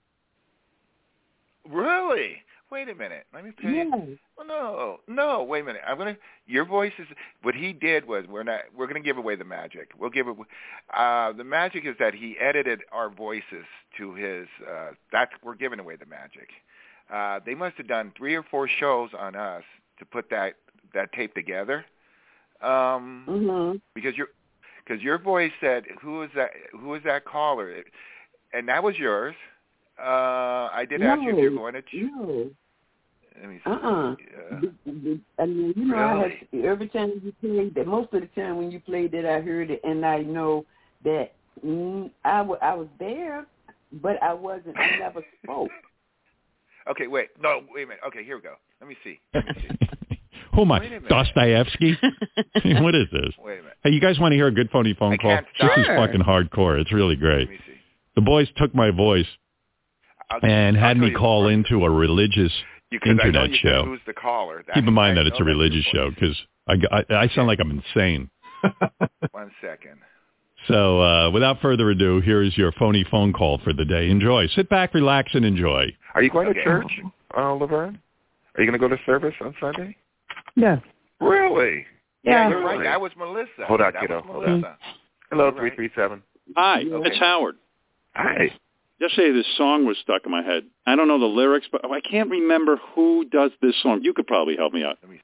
Really? Wait a minute. Let me tell you. Oh, no. Wait a minute. Your voice is. What he did was we're going to give away the magic. We'll give it. The magic is that he edited our voices to his. We're giving away the magic. They must have done 3 or 4 shows on us to put that tape together. Because your voice said, "Who is that? Who is that caller?" And that was yours. I did ask you if you're going to. No. Let me see. I mean, you know, really? Every time you played that, most of the time when you played that, I heard it, and I know that I was there, but I wasn't. I never spoke. Okay, wait a minute. Okay, here we go. Let me see. Who am I? Dostoevsky? What is this? Wait a minute. Hey, you guys want to hear a good phony phone call? This is fucking hardcore. It's really great. Let me see. The boys took my voice and had me call into a religious internet show. Who's the caller? Keep in mind that it's a religious show because I sound like I'm insane. 1 second. So without further ado, here is your phony phone call for the day. Enjoy. Sit back, relax, and enjoy. Are you going to church, Laverne? Are you going to go to service on Sunday? Yes. Really? Yeah. You're right. That was Melissa. Hold on, kiddo. Hello, 337. Hi, it's Howard. Hi. Yesterday, this song was stuck in my head. I don't know the lyrics, but I can't remember who does this song. You could probably help me out. Let me see.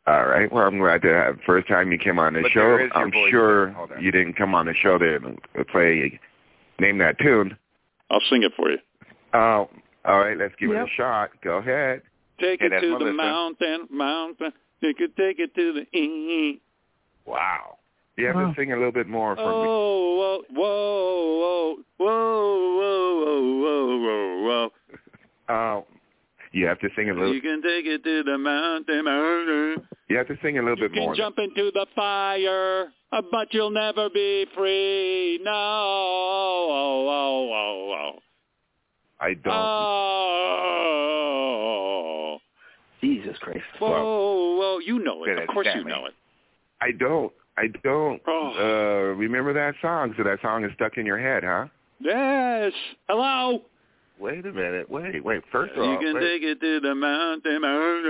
All right. Well, I'm glad to have first time you came on the show. I'm sure you didn't come on the show to play Name That Tune. I'll sing it for you. Oh, all right. Let's give it a shot. Go ahead. Take it to the mountain. You could take it to the E. Wow. You have to sing a little bit more for me. Whoa, whoa, whoa, whoa, whoa, whoa, whoa. You have to sing a little. You can take it to the mountain. You have to sing a little bit more. You can jump into the fire, but you'll never be free. No. I don't. Oh. Jesus Christ. Whoa, you know it. Of course you know it. I don't. Remember that song? So that song is stuck in your head, huh? Yes. Hello? Wait a minute. Wait. First of all, you can take it to the mountain.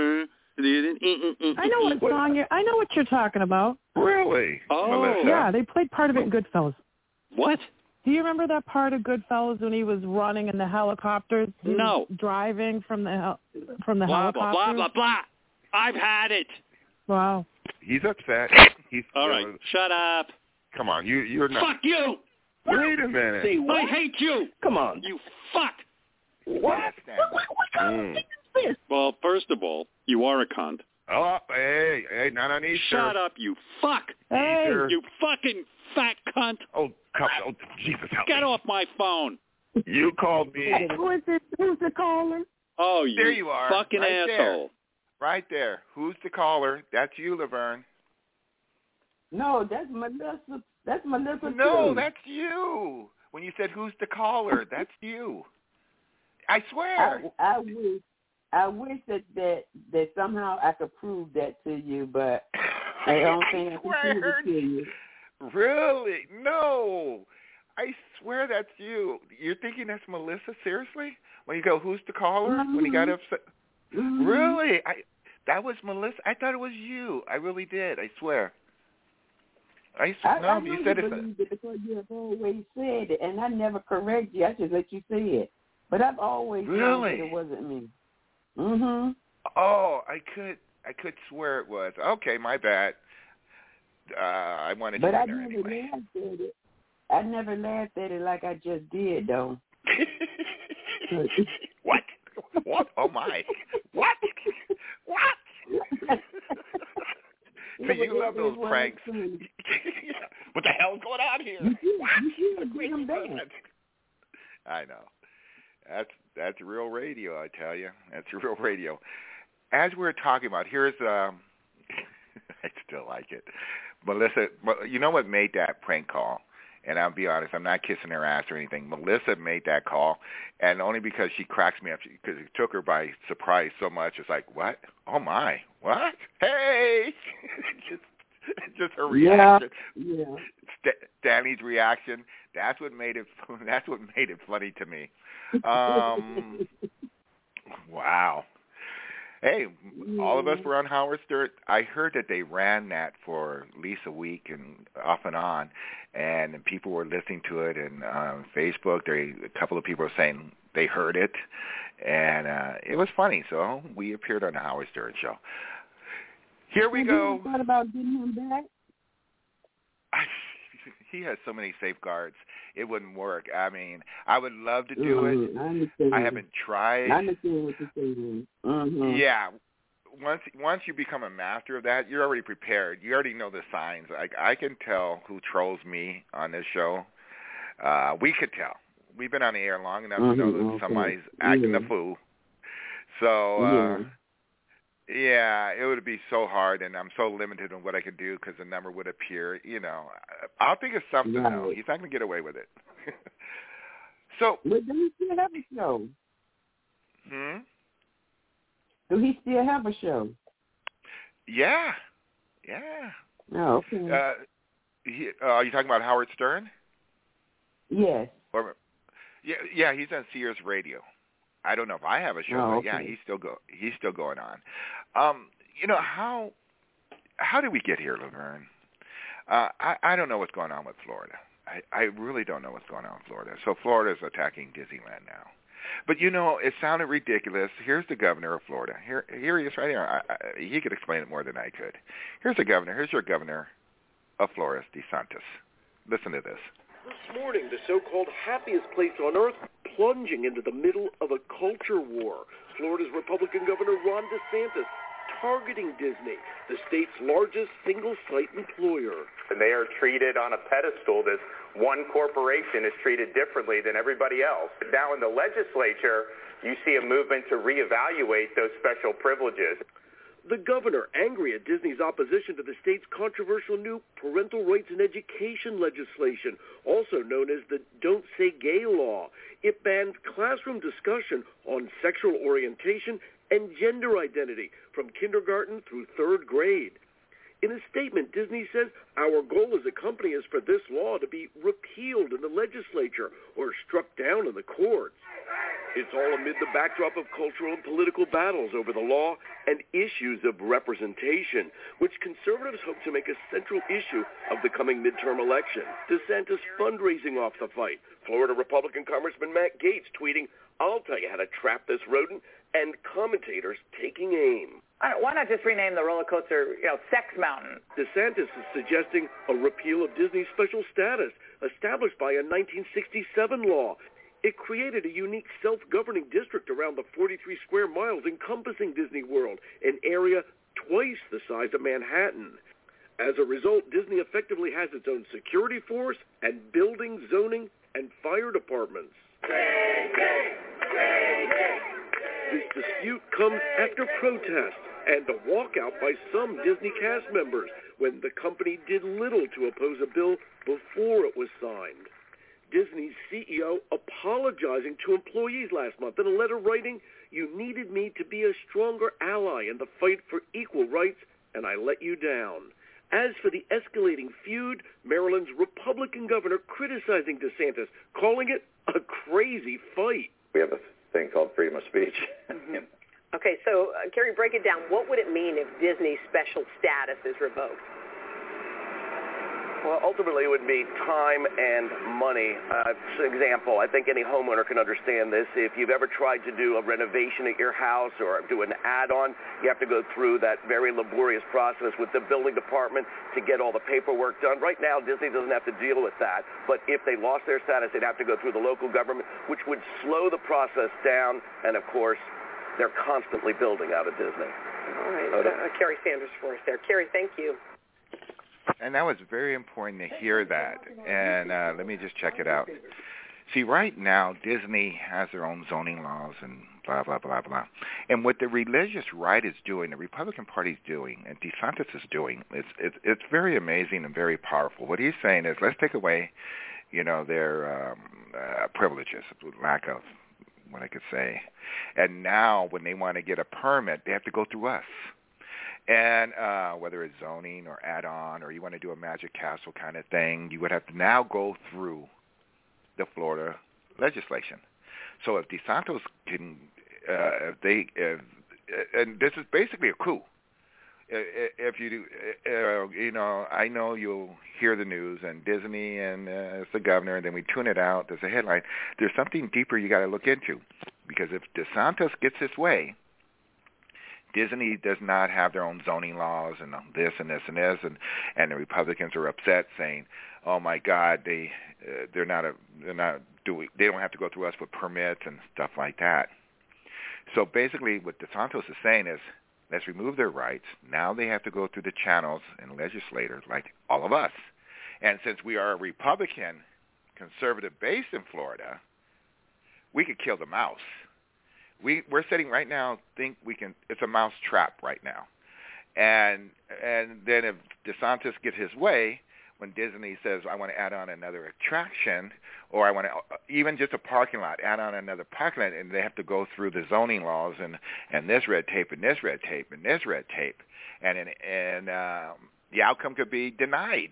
I know what you're talking about. Really? Oh. Melissa? Yeah, they played part of it in Goodfellas. What? Do you remember that part of Goodfellas when he was running in the helicopters? No. Driving from the blah, helicopter? Blah, blah, blah. I've had it. Wow. He's upset. All right. Shut up. Come on. You're not. Fuck you. Wait a minute. Say what? I hate you. Come on. You fuck. What? Well, first of all, you are a cunt. Oh, hey, not on Easter. Shut up, you fuck. Hey. You fucking fat cunt. Oh, Jesus, help Get me. off my phone. You called me. Who's the caller? Oh, there you are. Fucking right asshole. There. Right there. Who's the caller? That's you, Laverne. No, that's Melissa. That's Melissa. No, too. that's you. When you said who's the caller, that's you. I swear. I wish that somehow I could prove that to you, but I don't think I can prove it to you. Really? No. I swear that's you. You're thinking that's Melissa? Seriously? When you go, who's the caller? Mm-hmm. When you got upset? Mm-hmm. Really? That was Melissa? I thought it was you. I really did. I swear. I know you said it because you have always said it, and I never correct you. I just let you say it. But I've always known that it wasn't me. Mhm. Oh, I could swear it was. Okay, my bad. I wanted to But I there never anyway. laughed at it. I never laughed at it like I just did, though. What? What? Oh my! What? What? So you love those pranks? What the hell's going on here? I know. That's real radio, I tell you. That's real radio. As we were talking about, here's I still like it. Melissa, you know what made that prank call? And I'll be honest, I'm not kissing her ass or anything. Melissa made that call, and only because she cracks me up, because it took her by surprise so much. It's like, what? Oh, my. What? Hey! just her reaction. Yeah. Danny's reaction. That's what made it funny to me. Wow. Hey, all of us were on Howard Stern. I heard that they ran that for at least a week and off and on, and people were listening to it. And on Facebook, a couple of people were saying they heard it, and it was funny. So we appeared on the Howard Stern show. Here we go. What about getting him back? He has so many safeguards. It wouldn't work. I mean, I would love to do it. I haven't tried. I understand what you're saying. Mm-hmm. Yeah. Once you become a master of that, you're already prepared. You already know the signs. I can tell who trolls me on this show. We could tell. We've been on the air long enough to know that somebody's acting a fool. So, yeah, it would be so hard, and I'm so limited on what I could do because the number would appear. You know, I'll think of something, though. He's not going to get away with it. So, but do he still have a show? Do he still have a show? Yeah. Oh, okay. Are you talking about Howard Stern? Yes. Yeah, he's on Sirius Radio. I don't know if I have a show, but yeah, he's still going on. You know, how did we get here, Laverne? I don't know what's going on with Florida. I really don't know what's going on in Florida. So Florida's attacking Disneyland now. But, it sounded ridiculous. Here's the governor of Florida. Here he is right here. He could explain it more than I could. Here's the governor. Here's your governor of Florida, DeSantis. Listen to this. This morning, the so-called happiest place on earth plunging into the middle of a culture war. Florida's Republican Governor Ron DeSantis targeting Disney, the state's largest single-site employer. And they are treated on a pedestal. This one corporation is treated differently than everybody else. Now in the legislature, you see a movement to reevaluate those special privileges. The governor angry at Disney's opposition to the state's controversial new parental rights and education legislation, also known as the Don't Say Gay law. It banned classroom discussion on sexual orientation and gender identity from kindergarten through third grade. In a statement, Disney says, our goal as a company is for this law to be repealed in the legislature or struck down in the courts. It's all amid the backdrop of cultural and political battles over the law and issues of representation, which conservatives hope to make a central issue of the coming midterm election. DeSantis fundraising off the fight. Florida Republican Congressman Matt Gaetz tweeting, I'll tell you how to trap this rodent, and commentators taking aim. Why not just rename the roller coaster, Sex Mountain? DeSantis is suggesting a repeal of Disney's special status established by a 1967 law. It created a unique self-governing district around the 43 square miles encompassing Disney World, an area twice the size of Manhattan. As a result, Disney effectively has its own security force and building, zoning, and fire departments. This dispute comes after protests and a walkout by some Disney cast members when the company did little to oppose a bill before it was signed. Disney's CEO apologizing to employees last month in a letter writing, you needed me to be a stronger ally in the fight for equal rights, and I let you down. As for the escalating feud, Maryland's Republican governor criticizing DeSantis, calling it a crazy fight. We have a thing called freedom of speech. Mm-hmm. Okay, so, Kerry, break it down. What would it mean if Disney's special status is revoked? Well, ultimately, it would be time and money. For example, I think any homeowner can understand this. If you've ever tried to do a renovation at your house or do an add-on, you have to go through that very laborious process with the building department to get all the paperwork done. Right now, Disney doesn't have to deal with that. But if they lost their status, they'd have to go through the local government, which would slow the process down. And, of course, they're constantly building out of Disney. All right. Kerry Sanders for us there. Kerry, thank you. And that was very important to hear that. And let me just check it out. See, right now, Disney has their own zoning laws and blah, blah, blah, blah. And what the religious right is doing, the Republican Party is doing, and DeSantis is doing, it's very amazing and very powerful. What he's saying is, let's take away, their privileges, lack of what I could say. And now when they want to get a permit, they have to go through us. And whether it's zoning or add-on or you want to do a Magic Castle kind of thing, you would have to now go through the Florida legislation. So if DeSantis can, and this is basically a coup. If you do, I know you'll hear the news and Disney and it's the governor, and then we tune it out. There's a headline. There's something deeper you got to look into, because if DeSantis gets his way, Disney does not have their own zoning laws and this and this and this, and the Republicans are upset, saying, "Oh my God, they don't have to go through us with permits and stuff like that." So basically, what DeSantis is saying is, let's remove their rights. Now they have to go through the channels and legislators like all of us. And since we are a Republican conservative base in Florida, we could kill the mouse. We're sitting right now, it's a mouse trap right now. And then if DeSantis gets his way, when Disney says, I want to add on another attraction, or I want to, even just a parking lot, add on another parking lot, and they have to go through the zoning laws and this red tape and this red tape and this red tape, and the outcome could be denied.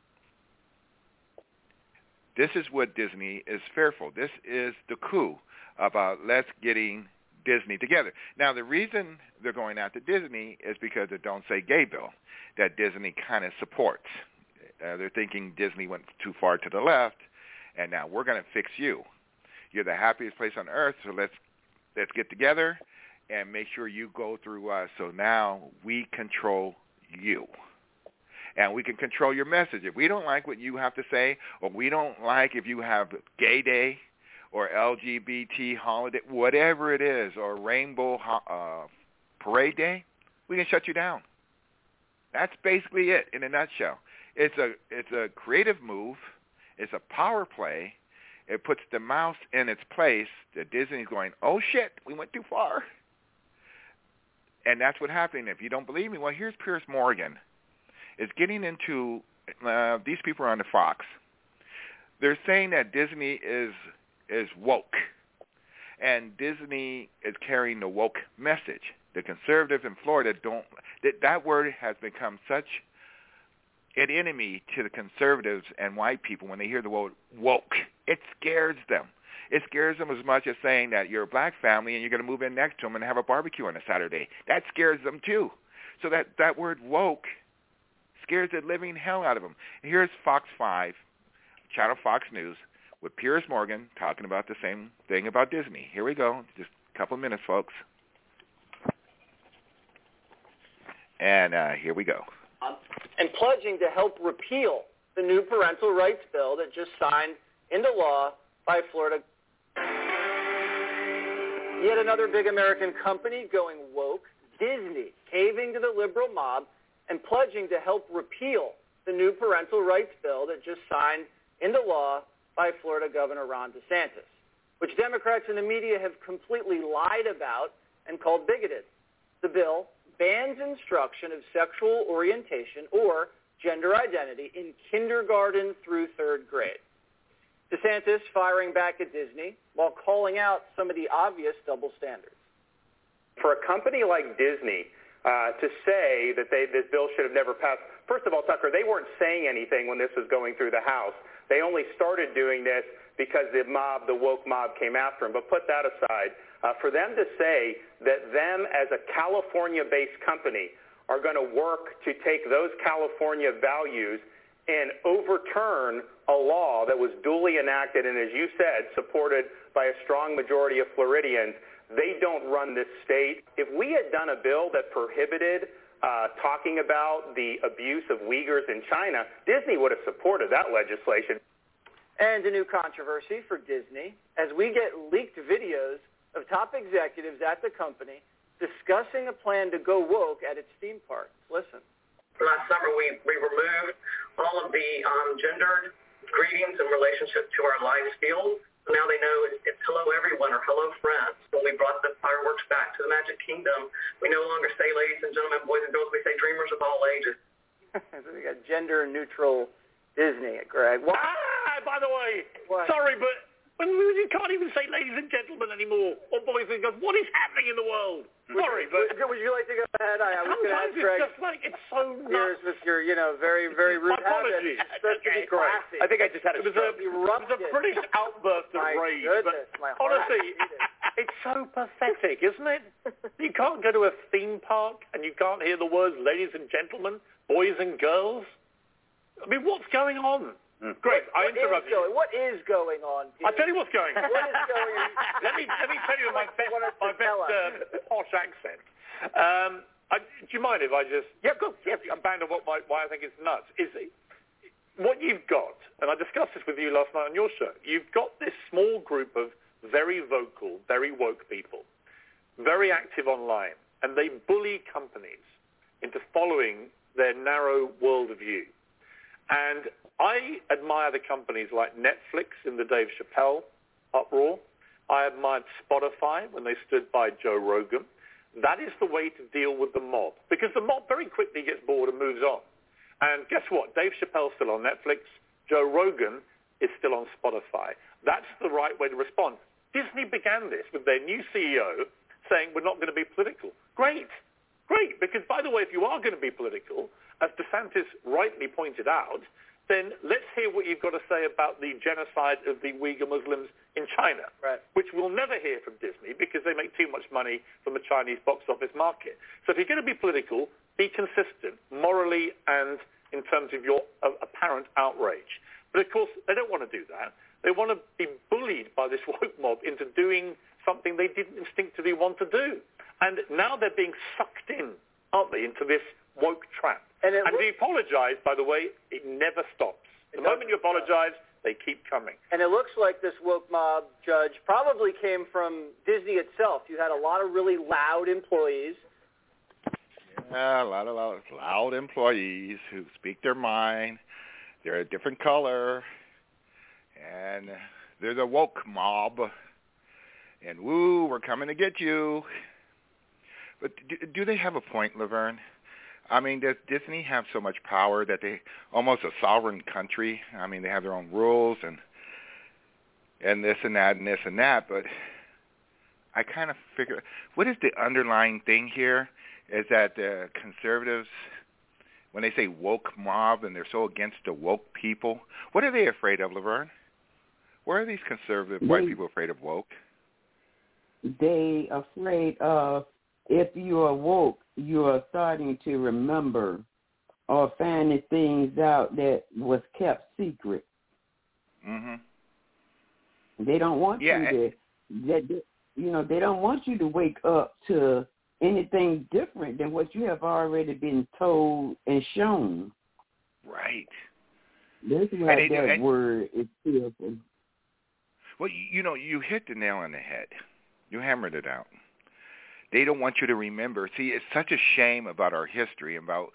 This is what Disney is fearful. This is the coup about let's getting Disney together. Now, the reason they're going after Disney is because of the Don't Say Gay bill that Disney kind of supports. They're thinking Disney went too far to the left, and now we're going to fix you. You're the happiest place on earth, so let's get together and make sure you go through us. So now we control you. And we can control your message. If we don't like what you have to say, or we don't like if you have Gay Day or LGBT holiday, whatever it is, or Rainbow Parade Day, we can shut you down. That's basically it in a nutshell. It's a creative move. It's a power play. It puts the mouse in its place. That Disney's going, oh shit, we went too far. And that's what happened. If you don't believe me, well, here's Piers Morgan. It's getting into these people are on the Fox. They're saying that Disney is woke, and Disney is carrying the woke message. The conservatives in Florida don't. That word has become such an enemy to the conservatives and white people when they hear the word woke. It scares them. It scares them as much as saying that you're a black family and you're going to move in next to them and have a barbecue on a Saturday. That scares them too. So that word woke scares the living hell out of them. And here's Fox 5, Channel Fox News, with Piers Morgan talking about the same thing about Disney. Here we go. Just a couple of minutes, folks. And here we go. And pledging to help repeal the new parental rights bill that just signed into law by Florida. Yet another big American company going woke, Disney, caving to the liberal mob and pledging to help repeal the new parental rights bill that just signed into law by Florida Governor Ron DeSantis, which Democrats in the media have completely lied about and called bigoted. The bill bans instruction of sexual orientation or gender identity in kindergarten through third grade. DeSantis firing back at Disney while calling out some of the obvious double standards. For a company like Disney to say that this bill should have never passed, first of all, Tucker, they weren't saying anything when this was going through the House. They only started doing this because the woke mob came after them. But put that aside, for them to say that them as a California-based company are going to work to take those California values and overturn a law that was duly enacted and, as you said, supported by a strong majority of Floridians, they don't run this state. If we had done a bill that prohibited talking about the abuse of Uyghurs in China, Disney would have supported that legislation. And a new controversy for Disney as we get leaked videos of top executives at the company discussing a plan to go woke at its theme parks. Listen. Last summer, we removed all of the gendered greetings in relationship to our live field. So now they know it's hello everyone or hello friends. When we brought the fireworks back to the Magic Kingdom, we no longer say ladies and gentlemen, boys and girls. We say dreamers of all ages. So we got gender-neutral Disney, Greg. What? By the way, what? Sorry, but you can't even say ladies and gentlemen anymore, or boys and girls. What is happening in the world? Sorry, but would you like to go ahead? I was going to ask Greg. It's just like it's so nuts. With your, very, very rude apologies. Supposed to be classy. I think I just had it was a British outburst of rage. Goodness, but honestly, it's so pathetic, isn't it? You can't go to a theme park and you can't hear the words "ladies and gentlemen," "boys and girls." I mean, what's going on? Greg, I interrupted you. What is going on? I'll tell you what's going on. What is going on? Let me tell you my best posh accent. Do you mind if I just... Yeah, go. I'm bound on why I think it's nuts. Is what you've got, and I discussed this with you last night on your show, you've got this small group of very vocal, very woke people, very active online, and they bully companies into following their narrow worldview. And I admire the companies like Netflix in the Dave Chappelle uproar. I admired Spotify when they stood by Joe Rogan. That is the way to deal with the mob, because the mob very quickly gets bored and moves on. And guess what? Dave Chappelle's still on Netflix. Joe Rogan is still on Spotify. That's the right way to respond. Disney began this with their new CEO saying we're not going to be political. Great, because by the way, if you are going to be political, as DeSantis rightly pointed out, then let's hear what you've got to say about the genocide of the Uyghur Muslims in China, which we'll never hear from Disney because they make too much money from the Chinese box office market. So if you're going to be political, be consistent morally and in terms of your apparent outrage. But of course, they don't want to do that. They want to be bullied by this woke mob into doing something they didn't instinctively want to do. And now they're being sucked in, aren't they, into this woke trap. And if you apologize, by the way, it never stops. The moment you apologize, they keep coming. And it looks like this woke mob, Judge, probably came from Disney itself. You had a lot of really loud employees. Yeah, a lot of loud employees who speak their mind. They're a different color. And they're the woke mob. And woo, we're coming to get you. But do they have a point, Laverne? I mean, does Disney have so much power that they almost a sovereign country? I mean, they have their own rules and this and that and this and that. But I kind of figure, what is the underlying thing here? Is that the conservatives, when they say woke mob and they're so against the woke people, what are they afraid of, Laverne? Why are these conservative white people afraid of woke? They afraid of, if you are woke, you are starting to remember or finding things out that was kept secret. Mm-hmm. They don't want you to, they don't want you to wake up to anything different than what you have already been told and shown. Right. That's why that word is fearful. Well, you hit the nail on the head. You hammered it out. They don't want you to remember. See, it's such a shame about our history, about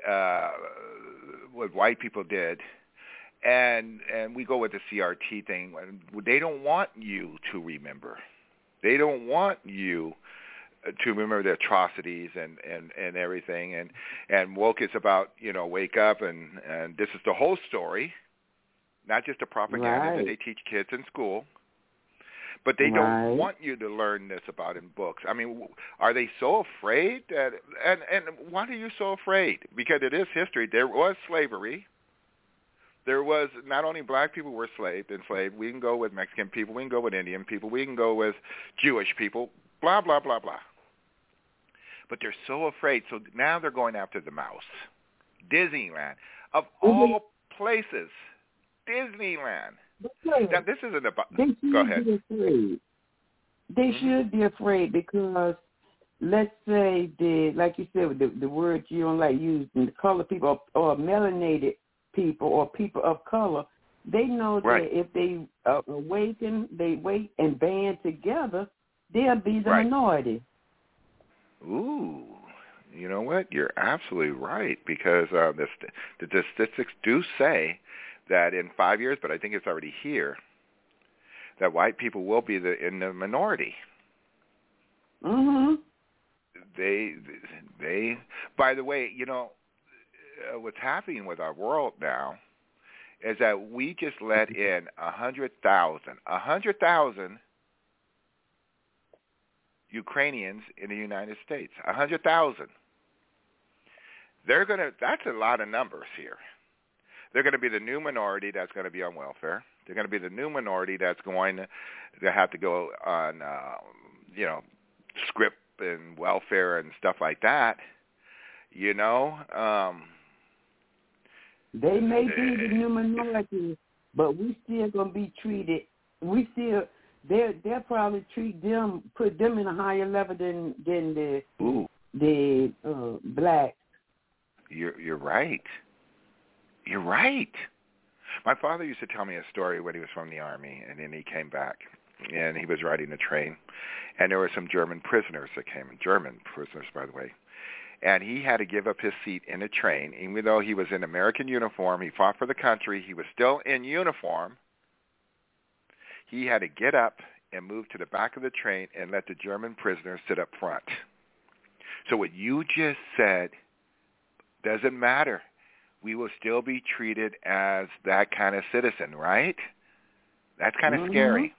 what white people did. And we go with the CRT thing. They don't want you to remember. They don't want you to remember the atrocities and everything. And woke is about, wake up and this is the whole story, not just the propaganda that they teach kids in school. But they don't want you to learn this about in books. I mean, are they so afraid that? And why are you so afraid? Because it is history. There was slavery. There was not only black people were enslaved. We can go with Mexican people. We can go with Indian people. We can go with Jewish people. Blah blah blah blah. But they're so afraid. So now they're going after the mouse. Disneyland, of all places, Disneyland. Now, this isn't about. Go ahead. They should be afraid because, let's say, like you said, the word you don't like using, the color people or melanated people or people of color, they know that if they awaken, they wait and band together, they'll be the minority. Ooh, you know what? You're absolutely right because the statistics do say that in 5 years, but I think it's already here, that white people will be in the minority. Mm-hmm. They. By the way, what's happening with our world now is that we just let in 100,000 Ukrainians in the United States. 100,000. That's a lot of numbers here. They're going to be the new minority that's going to be on welfare. They're going to be the new minority that's going to have to go on, script and welfare and stuff like that. They may be the new minority, but we still going to be treated. They'll probably put them in a higher level than the blacks. You're right. You're right. My father used to tell me a story when he was from the Army, and then he came back, and he was riding a train, and there were some German prisoners that came, German prisoners, by the way, and he had to give up his seat in the train, even though he was in American uniform. He fought for the country. He was still in uniform. He had to get up and move to the back of the train and let the German prisoners sit up front. So what you just said doesn't matter. We will still be treated as that kind of citizen, right? That's kind of scary.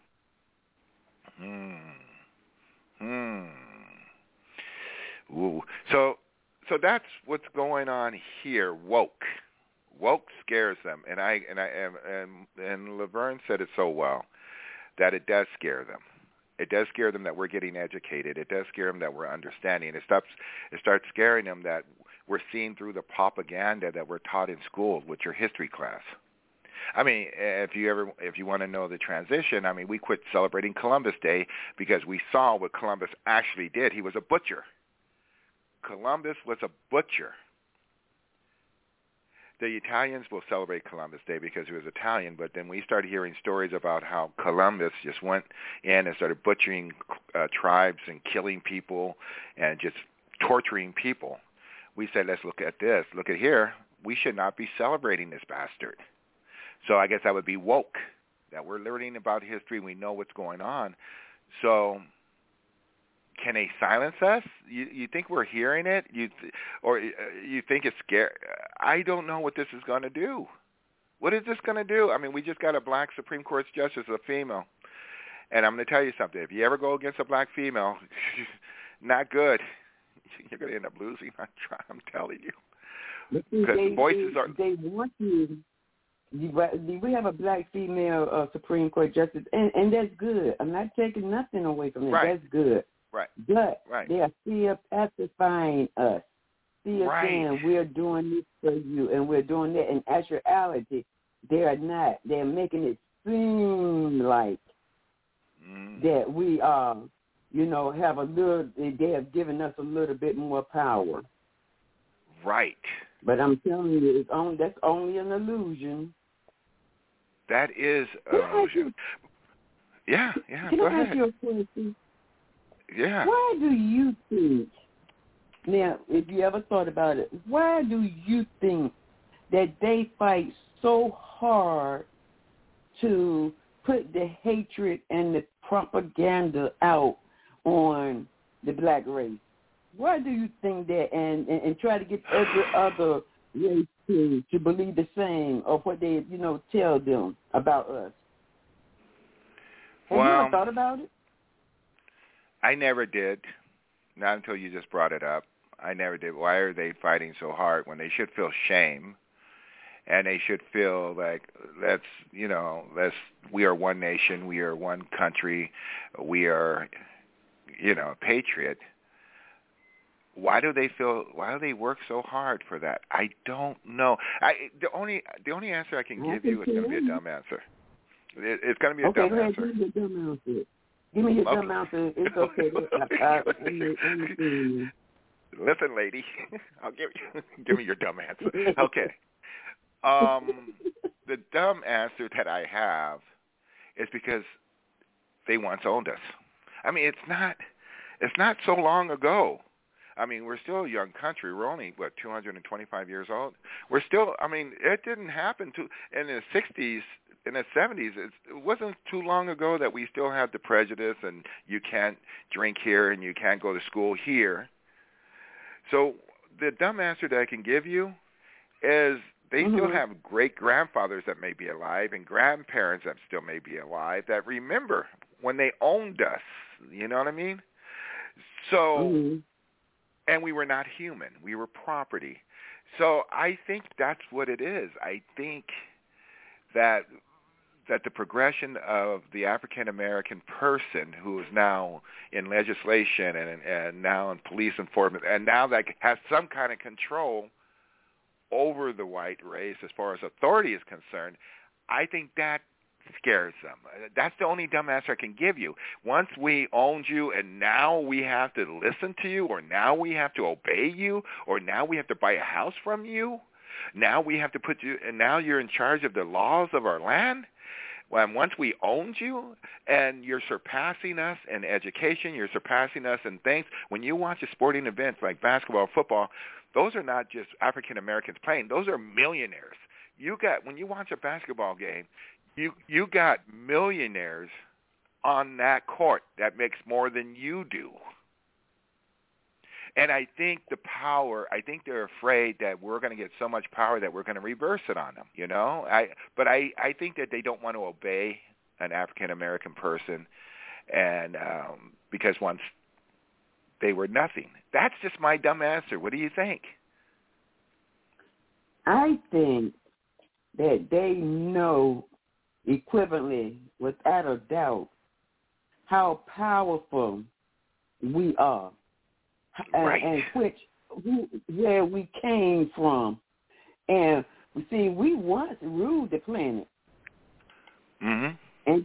Ooh. So that's what's going on here. Woke scares them, and Laverne said it so well that it does scare them. It does scare them that we're getting educated. It does scare them that we're understanding. It starts scaring them that we're seeing through the propaganda that we're taught in school with your history class. I mean, if you want to know the transition, I mean, we quit celebrating Columbus Day because we saw what Columbus actually did. He was a butcher. Columbus was a butcher. The Italians will celebrate Columbus Day because he was Italian, but then we started hearing stories about how Columbus just went in and started butchering tribes and killing people and just torturing people. We said, let's look at this. Look at here. We should not be celebrating this bastard. So I guess that would be woke, that we're learning about history. We know what's going on. So can they silence us? You think we're hearing it? Or you think it's scary? I don't know what this is going to do. What is this going to do? I mean, we just got a black Supreme Court justice, a female. And I'm going to tell you something. If you ever go against a black female, not good. You're going to end up losing. I'm telling you. Because the voices are... They want you. We have a black female Supreme Court justice, and that's good. I'm not taking nothing away from it. Right. That's good. Right. But they are still pacifying us, still saying we're doing this for you and we're doing that. In actuality, they are not. They're making it seem like that we are, have a little. They have given us a little bit more power. Right. But I'm telling you, that's only an illusion. That is an illusion. Yeah. Can go I ask ahead. you a question? Yeah. Why do you think, now, if you ever thought about it, why do you think that they fight so hard to put the hatred and the propaganda out on the black race? Why do you think that and try to get every other race to believe the same of what they, tell them about us? Have you ever thought about it? I never did, not until you just brought it up. I never did. Why are they fighting so hard when they should feel shame, and they should feel like we are one nation, we are one country, we are, a patriot. Why do they work so hard for that? I don't know. The only answer I can give you is going to be a dumb answer. It's going to be a dumb answer. Give me the dumb answer. Give me your dumb answer. It's okay. Listen, lady, I'll give me your dumb answer. Okay. The dumb answer that I have is because they once owned us. I mean, it's not so long ago. I mean, we're still a young country. We're only, 225 years old? We're still, it didn't happen in the 60s, in the 70s. It wasn't too long ago that we still had the prejudice and you can't drink here and you can't go to school here. So the dumb answer that I can give you is they still have great-grandfathers that may be alive and grandparents that still may be alive that remember when they owned us. You know what I mean? So... And we were not human. We were property. So I think that's what it is. I think that the progression of the African-American person who is now in legislation and now in police enforcement and now that has some kind of control over the white race as far as authority is concerned, I think that scares them. That's the only dumb answer I can give you. Once we owned you and now we have to listen to you, or now we have to obey you, or now we have to buy a house from you, now we have to put you, and now you're in charge of the laws of our land. When once we owned you and you're surpassing us in education, you're surpassing us in things. When you watch a sporting event like basketball or football, those are not just African Americans playing. Those are millionaires. When you watch a basketball game, you got millionaires on that court that makes more than you do. And I think they're afraid that we're going to get so much power that we're going to reverse it on them, But I think that they don't want to obey an African-American person and because once they were nothing. That's just my dumb answer. What do you think? I think that they know equivalently, without a doubt, how powerful we are, and where we came from. And see, we once ruled the planet. Mhm. And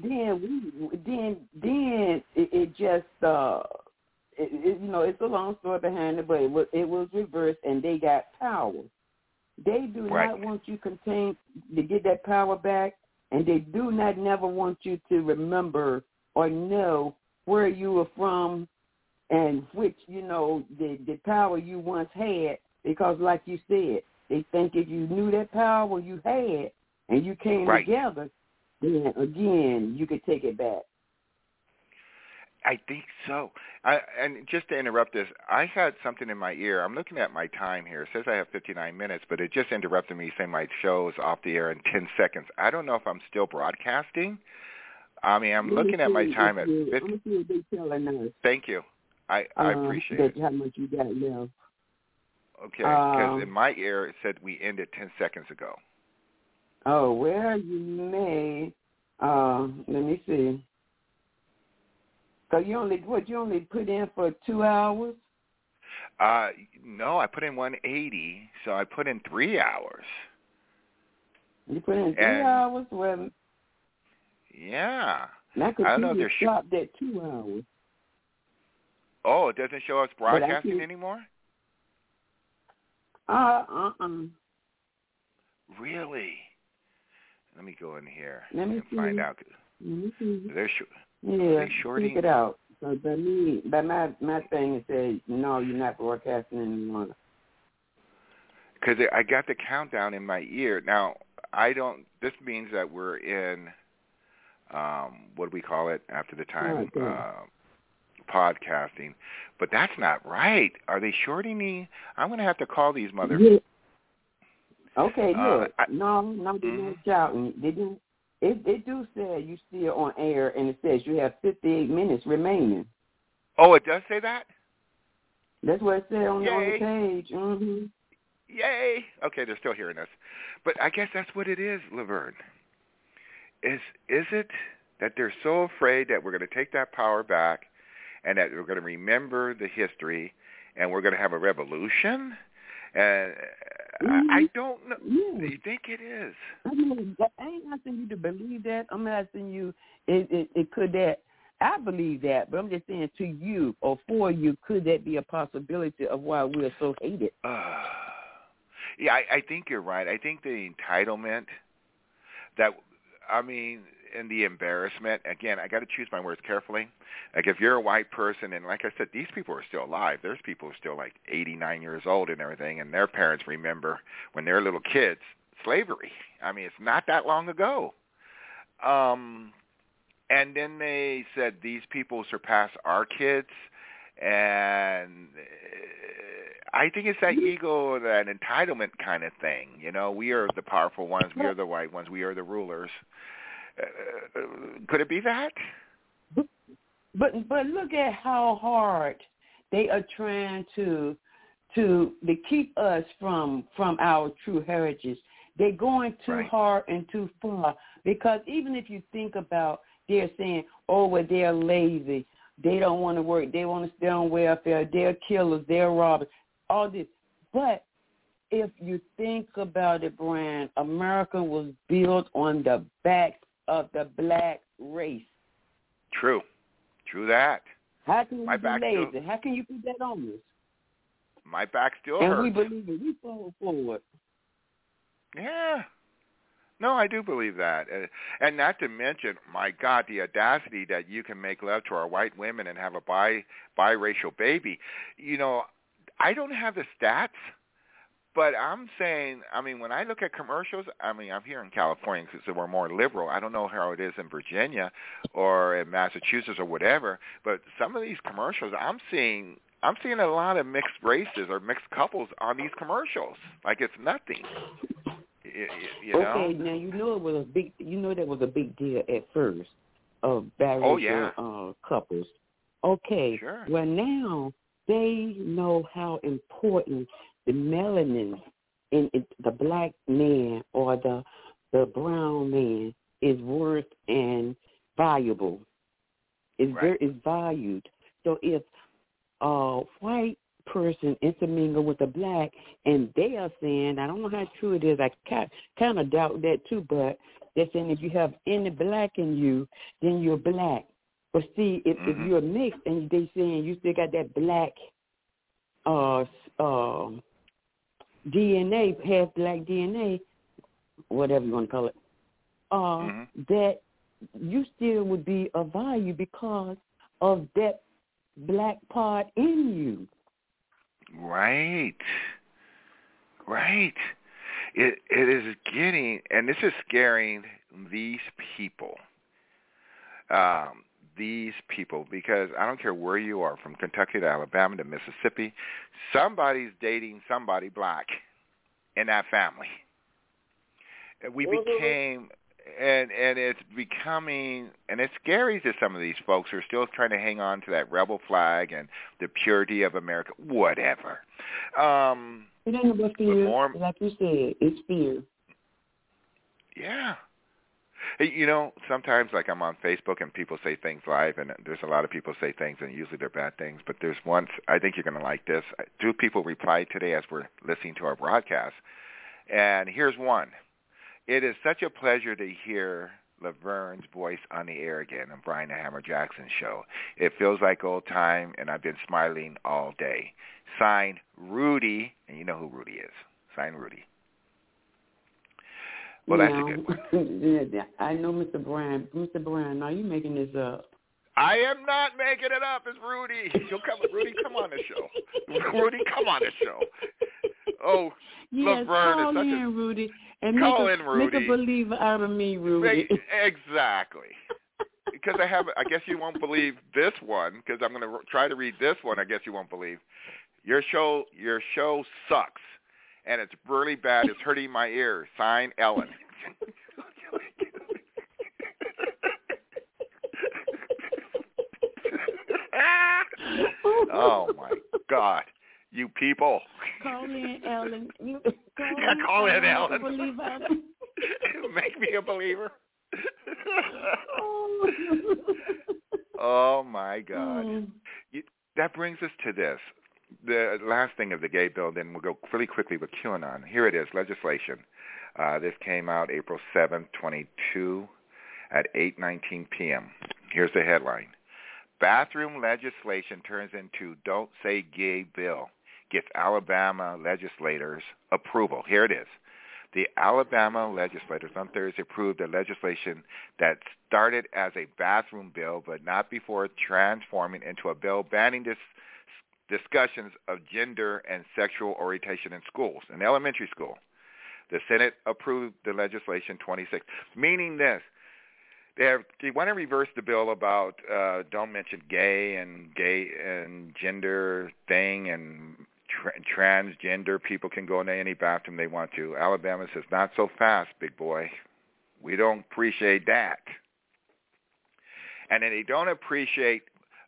then it just it's a long story behind it, but it was reversed, and they got power. They do not want you to get that power back, and they do not never want you to remember or know where you were from and which, the power you once had, because like you said, they think if you knew that power you had and you came together, then again, you could take it back. I think so. And just to interrupt this, I had something in my ear. I'm looking at my time here. It says I have 59 minutes, but it just interrupted me saying my show is off the air in 10 seconds. I don't know if I'm still broadcasting. I mean, I'm looking at my time at 50. Let me see what they're telling us. Thank you. I appreciate it. How much you got left. Okay, because in my ear it said we ended 10 seconds ago. Oh, well, you may. Let me see. So you only put in for 2 hours? No, I put in 180, so I put in 3 hours. You put in 3 hours? Well, yeah. I don't know if they're stopped at 2 hours. Oh, it doesn't show us broadcasting anymore? Really? Let me go in here and find out. They're shorting. Check it out. So by my thing, it says, no, you're not broadcasting anymore. Because I got the countdown in my ear. Now, this means that we're in, what do we call it after the time? Podcasting. But that's not right. Are they shorting me? I'm going to have to call these mother... Yeah. Okay, look. No, they're not shouting. They do. It do say you still on air, and it says you have 58 minutes remaining. Oh, it does say that? That's what it said on the page. Mm-hmm. Yay! Okay, they're still hearing us. But I guess that's what it is, Laverne. Is it that they're so afraid that we're going to take that power back and that we're going to remember the history and we're going to have a revolution? And I don't know. Yeah. Do you think it is? I mean, I ain't asking you to believe that. I'm asking you, it could that. I believe that, but I'm just saying to you or for you, could that be a possibility of why we're so hated? Yeah, I think you're right. I think the entitlement and the embarrassment, again, I got to choose my words carefully. Like if you're a white person, and like I said, these people are still alive. There's people who are still like 89 years old and everything, and their parents remember when they're little kids, slavery. I mean, it's not that long ago. And then they said these people surpass our kids, and I think it's that ego, that entitlement kind of thing. We are the powerful ones. We are the white ones. We are the rulers. Could it be that? But look at how hard they are trying to keep us from our true heritage. They're going too hard and too far, because even if you think about, they're saying, oh, well, they're lazy. They don't want to work. They want to stay on welfare. They're killers. They're robbers. All this. But if you think about it, Brian, America was built on the backs of the black race. True that. How can you be lazy? How can you put that on us? My back still hurts. And we believe it. We fall forward. Yeah. No, I do believe that. And not to mention, my God, the audacity that you can make love to our white women and have a biracial baby. I don't have the stats, but I'm saying, when I look at commercials, I'm here in California because we're more liberal. I don't know how it is in Virginia or in Massachusetts or whatever, but some of these commercials, I'm seeing a lot of mixed races or mixed couples on these commercials. Like it's nothing. Okay, now it was a big. That was a big deal at first of biracial couples. Okay, sure. Well now they know how important the melanin in the black man or the brown man is worth and valuable. Is valued. So if a white person intermingle with a black, and they are saying, I don't know how true it is, I kind of doubt that too, but They're saying if you have any black in you, then you're black. But see, if you're mixed and they saying you still got that black DNA, half black DNA, whatever you want to call it, that you still would be of value because of that black part in you. Right. It is getting, and this is scaring these people. Because I don't care where you are, from Kentucky to Alabama to Mississippi, somebody's dating somebody black in that family. We became, and it's becoming, and it's scary to some of these folks who are still trying to hang on to that rebel flag and the purity of America, whatever. It ain't about fear, like you said, it's fear. Yeah. Hey, you know, sometimes like I'm on Facebook and people say things live, and there's a lot of people say things, and usually they're bad things. But there's one, I think you're going to like this. 2 people replied today as we're listening to our broadcast, and here's one. It is such a pleasure to hear Laverne's voice on the air again on Brian the Hammer Jackson show. It feels like old time, and I've been smiling all day. Signed, Rudy, and you know who Rudy is. Signed, Rudy. Well, that's a good one. I know Mr. Brian. Mr. Brian, are you making this up? I am not making it up. It's Rudy. Rudy, come on the show. Rudy, come on the show. Oh, yes, Laverne call is such in, Rudy, and Rudy. Make a believer out of me, Rudy. Exactly. Because I guess you won't believe this one, because I'm going to try to read this one. I guess you won't believe. Your show sucks, and it's really bad. It's hurting my ears. Signed, Ellen. Oh, my God. You people. Call in, Ellen. Call in, Ellen. Make me a believer. Oh, my God. That brings us to this. The last thing of the gay bill, then we'll go really quickly with QAnon. Here it is, legislation. This came out April 7th, 22 at 8:19 p.m. Here's the headline. Bathroom legislation turns into Don't Say Gay bill. Gets Alabama legislators approval. Here it is. The Alabama legislators on Thursday approved a legislation that started as a bathroom bill, but not before transforming into a bill banning discussions of gender and sexual orientation in schools, in elementary school. The Senate approved the legislation 26, meaning this. They want to reverse the bill about don't mention gay and gender thing, and transgender people can go into any bathroom they want to. Alabama says, not so fast, big boy. We don't appreciate that. And then they don't appreciate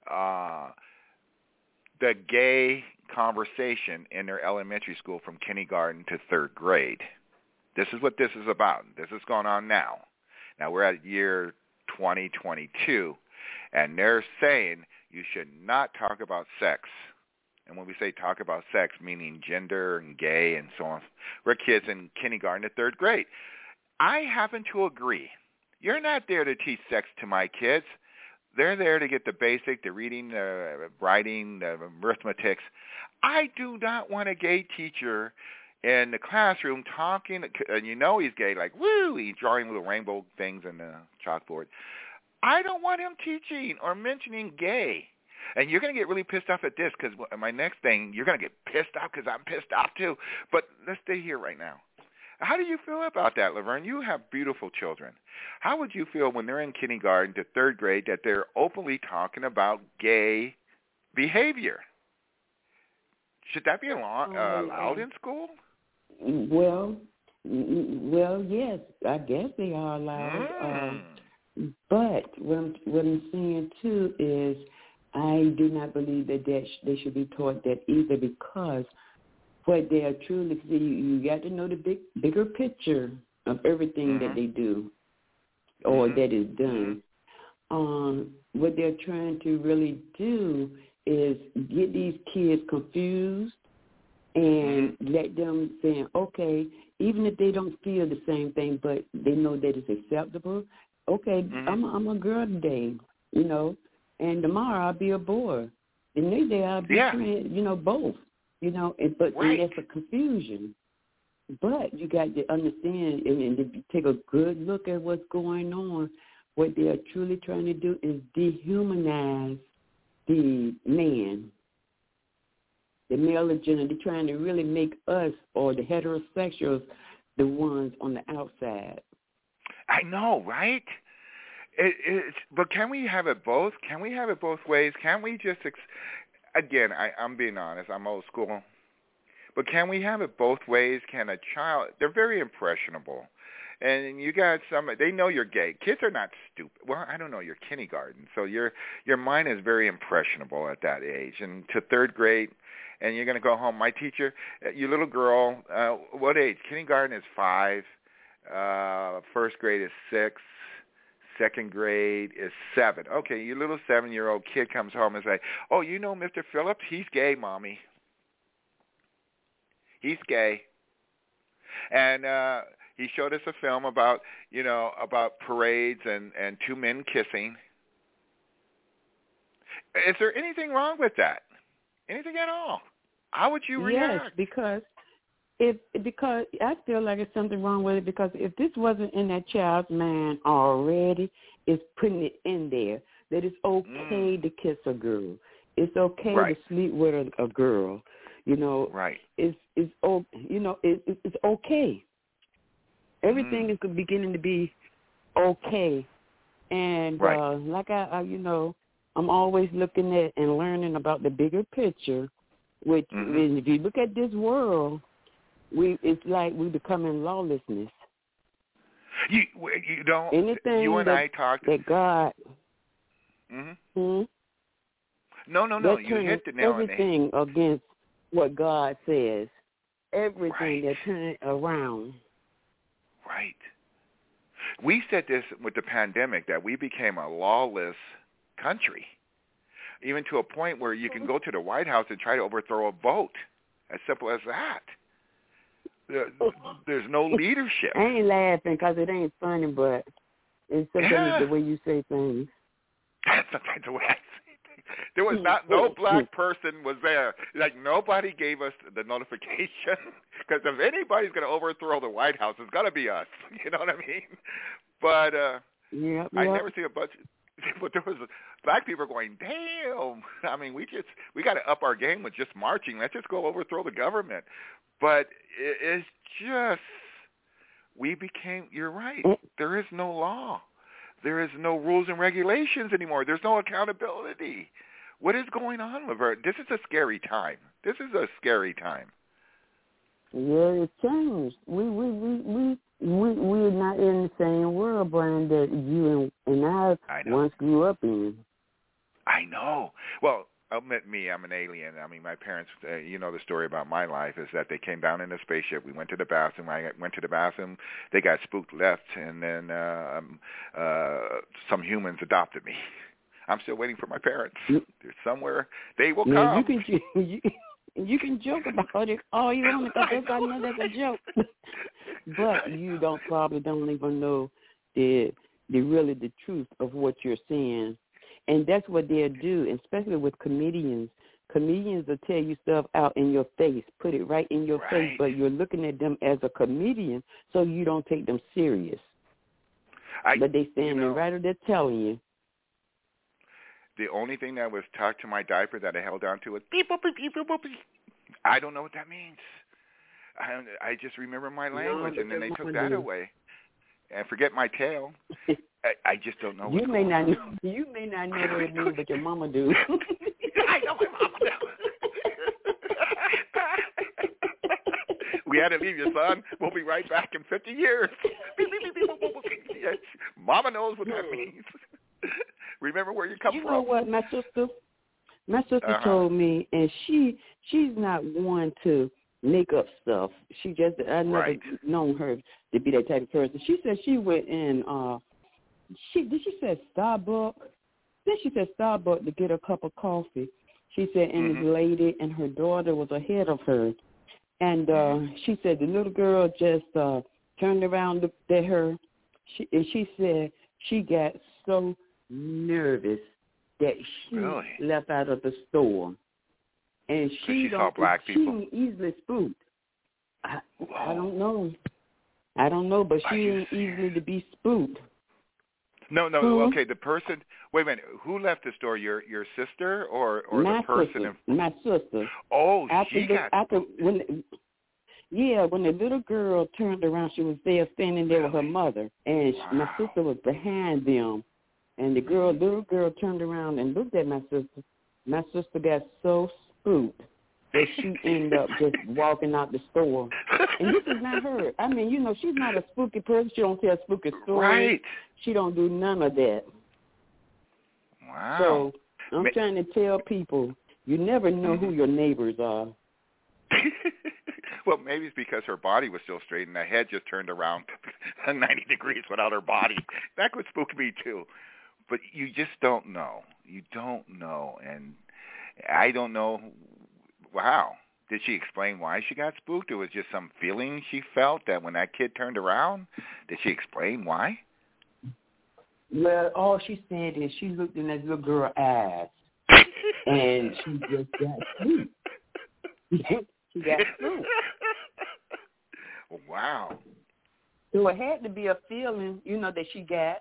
the gay conversation in their elementary school from kindergarten to 3rd grade. This is what this is about. This is going on now. Now, we're at year 2022, and they're saying you should not talk about sex. And when we say talk about sex, meaning gender and gay and so on, we're kids in kindergarten to 3rd grade. I happen to agree. You're not there to teach sex to my kids. They're there to get the basic, the reading, the writing, the arithmetics. I do not want a gay teacher in the classroom talking, and you know he's gay, like, woo, he's drawing little rainbow things on the chalkboard. I don't want him teaching or mentioning gay. And you're going to get really pissed off at this, because my next thing, you're going to get pissed off because I'm pissed off too. But let's stay here right now. How do you feel about that, Laverne? You have beautiful children. How would you feel when they're in kindergarten to 3rd grade that they're openly talking about gay behavior? Should that be allowed in school? Well, yes, I guess they are allowed. But what I'm saying too is, I do not believe that they should be taught that either, because what they are truly, you got to know the bigger picture of everything that they do or that is done. What they're trying to really do is get these kids confused and let them say, okay, even if they don't feel the same thing, but they know that it's acceptable. Okay, I'm a girl today, you know, and tomorrow I'll be a boy. The next day I'll be both, you know, and that's a confusion. But you got to understand and take a good look at what's going on. What they are truly trying to do is dehumanize the man, the male agenda. They're trying to really make us, or the heterosexuals, the ones on the outside. I know, right? But can we have it both? Can we have it both ways? Can't we just, again, I'm being honest, I'm old school, but can we have it both ways? Can a child, they're very impressionable, and you got they know you're gay. Kids are not stupid. Well, I don't know, you're kindergarten, so your mind is very impressionable at that age. And to third grade, and you're going to go home. My teacher, you little girl, what age? Kindergarten is 5, first grade is 6, second grade is 7. Okay, your little 7-year-old kid comes home and say, "Oh, you know Mr. Phillips? He's gay, Mommy. He's gay." And he showed us a film about parades and two men kissing. Is there anything wrong with that? Anything at all? How would you react? Yes, because I feel like there's something wrong with it, because if this wasn't in that child's mind already, it's putting it in there that it's okay to kiss a girl. It's okay to sleep with a girl. You know, it's okay. Everything is beginning to be okay, and like I'm always looking at and learning about the bigger picture. Which, if you look at this world, it's like we're becoming lawlessness. You don't. Anything you and I talked. That God. No. You hit the nail on the head. Everything against what God says. Everything that turns around. Right. We said this with the pandemic, that we became a lawless country, even to a point where you can go to the White House and try to overthrow a vote. As simple as that. There's no leadership. I ain't laughing because it ain't funny, but it's sometimes the way you say things. That's sometimes the way I say things. There was no black person was there. Like, nobody gave us the notification. Because if anybody's going to overthrow the White House, it's got to be us. You know what I mean? But I never see a bunch. But there was black people going, damn. I mean, we got to up our game with just marching. Let's just go overthrow the government. But it's just, you're right. There is no law. There is no rules and regulations anymore. There's no accountability. What is going on with her? This is a scary time. This is a scary time. Yeah, it changed. We're not in the same world, Brian, that you and I once grew up in. I know. Well, admit me, I'm an alien. I mean, my parents, you know the story about my life, is that they came down in a spaceship. We went to the bathroom. I went to the bathroom. They got spooked left, and then some humans adopted me. I'm still waiting for my parents. They're somewhere. They will come. You can joke about it all you want, because I know that's a joke. But you probably don't even know the truth of what you're saying. And that's what they'll do, especially with comedians. Comedians will tell you stuff out in your face, put it right in your face, but you're looking at them as a comedian, so you don't take them serious. But they standing right there telling you. The only thing that was tucked to my diaper that I held on to was beep, boop, beep, boop, boop, beep. I don't know what that means. I just remember my language, and then they took that away. And forget my tail. I just don't know. You may not know what it means, but your mama do. I know my mama do. We had to leave you, son. We'll be right back in 50 years. Yes. Mama knows what that means. Remember where you come from. You know what, my sister told me, and she's not one to make up stuff. I never known her to be that type of person. She said she went in. She said Starbucks. Then she said Starbucks to get a cup of coffee. She said, and this lady and her daughter was ahead of her, And she said the little girl just turned around, looked at her, and she said she got so nervous that she left out of the store. And she saw black people. She easily spooked. I don't know. I don't know, but she ain't easily to be spooked. No. Okay, the person. Wait a minute. Who left the store? Your sister or the person? My sister. Oh, when the little girl turned around, she was there standing there with her mother, and my sister was behind them. And the little girl turned around and looked at my sister. My sister got so spooked that she ended up just walking out the store. And this is not her. I mean, she's not a spooky person. She don't tell spooky stories. Right. She don't do none of that. Wow. So I'm trying to tell people, you never know who your neighbors are. Well, maybe it's because her body was still straight and her head just turned around 90 degrees without her body. That could spook me too. But you just don't know. You don't know. And I don't know. Wow. Did she explain why she got spooked? It was just some feeling she felt that when that kid turned around? Did she explain why? Well, all she said is she looked in that little girl's eyes, and she just got spooked. She got spooked. Wow. So it had to be a feeling, that she got.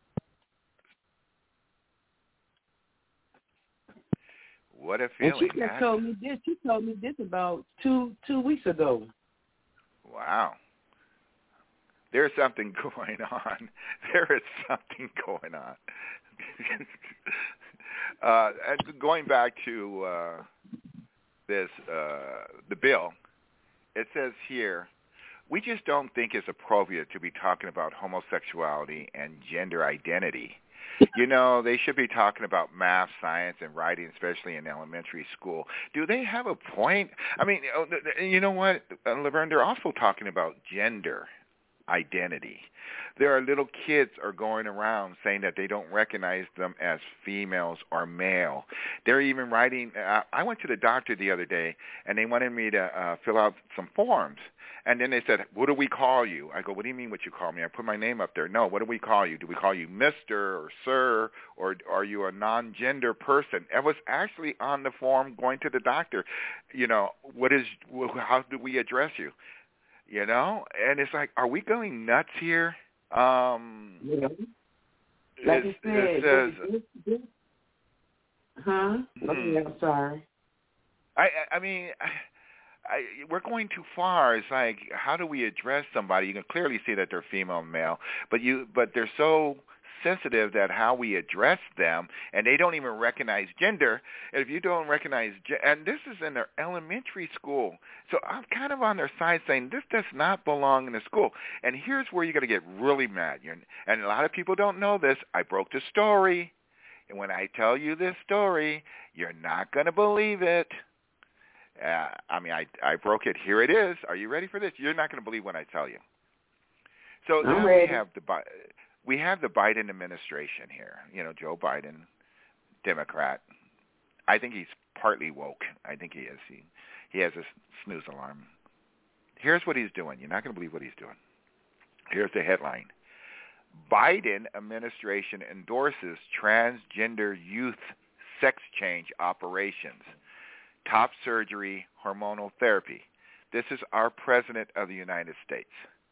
What a feeling. And she just told me this. She told me this about two weeks ago. Wow. There's something going on. There is something going on. And going back to the bill, it says here, we just don't think it's appropriate to be talking about homosexuality and gender identity. They should be talking about math, science, and writing, especially in elementary school. Do they have a point? I mean, you know what, Laverne, they're also talking about gender identity. There are little kids are going around saying that they don't recognize them as females or male. They're even writing, I went to the doctor the other day, and they wanted me to fill out some forms. And then they said, what do we call you? I go, what do you mean what you call me? I put my name up there. No, what do we call you? Do we call you Mr. or Sir, or are you a non-gender person? It was actually on the form going to the doctor. How do we address you? And it's like, are we going nuts here? Like you said, I'm sorry. I mean, we're going too far. It's like, how do we address somebody? You can clearly see that they're female and male, but they're so sensitive that how we address them, and they don't even recognize gender. And if you don't recognize, and this is in their elementary school, so I'm kind of on their side saying this does not belong in the school. And here's where you're going to get really mad. And a lot of people don't know this. I broke the story, and when I tell you this story, you're not going to believe it. I broke it. Here it is. Are you ready for this? You're not going to believe when I tell you. So now we have the Biden administration here. Joe Biden, Democrat. I think he's partly woke. I think he is. He has a snooze alarm. Here's what he's doing. You're not going to believe what he's doing. Here's the headline. Biden administration endorses transgender youth sex change operations. Top surgery, hormonal therapy. This is our president of the United States.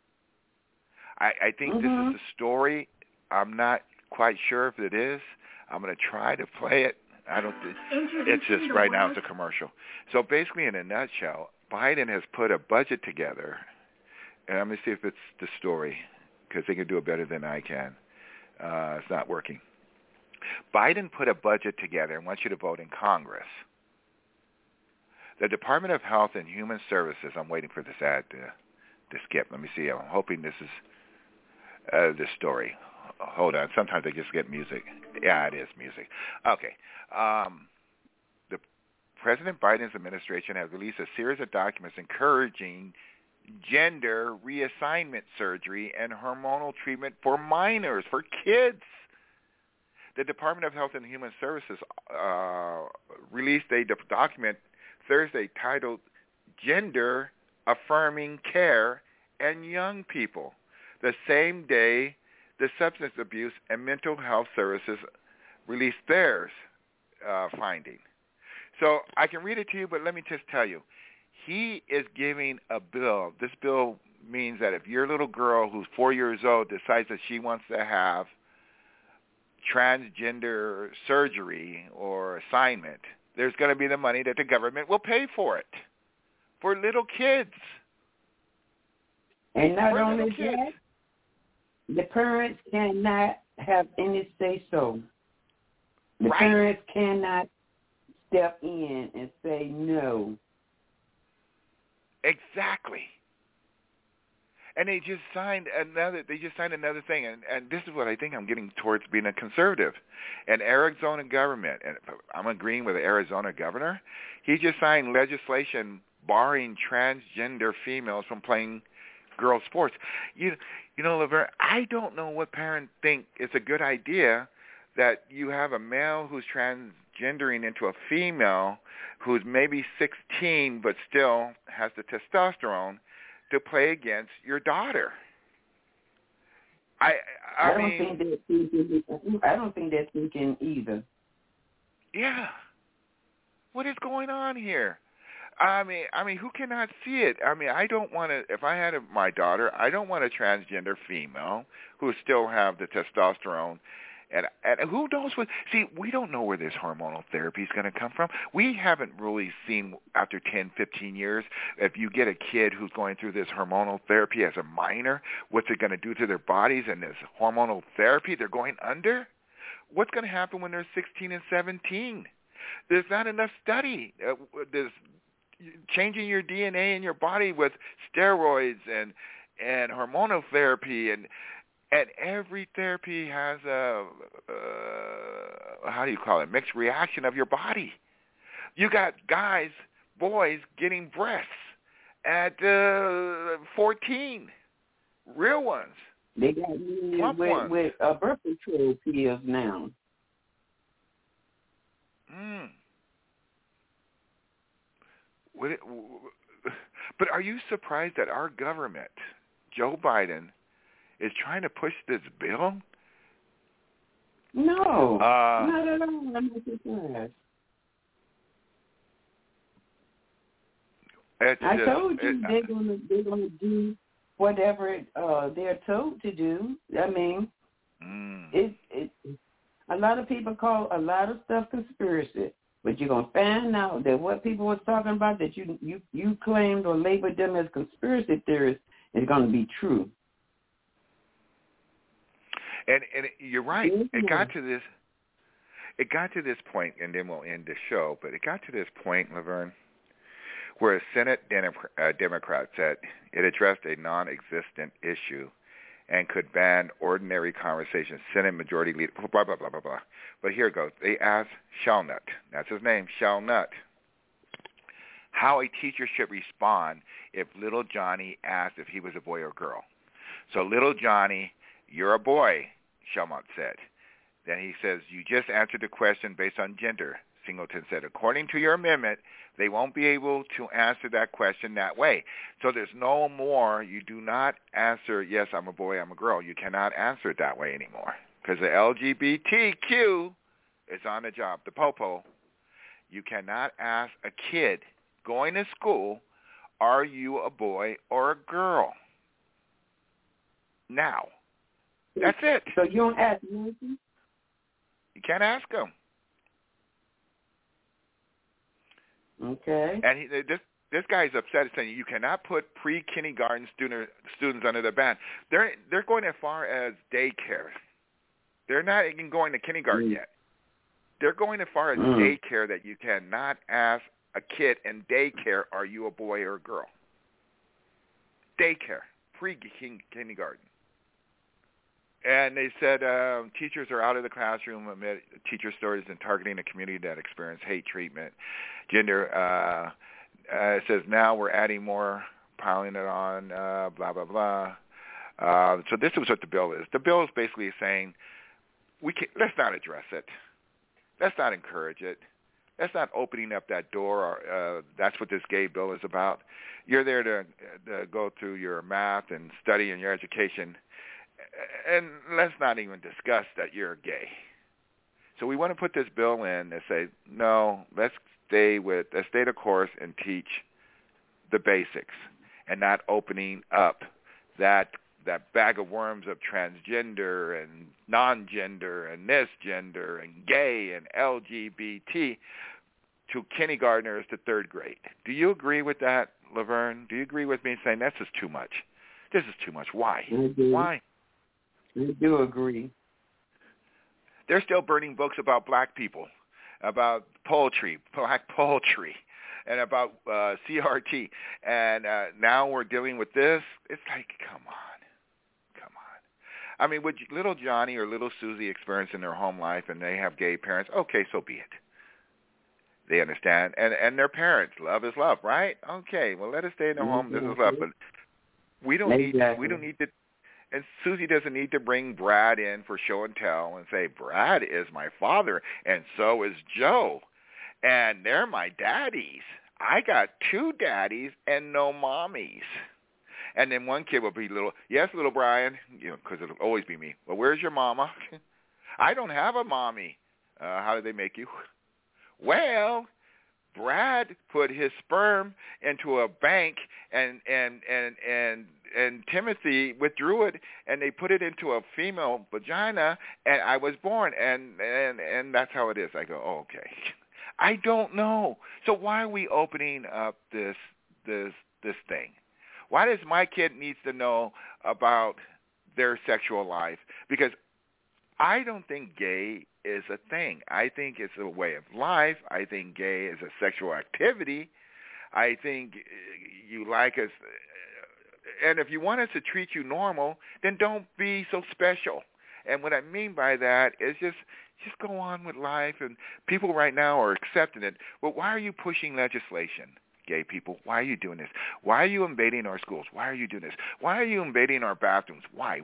I think this is the story. I'm not quite sure if it is. I'm going to try to play it. It's just right now it's a commercial. So basically, in a nutshell, Biden has put a budget together, and I'm going to see if it's the story, because they can do it better than I can. It's not working. Biden put a budget together and wants you to vote in Congress. The Department of Health and Human Services, I'm waiting for this ad to skip. Let me see. I'm hoping this is the story. Hold on. Sometimes I just get music. Yeah, it is music. Okay. The President Biden's administration has released a series of documents encouraging gender reassignment surgery and hormonal treatment for minors, for kids. The Department of Health and Human Services released a document Thursday titled Gender affirming care and young people, the same day the Substance Abuse and Mental Health Services released theirs finding. So I can read it to you, but let me just tell you, he is giving a bill. This bill means that if your little girl who's 4 years old decides that she wants to have transgender surgery or assignment, there's going to be the money that the government will pay for it, for little kids. And not only that, the parents cannot have any say-so. The parents cannot step in and say no. Exactly. And they just signed another thing, and this is what I think I'm getting towards being a conservative. An Arizona government, and I'm agreeing with the Arizona governor, he just signed legislation barring transgender females from playing girls' sports. You know, Laverne, I don't know what parents think it's a good idea that you have a male who's transgendering into a female who's maybe 16 but still has the testosterone to play against your daughter. I don't think they're thinking either. Yeah. What is going on here? I mean, who cannot see it? I mean, I don't want to. If I had my daughter, I don't want a transgender female who still have the testosterone. And who knows what? See, we don't know where this hormonal therapy is going to come from. We haven't really seen after 10, 15 years, if you get a kid who's going through this hormonal therapy as a minor, what's it going to do to their bodies and this hormonal therapy they're going under? What's going to happen when they're 16 and 17? There's not enough study. There's changing your DNA in your body with steroids and hormonal therapy and every therapy has a mixed reaction of your body. You got boys getting breasts at 14, real ones. They got with birth control pills now. But are you surprised that our government, Joe Biden, is trying to push this bill? No, not at all. I'm not surprised. I told you they're gonna do whatever they're told to do. I mean, a lot of people call a lot of stuff conspiracy, but you're gonna find out that what people was talking about that you claimed or labeled them as conspiracy theorists is gonna be true. And you're right. It got to this point, and then we'll end the show. But it got to this point, Laverne, where a Senate Democrat said it addressed a non-existent issue and could ban ordinary conversations. Senate Majority Leader, blah, blah, blah, blah, blah. But here it goes. They asked Shelnutt, that's his name, Shelnutt, how a teacher should respond if little Johnny asked if he was a boy or girl. So little Johnny, you're a boy, Shelnutt said. Then he says, you just answered the question based on gender. Singleton said, according to your amendment, they won't be able to answer that question that way. So there's no more, you do not answer, yes, I'm a boy, I'm a girl. You cannot answer it that way anymore because the LGBTQ is on the job, the popo. You cannot ask a kid going to school, are you a boy or a girl? Now. That's it. So you don't ask nothing? You can't ask them. Okay. And this guy's upset, saying you cannot put pre-kindergarten students under the ban. They're going as far as daycare. They're not even going to kindergarten yet. They're going as far as daycare that you cannot ask a kid in daycare, are you a boy or a girl? Daycare, pre-kindergarten. And they said teachers are out of the classroom amid teacher stories and targeting a community that experienced hate treatment. Gender, it says now we're adding more, piling it on, blah, blah, blah. So this is what the bill is. The bill is basically saying let's not address it. Let's not encourage it. That's not opening up that door. That's what this gay bill is about. You're there to go through your math and study and your education, and let's not even discuss that you're gay. So we want to put this bill in and say, no, let's stay the course and teach the basics, and not opening up that bag of worms of transgender and non-gender and cisgender and gay and LGBT to kindergartners to third grade. Do you agree with that, Laverne? Do you agree with me saying this is too much? This is too much. Why? Why? I do agree. They're still burning books about black people, about poultry, black poultry, and about CRT. And now we're dealing with this. It's like, come on. I mean, would little Johnny or little Susie experience in their home life and they have gay parents? Okay, so be it. They understand. And their parents, love is love, right? Okay, well, let us stay in the home. This is love. But we don't need to, and Susie doesn't need to bring Brad in for show and tell and say, Brad is my father, and so is Joe. And they're my daddies. I got 2 daddies and no mommies. And then one kid will be little Brian, because it'll always be me. Well, where's your mama? I don't have a mommy. How did they make you? Well, Brad put his sperm into a bank, and Timothy withdrew it, and they put it into a female vagina, and I was born, and that's how it is. I go, oh, okay. I don't know. So why are we opening up this thing? Why does my kid needs to know about their sexual life? Because I don't think gay is a thing. I think it's a way of life. I think gay is a sexual activity. I think you like us. And if you want us to treat you normal, then don't be so special. And what I mean by that is just go on with life. And people right now are accepting it. Well, why are you pushing legislation? Gay people, why are you doing this? Why are you invading our schools? Why are you doing this? Why are you invading our bathrooms? Why?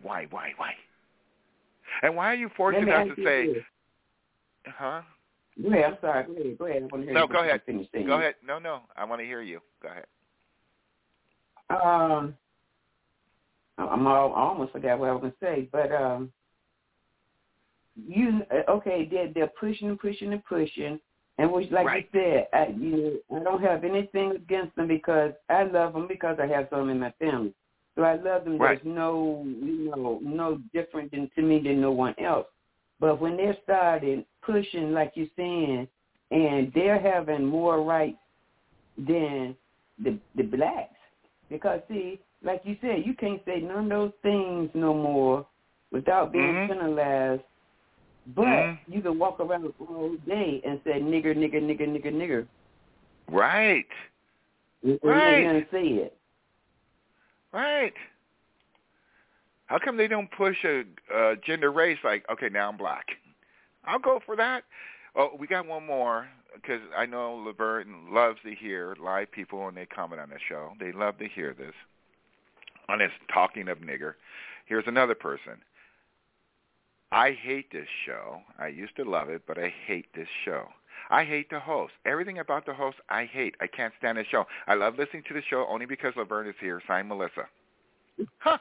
And why are you forcing us to say, huh? Go ahead, I'm sorry. Go ahead. I want to hear no, you. Go ahead. Go ahead. No, I want to hear you. Go ahead. I almost forgot what I was going to say, but they're pushing. And which, like you said, I don't have anything against them because I love them because I have some in my family. So I love them. Right. There's no different to me than no one else. But when they're started pushing, like you're saying, and they're having more rights than the blacks, because see, like you said, you can't say none of those things no more without being penalized. But you can walk around the whole day and say nigger, nigger, nigger, nigger, nigger. Right. Right. They're going to say it. Right. How come they don't push a gender race like, okay, now I'm black? I'll go for that. Oh, we got one more because I know Laverne loves to hear live people when they comment on the show. They love to hear this. On this talking of nigger, here's another person. I hate this show. I used to love it, but I hate this show. I hate the host. Everything about the host I hate. I can't stand the show. I love listening to the show only because Laverne is here. Sign Melissa. Huh.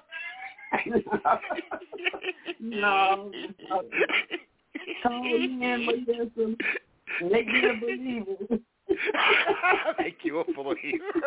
No. Call me in, Melissa. Make me a believer. Make you a believer.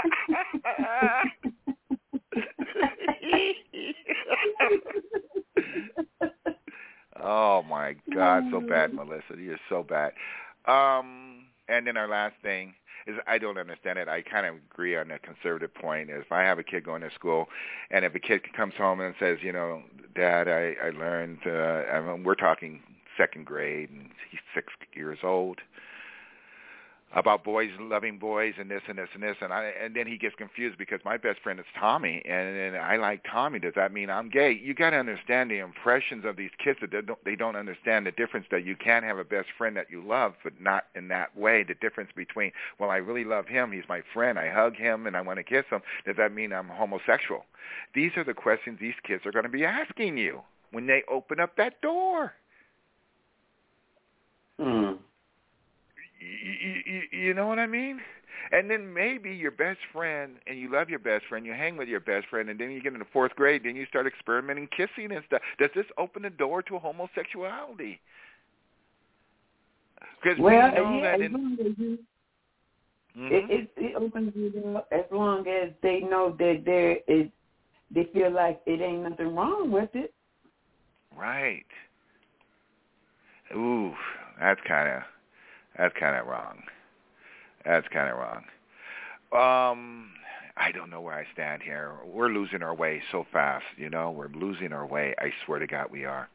Oh, my God, so bad, Melissa. You're so bad. And then our last thing is I don't understand it. I kind of agree on the conservative point. If I have a kid going to school, and if a kid comes home and says, Dad, I learned, we're talking second grade, and he's 6 years old, about boys loving boys and this and this and this, and then he gets confused because my best friend is Tommy, and I like Tommy. Does that mean I'm gay? You got to understand the impressions of these kids that they don't understand the difference that you can have a best friend that you love, but not in that way. The difference between, well, I really love him, he's my friend, I hug him, and I want to kiss him. Does that mean I'm homosexual? These are the questions these kids are going to be asking you when they open up that door. You know what I mean? And then maybe your best friend, and you love your best friend, you hang with your best friend, and then you get into 4th grade, then you start experimenting kissing and stuff. Does this open the door to homosexuality? Because we know that it opens the door as long as they know that they feel like it ain't nothing wrong with it. Right. Ooh, that's kind of wrong. That's kind of wrong. I don't know where I stand here. We're losing our way so fast, you know. We're losing our way. I swear to God we are.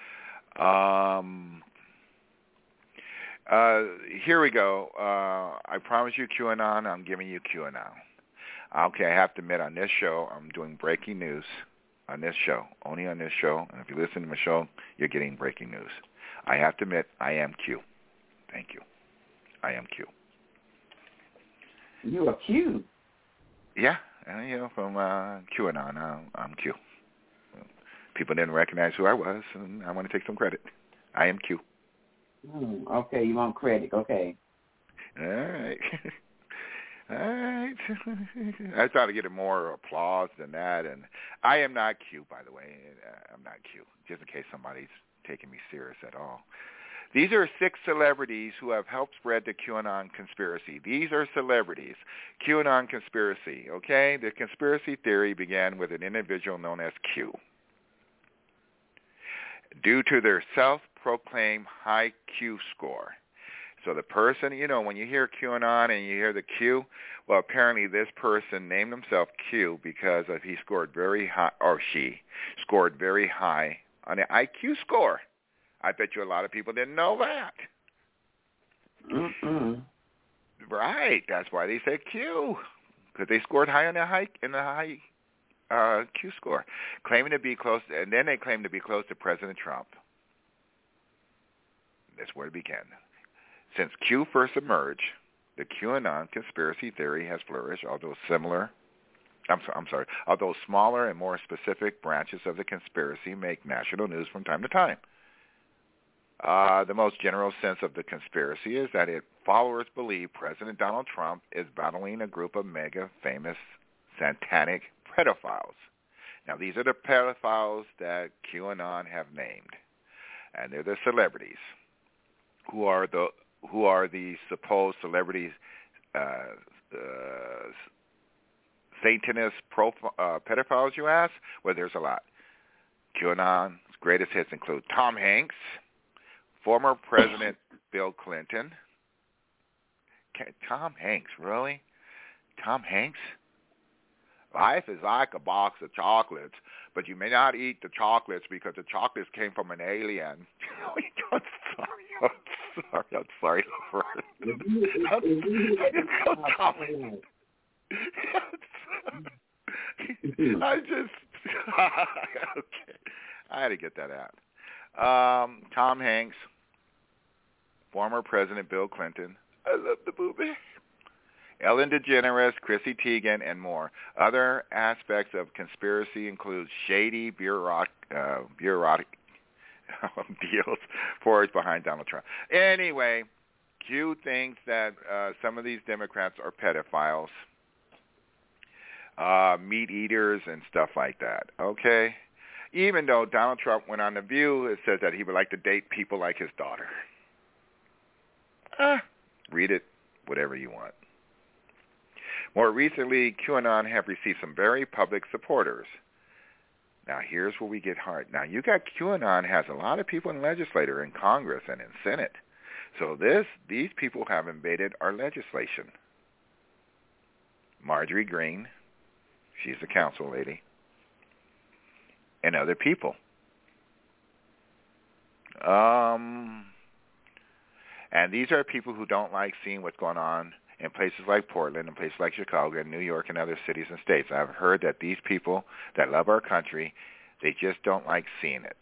Here we go. I promise you QAnon. I'm giving you QAnon. Okay, I have to admit, on this show, I'm doing breaking news on this show, only on this show. And if you listen to my show, you're getting breaking news. I have to admit, I am Q. Thank you. I am Q. You are Q. Yeah, from QAnon, I'm Q. People didn't recognize who I was, and I want to take some credit. I am Q. Okay, you want credit. Okay. All right. All right. I thought I'd get more applause than that, and I am not Q, by the way. I'm not Q, just in case somebody's taking me serious at all. These are 6 celebrities who have helped spread the QAnon conspiracy. These are celebrities. QAnon conspiracy, okay? The conspiracy theory began with an individual known as Q. Due to their self-proclaimed high Q score. So the person, when you hear QAnon and you hear the Q, well, apparently this person named himself Q because he scored very high, or she scored very high on the IQ score. I bet you a lot of people didn't know that. Right. That's why they said Q, because they scored high on the high Q score, claiming to be close, and then they claimed to be close to President Trump. That's where it began. Since Q first emerged, the QAnon conspiracy theory has flourished, although smaller and more specific branches of the conspiracy make national news from time to time. The most general sense of the conspiracy is that its followers believe President Donald Trump is battling a group of mega famous satanic pedophiles. Now, these are the pedophiles that QAnon have named, and they're the celebrities. Who are the supposed celebrities, Satanist pedophiles, you ask? Well, there's a lot. QAnon's greatest hits include Tom Hanks, former President Bill Clinton. Tom Hanks, really? Tom Hanks? Life is like a box of chocolates, but you may not eat the chocolates because the chocolates came from an alien. I'm sorry. Okay. I had to get that out. Tom Hanks, former President Bill Clinton. I love the movie. Ellen DeGeneres, Chrissy Teigen, and more. Other aspects of conspiracy include shady bureaucratic deals forged behind Donald Trump. Anyway, Q thinks that some of these Democrats are pedophiles, meat eaters, and stuff like that. Okay? Even though Donald Trump went on The View, it says that he would like to date people like his daughter. Read it, whatever you want. More recently, QAnon have received some very public supporters. Now, here's where we get hard. Now, you got QAnon has a lot of people in legislature, in Congress, and in Senate. So these people have invaded our legislation. Marjorie Greene, she's the council lady, and other people. And these are people who don't like seeing what's going on in places like Portland and places like Chicago and New York and other cities and states. I've heard that these people that love our country, they just don't like seeing it.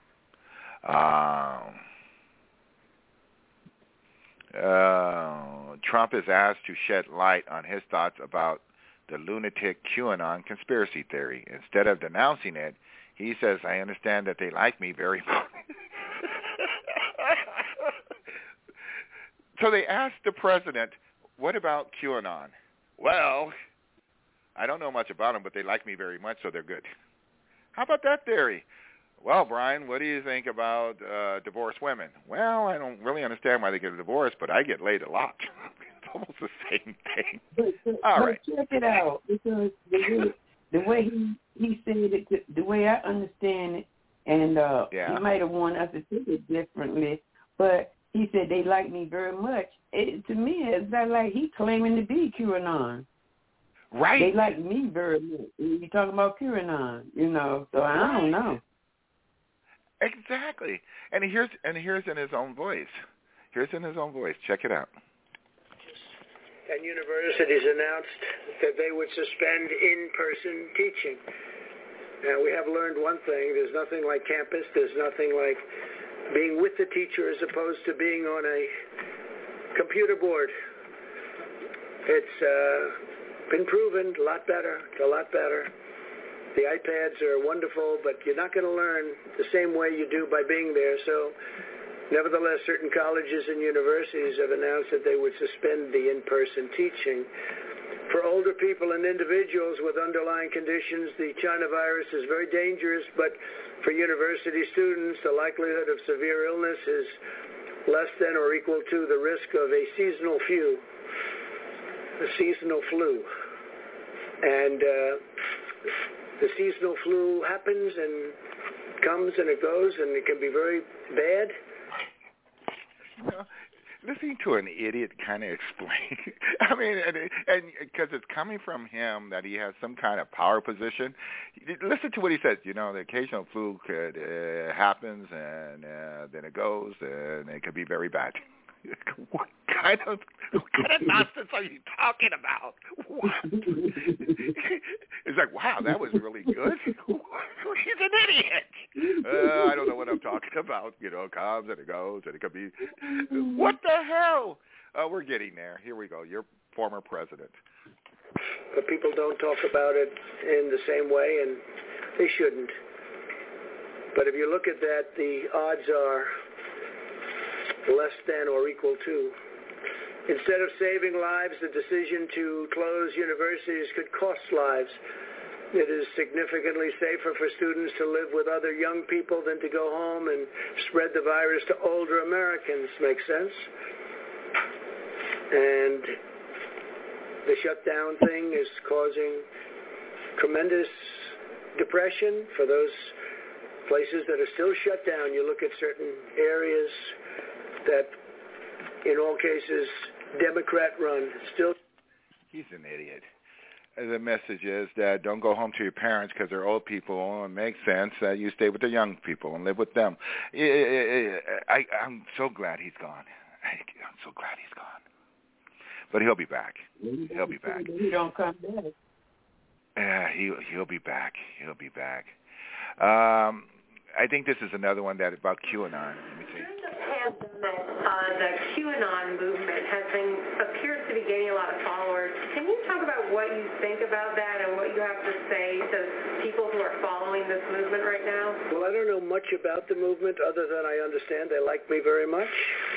Trump is asked to shed light on his thoughts about the lunatic QAnon conspiracy theory. Instead of denouncing it, he says, I understand that they like me very much. So they asked the president, what about QAnon? Well, I don't know much about them, but they like me very much, so they're good. How about that theory? Well, Brian, what do you think about divorced women? Well, I don't really understand why they get a divorce, but I get laid a lot. It's almost the same thing. All right. Check it out, because the way he said it, the way I understand it, and he might have wanted us to see it differently, but he said they like me very much. To me, it's not like he claiming to be QAnon. Right. They like me very much. You're talking about QAnon, so I don't know. Exactly. And here's in his own voice. Check it out. And universities announced that they would suspend in-person teaching. Now, we have learned one thing. There's nothing like campus. There's nothing like being with the teacher as opposed to being on a computer board. It's been proven a lot better. It's a lot better. The iPads are wonderful, but you're not going to learn the same way you do by being there. So, nevertheless, certain colleges and universities have announced that they would suspend the in-person teaching. For older people and individuals with underlying conditions, the China virus is very dangerous, but for university students, the likelihood of severe illness is less than or equal to the risk of a seasonal flu. And the seasonal flu happens and comes and it goes, and it can be very bad. Listening to an idiot kind of explain, I mean, and because it's coming from him that he has some kind of power position. Listen to what he says. The occasional flu could happens, and then it goes, and it could be very bad. What kind of nonsense are you talking about? What? It's like, wow, that was really good. He's an idiot. I don't know what I'm talking about. It comes and it goes, and it could be. What the hell? We're getting there. Here we go. Your former president. But people don't talk about it in the same way, and they shouldn't. But if you look at that, the odds are less than or equal to. Instead of saving lives, the decision to close universities could cost lives. It is significantly safer for students to live with other young people than to go home and spread the virus to older Americans. Make sense? And the shutdown thing is causing tremendous depression for those places that are still shut down. You look at certain areas that, in all cases, Democrat-run. Still, he's an idiot. The message is that don't go home to your parents because they're old people. It makes sense that you stay with the young people and live with them. I'm so glad he's gone. I'm so glad he's gone. But he'll be back. He'll be back. He don't come back. Yeah, he'll be back. He'll be back. I think this is another one that about QAnon. Let me see. The QAnon movement appears to be gaining a lot of followers. Can you talk about what you think about that and what you have to say to people who are following this movement right now? Well, I don't know much about the movement other than I understand they like me very much,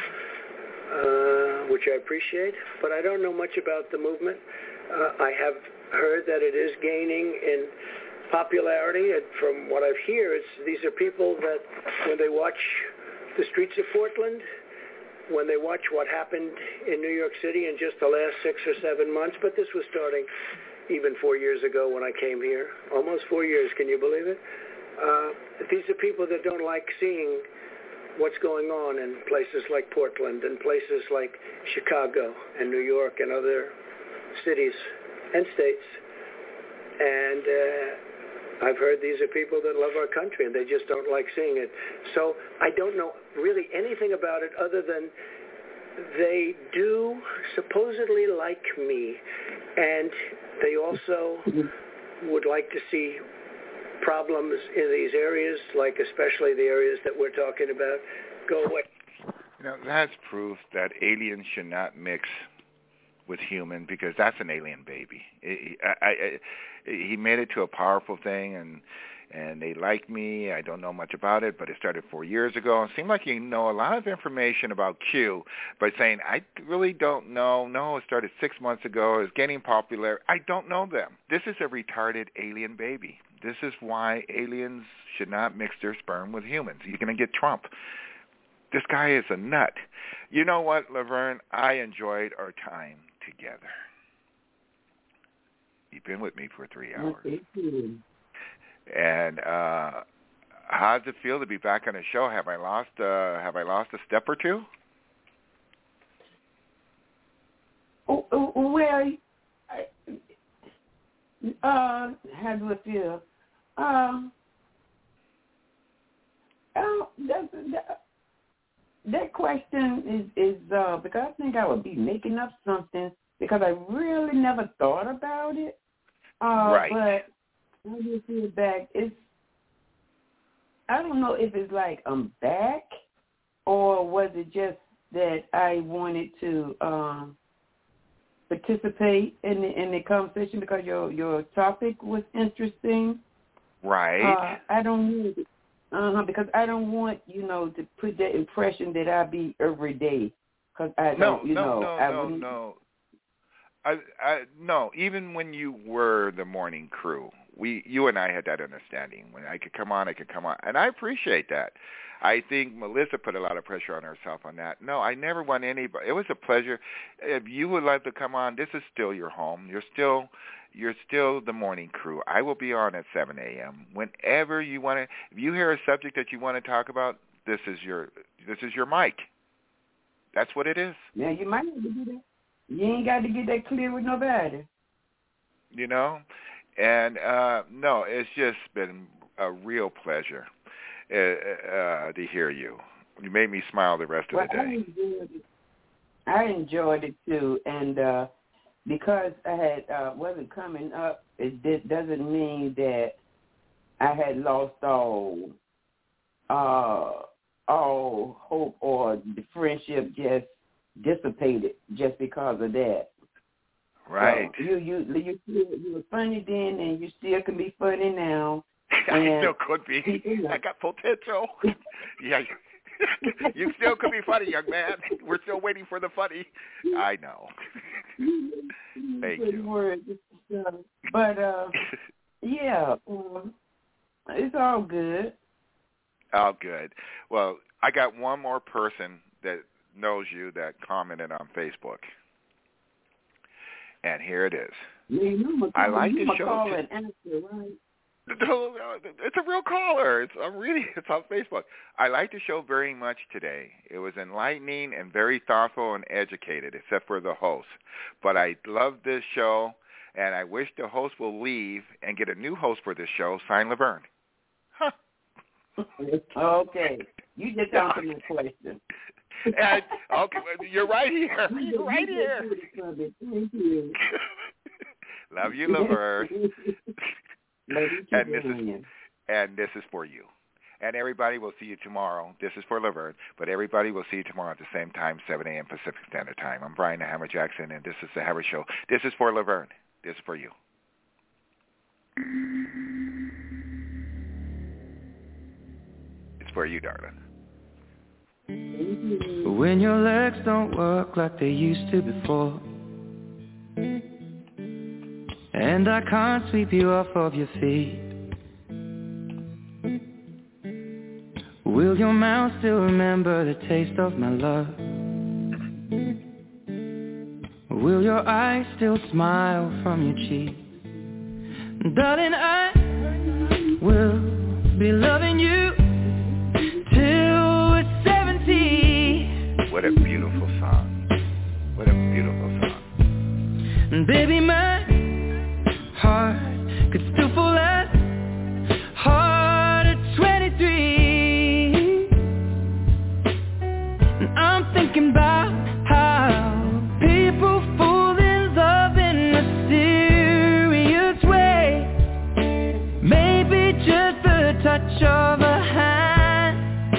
which I appreciate, but I don't know much about the movement. I have heard that it is gaining in popularity, and from what I've heard, these are people that when they watch the streets of Portland, when they watch what happened in New York City in just the last 6 or 7 months, but this was starting even 4 years ago when I came here, almost 4 years, can you believe it? These are people that don't like seeing what's going on in places like Portland and places like Chicago and New York and other cities and states. And I've heard these are people that love our country, and they just don't like seeing it. So I don't know really anything about it other than they do supposedly like me, and they also would like to see problems in these areas, like especially the areas that we're talking about, go away. That's proof that aliens should not mix with human, because that's an alien baby. He made it to a powerful thing, and and they like me. I don't know much about it, but it started 4 years ago. It seemed like you know a lot of information about Q, but saying, I really don't know. No, it started 6 months ago. It's getting popular. I don't know them. This is a retarded alien baby. This is why aliens should not mix their sperm with humans. You're going to get Trump. This guy is a nut. You know what, Laverne? I enjoyed our time together. You've been with me for 3 hours. And how does it feel to be back on the show? Have I lost a step or two? Well, how do I feel? That question is because I think I would be making up something because I really never thought about it. Right. But when you feel back, I don't know if it's like I'm back or was it just that I wanted to participate in the conversation because your topic was interesting. Right. I don't know. Because I don't want, to put that impression that I be every day. Because I don't, No. No, even when you were the morning crew, you and I had that understanding. When I could come on, and I appreciate that. I think Melissa put a lot of pressure on herself on that. No, I never want anybody. It was a pleasure. If you would like to come on, this is still your home. You're still the morning crew. I will be on at 7 a.m. Whenever you want to. If you hear a subject that you want to talk about, this is your mic. That's what it is. Yeah, you might have to do that. You ain't got to get that clear with nobody. And no, it's just been a real pleasure to hear you. You made me smile the rest of the day. I enjoyed it too, and because I had wasn't coming up, it doesn't mean that I had lost all hope or the friendship just dissipated just because of that. Right. So you were funny then, and you still can be funny now. I still could be. I got potential. Yeah. You still could be funny, young man. We're still waiting for the funny. I know. Thank you. But, yeah, it's all good. All good. Well, I got one more person that knows you that commented on Facebook. And here it is. I like the show. It's a real caller. It's on Facebook. I like the show very much today. It was enlightening and very thoughtful and educated, except for the host. But I love this show, and I wish the host will leave and get a new host for this show, sign Laverne. Huh. Okay. You just answered my question. And, okay, you're right here. You're right here. Thank you. Love you, Laverne. And this is for you. And everybody, will see you tomorrow. This is for Laverne, but everybody will see you tomorrow at the same time, 7 a.m. Pacific Standard Time. I'm Brian the Hammer Jackson, and this is the Hammer Show. This is for Laverne. This is for you. It's for you, darling. When your legs don't work like they used to before, and I can't sweep you off of your feet, will your mouth still remember the taste of my love? Will your eyes still smile from your cheeks? Darling, I will be loving you till we're 70. What a beautiful song. What a beautiful song. And baby, my heart could still fall as hard at 23. And I'm thinking about how people fall in love in a mysterious way. Maybe just the touch of a hand.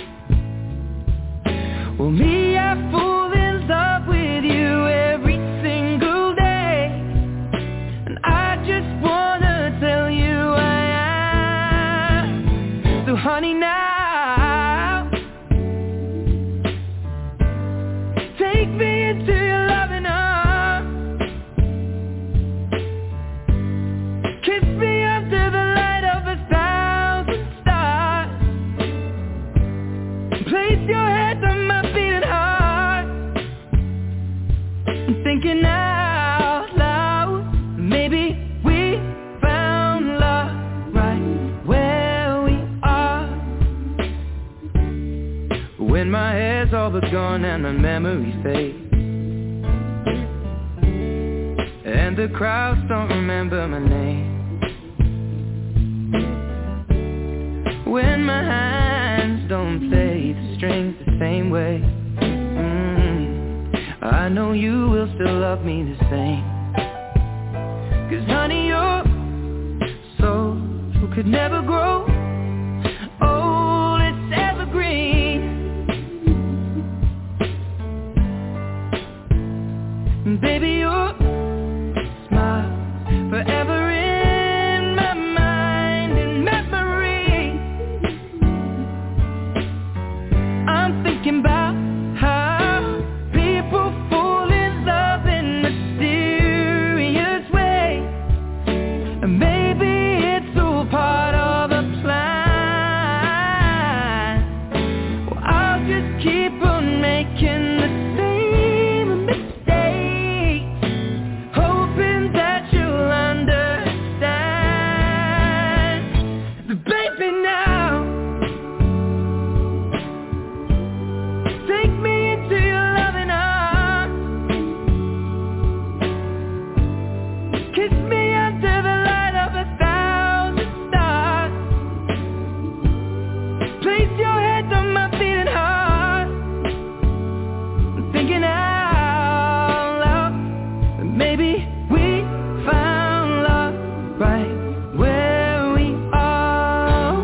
Well, me, I fall in love with you every single day. And I just wanna tell you I gone and the memories fade, and the crowds don't remember my name. When my hands don't play the strings the same way, I know you will still love me the same. 'Cause honey, your soul could never grow old, it's evergreen. Baby, your smile forever in my mind and memory. I'm thinking about how people fall in love in mysterious ways, and maybe it's all part of a plan. Well, I'll just keep on making the same mistakes, hoping that you'll understand. But baby, now take me into your loving arms, kiss me under the light of 1,000 stars, place your head on my beating heart. I'm thinking out loud that maybe we found love right where we are.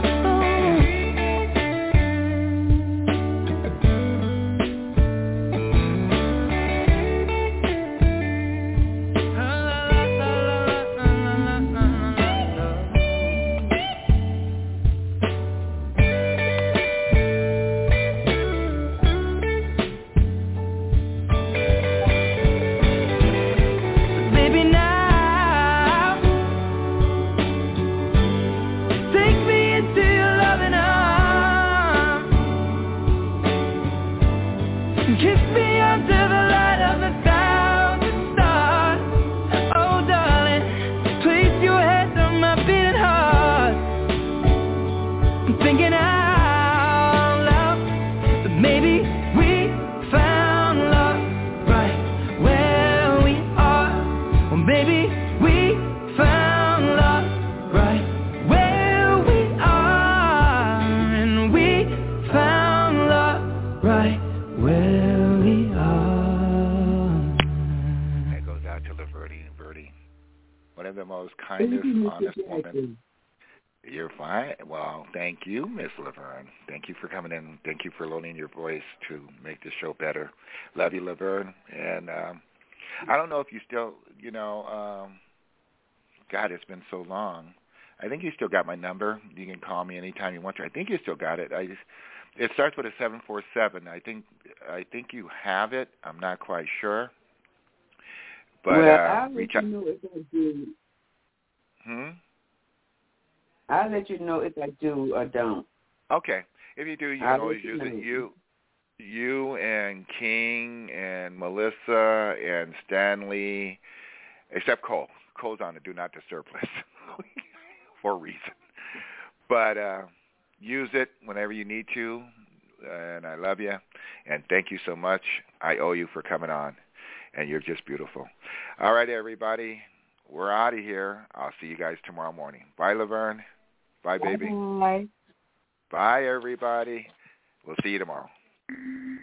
Baby, now take me into your loving arms, kiss me under the light of 1,000 stars. Oh darling, place your head on my beating heart. I'm thinking out loud that maybe we found love right where we are. Well, maybe we found love right where we are, and we found love right where we are. That goes out to Laverne. Verdi, one of the most kindest, honest women. You're fine. Well, thank you, Miss Laverne. Thank you for coming in. Thank you for loaning your voice to make the show better. Love you, Laverne. And I don't know if you still, God, it's been so long. I think you still got my number. You can call me anytime you want to. I think you still got it. It starts with a 747. I think you have it. I'm not quite sure. But I'll reach let out. you know if I do. I'll let you know if I do or don't. Okay. If you do, you can always use it. You and King and Melissa and Stanley, except Cole. Cole's on the Do Not Disturb list for a reason. But use it whenever you need to, and I love you. And thank you so much. I owe you for coming on, and you're just beautiful. All right, everybody. We're out of here. I'll see you guys tomorrow morning. Bye, Laverne. Bye, baby. Bye. Bye, everybody. We'll see you tomorrow.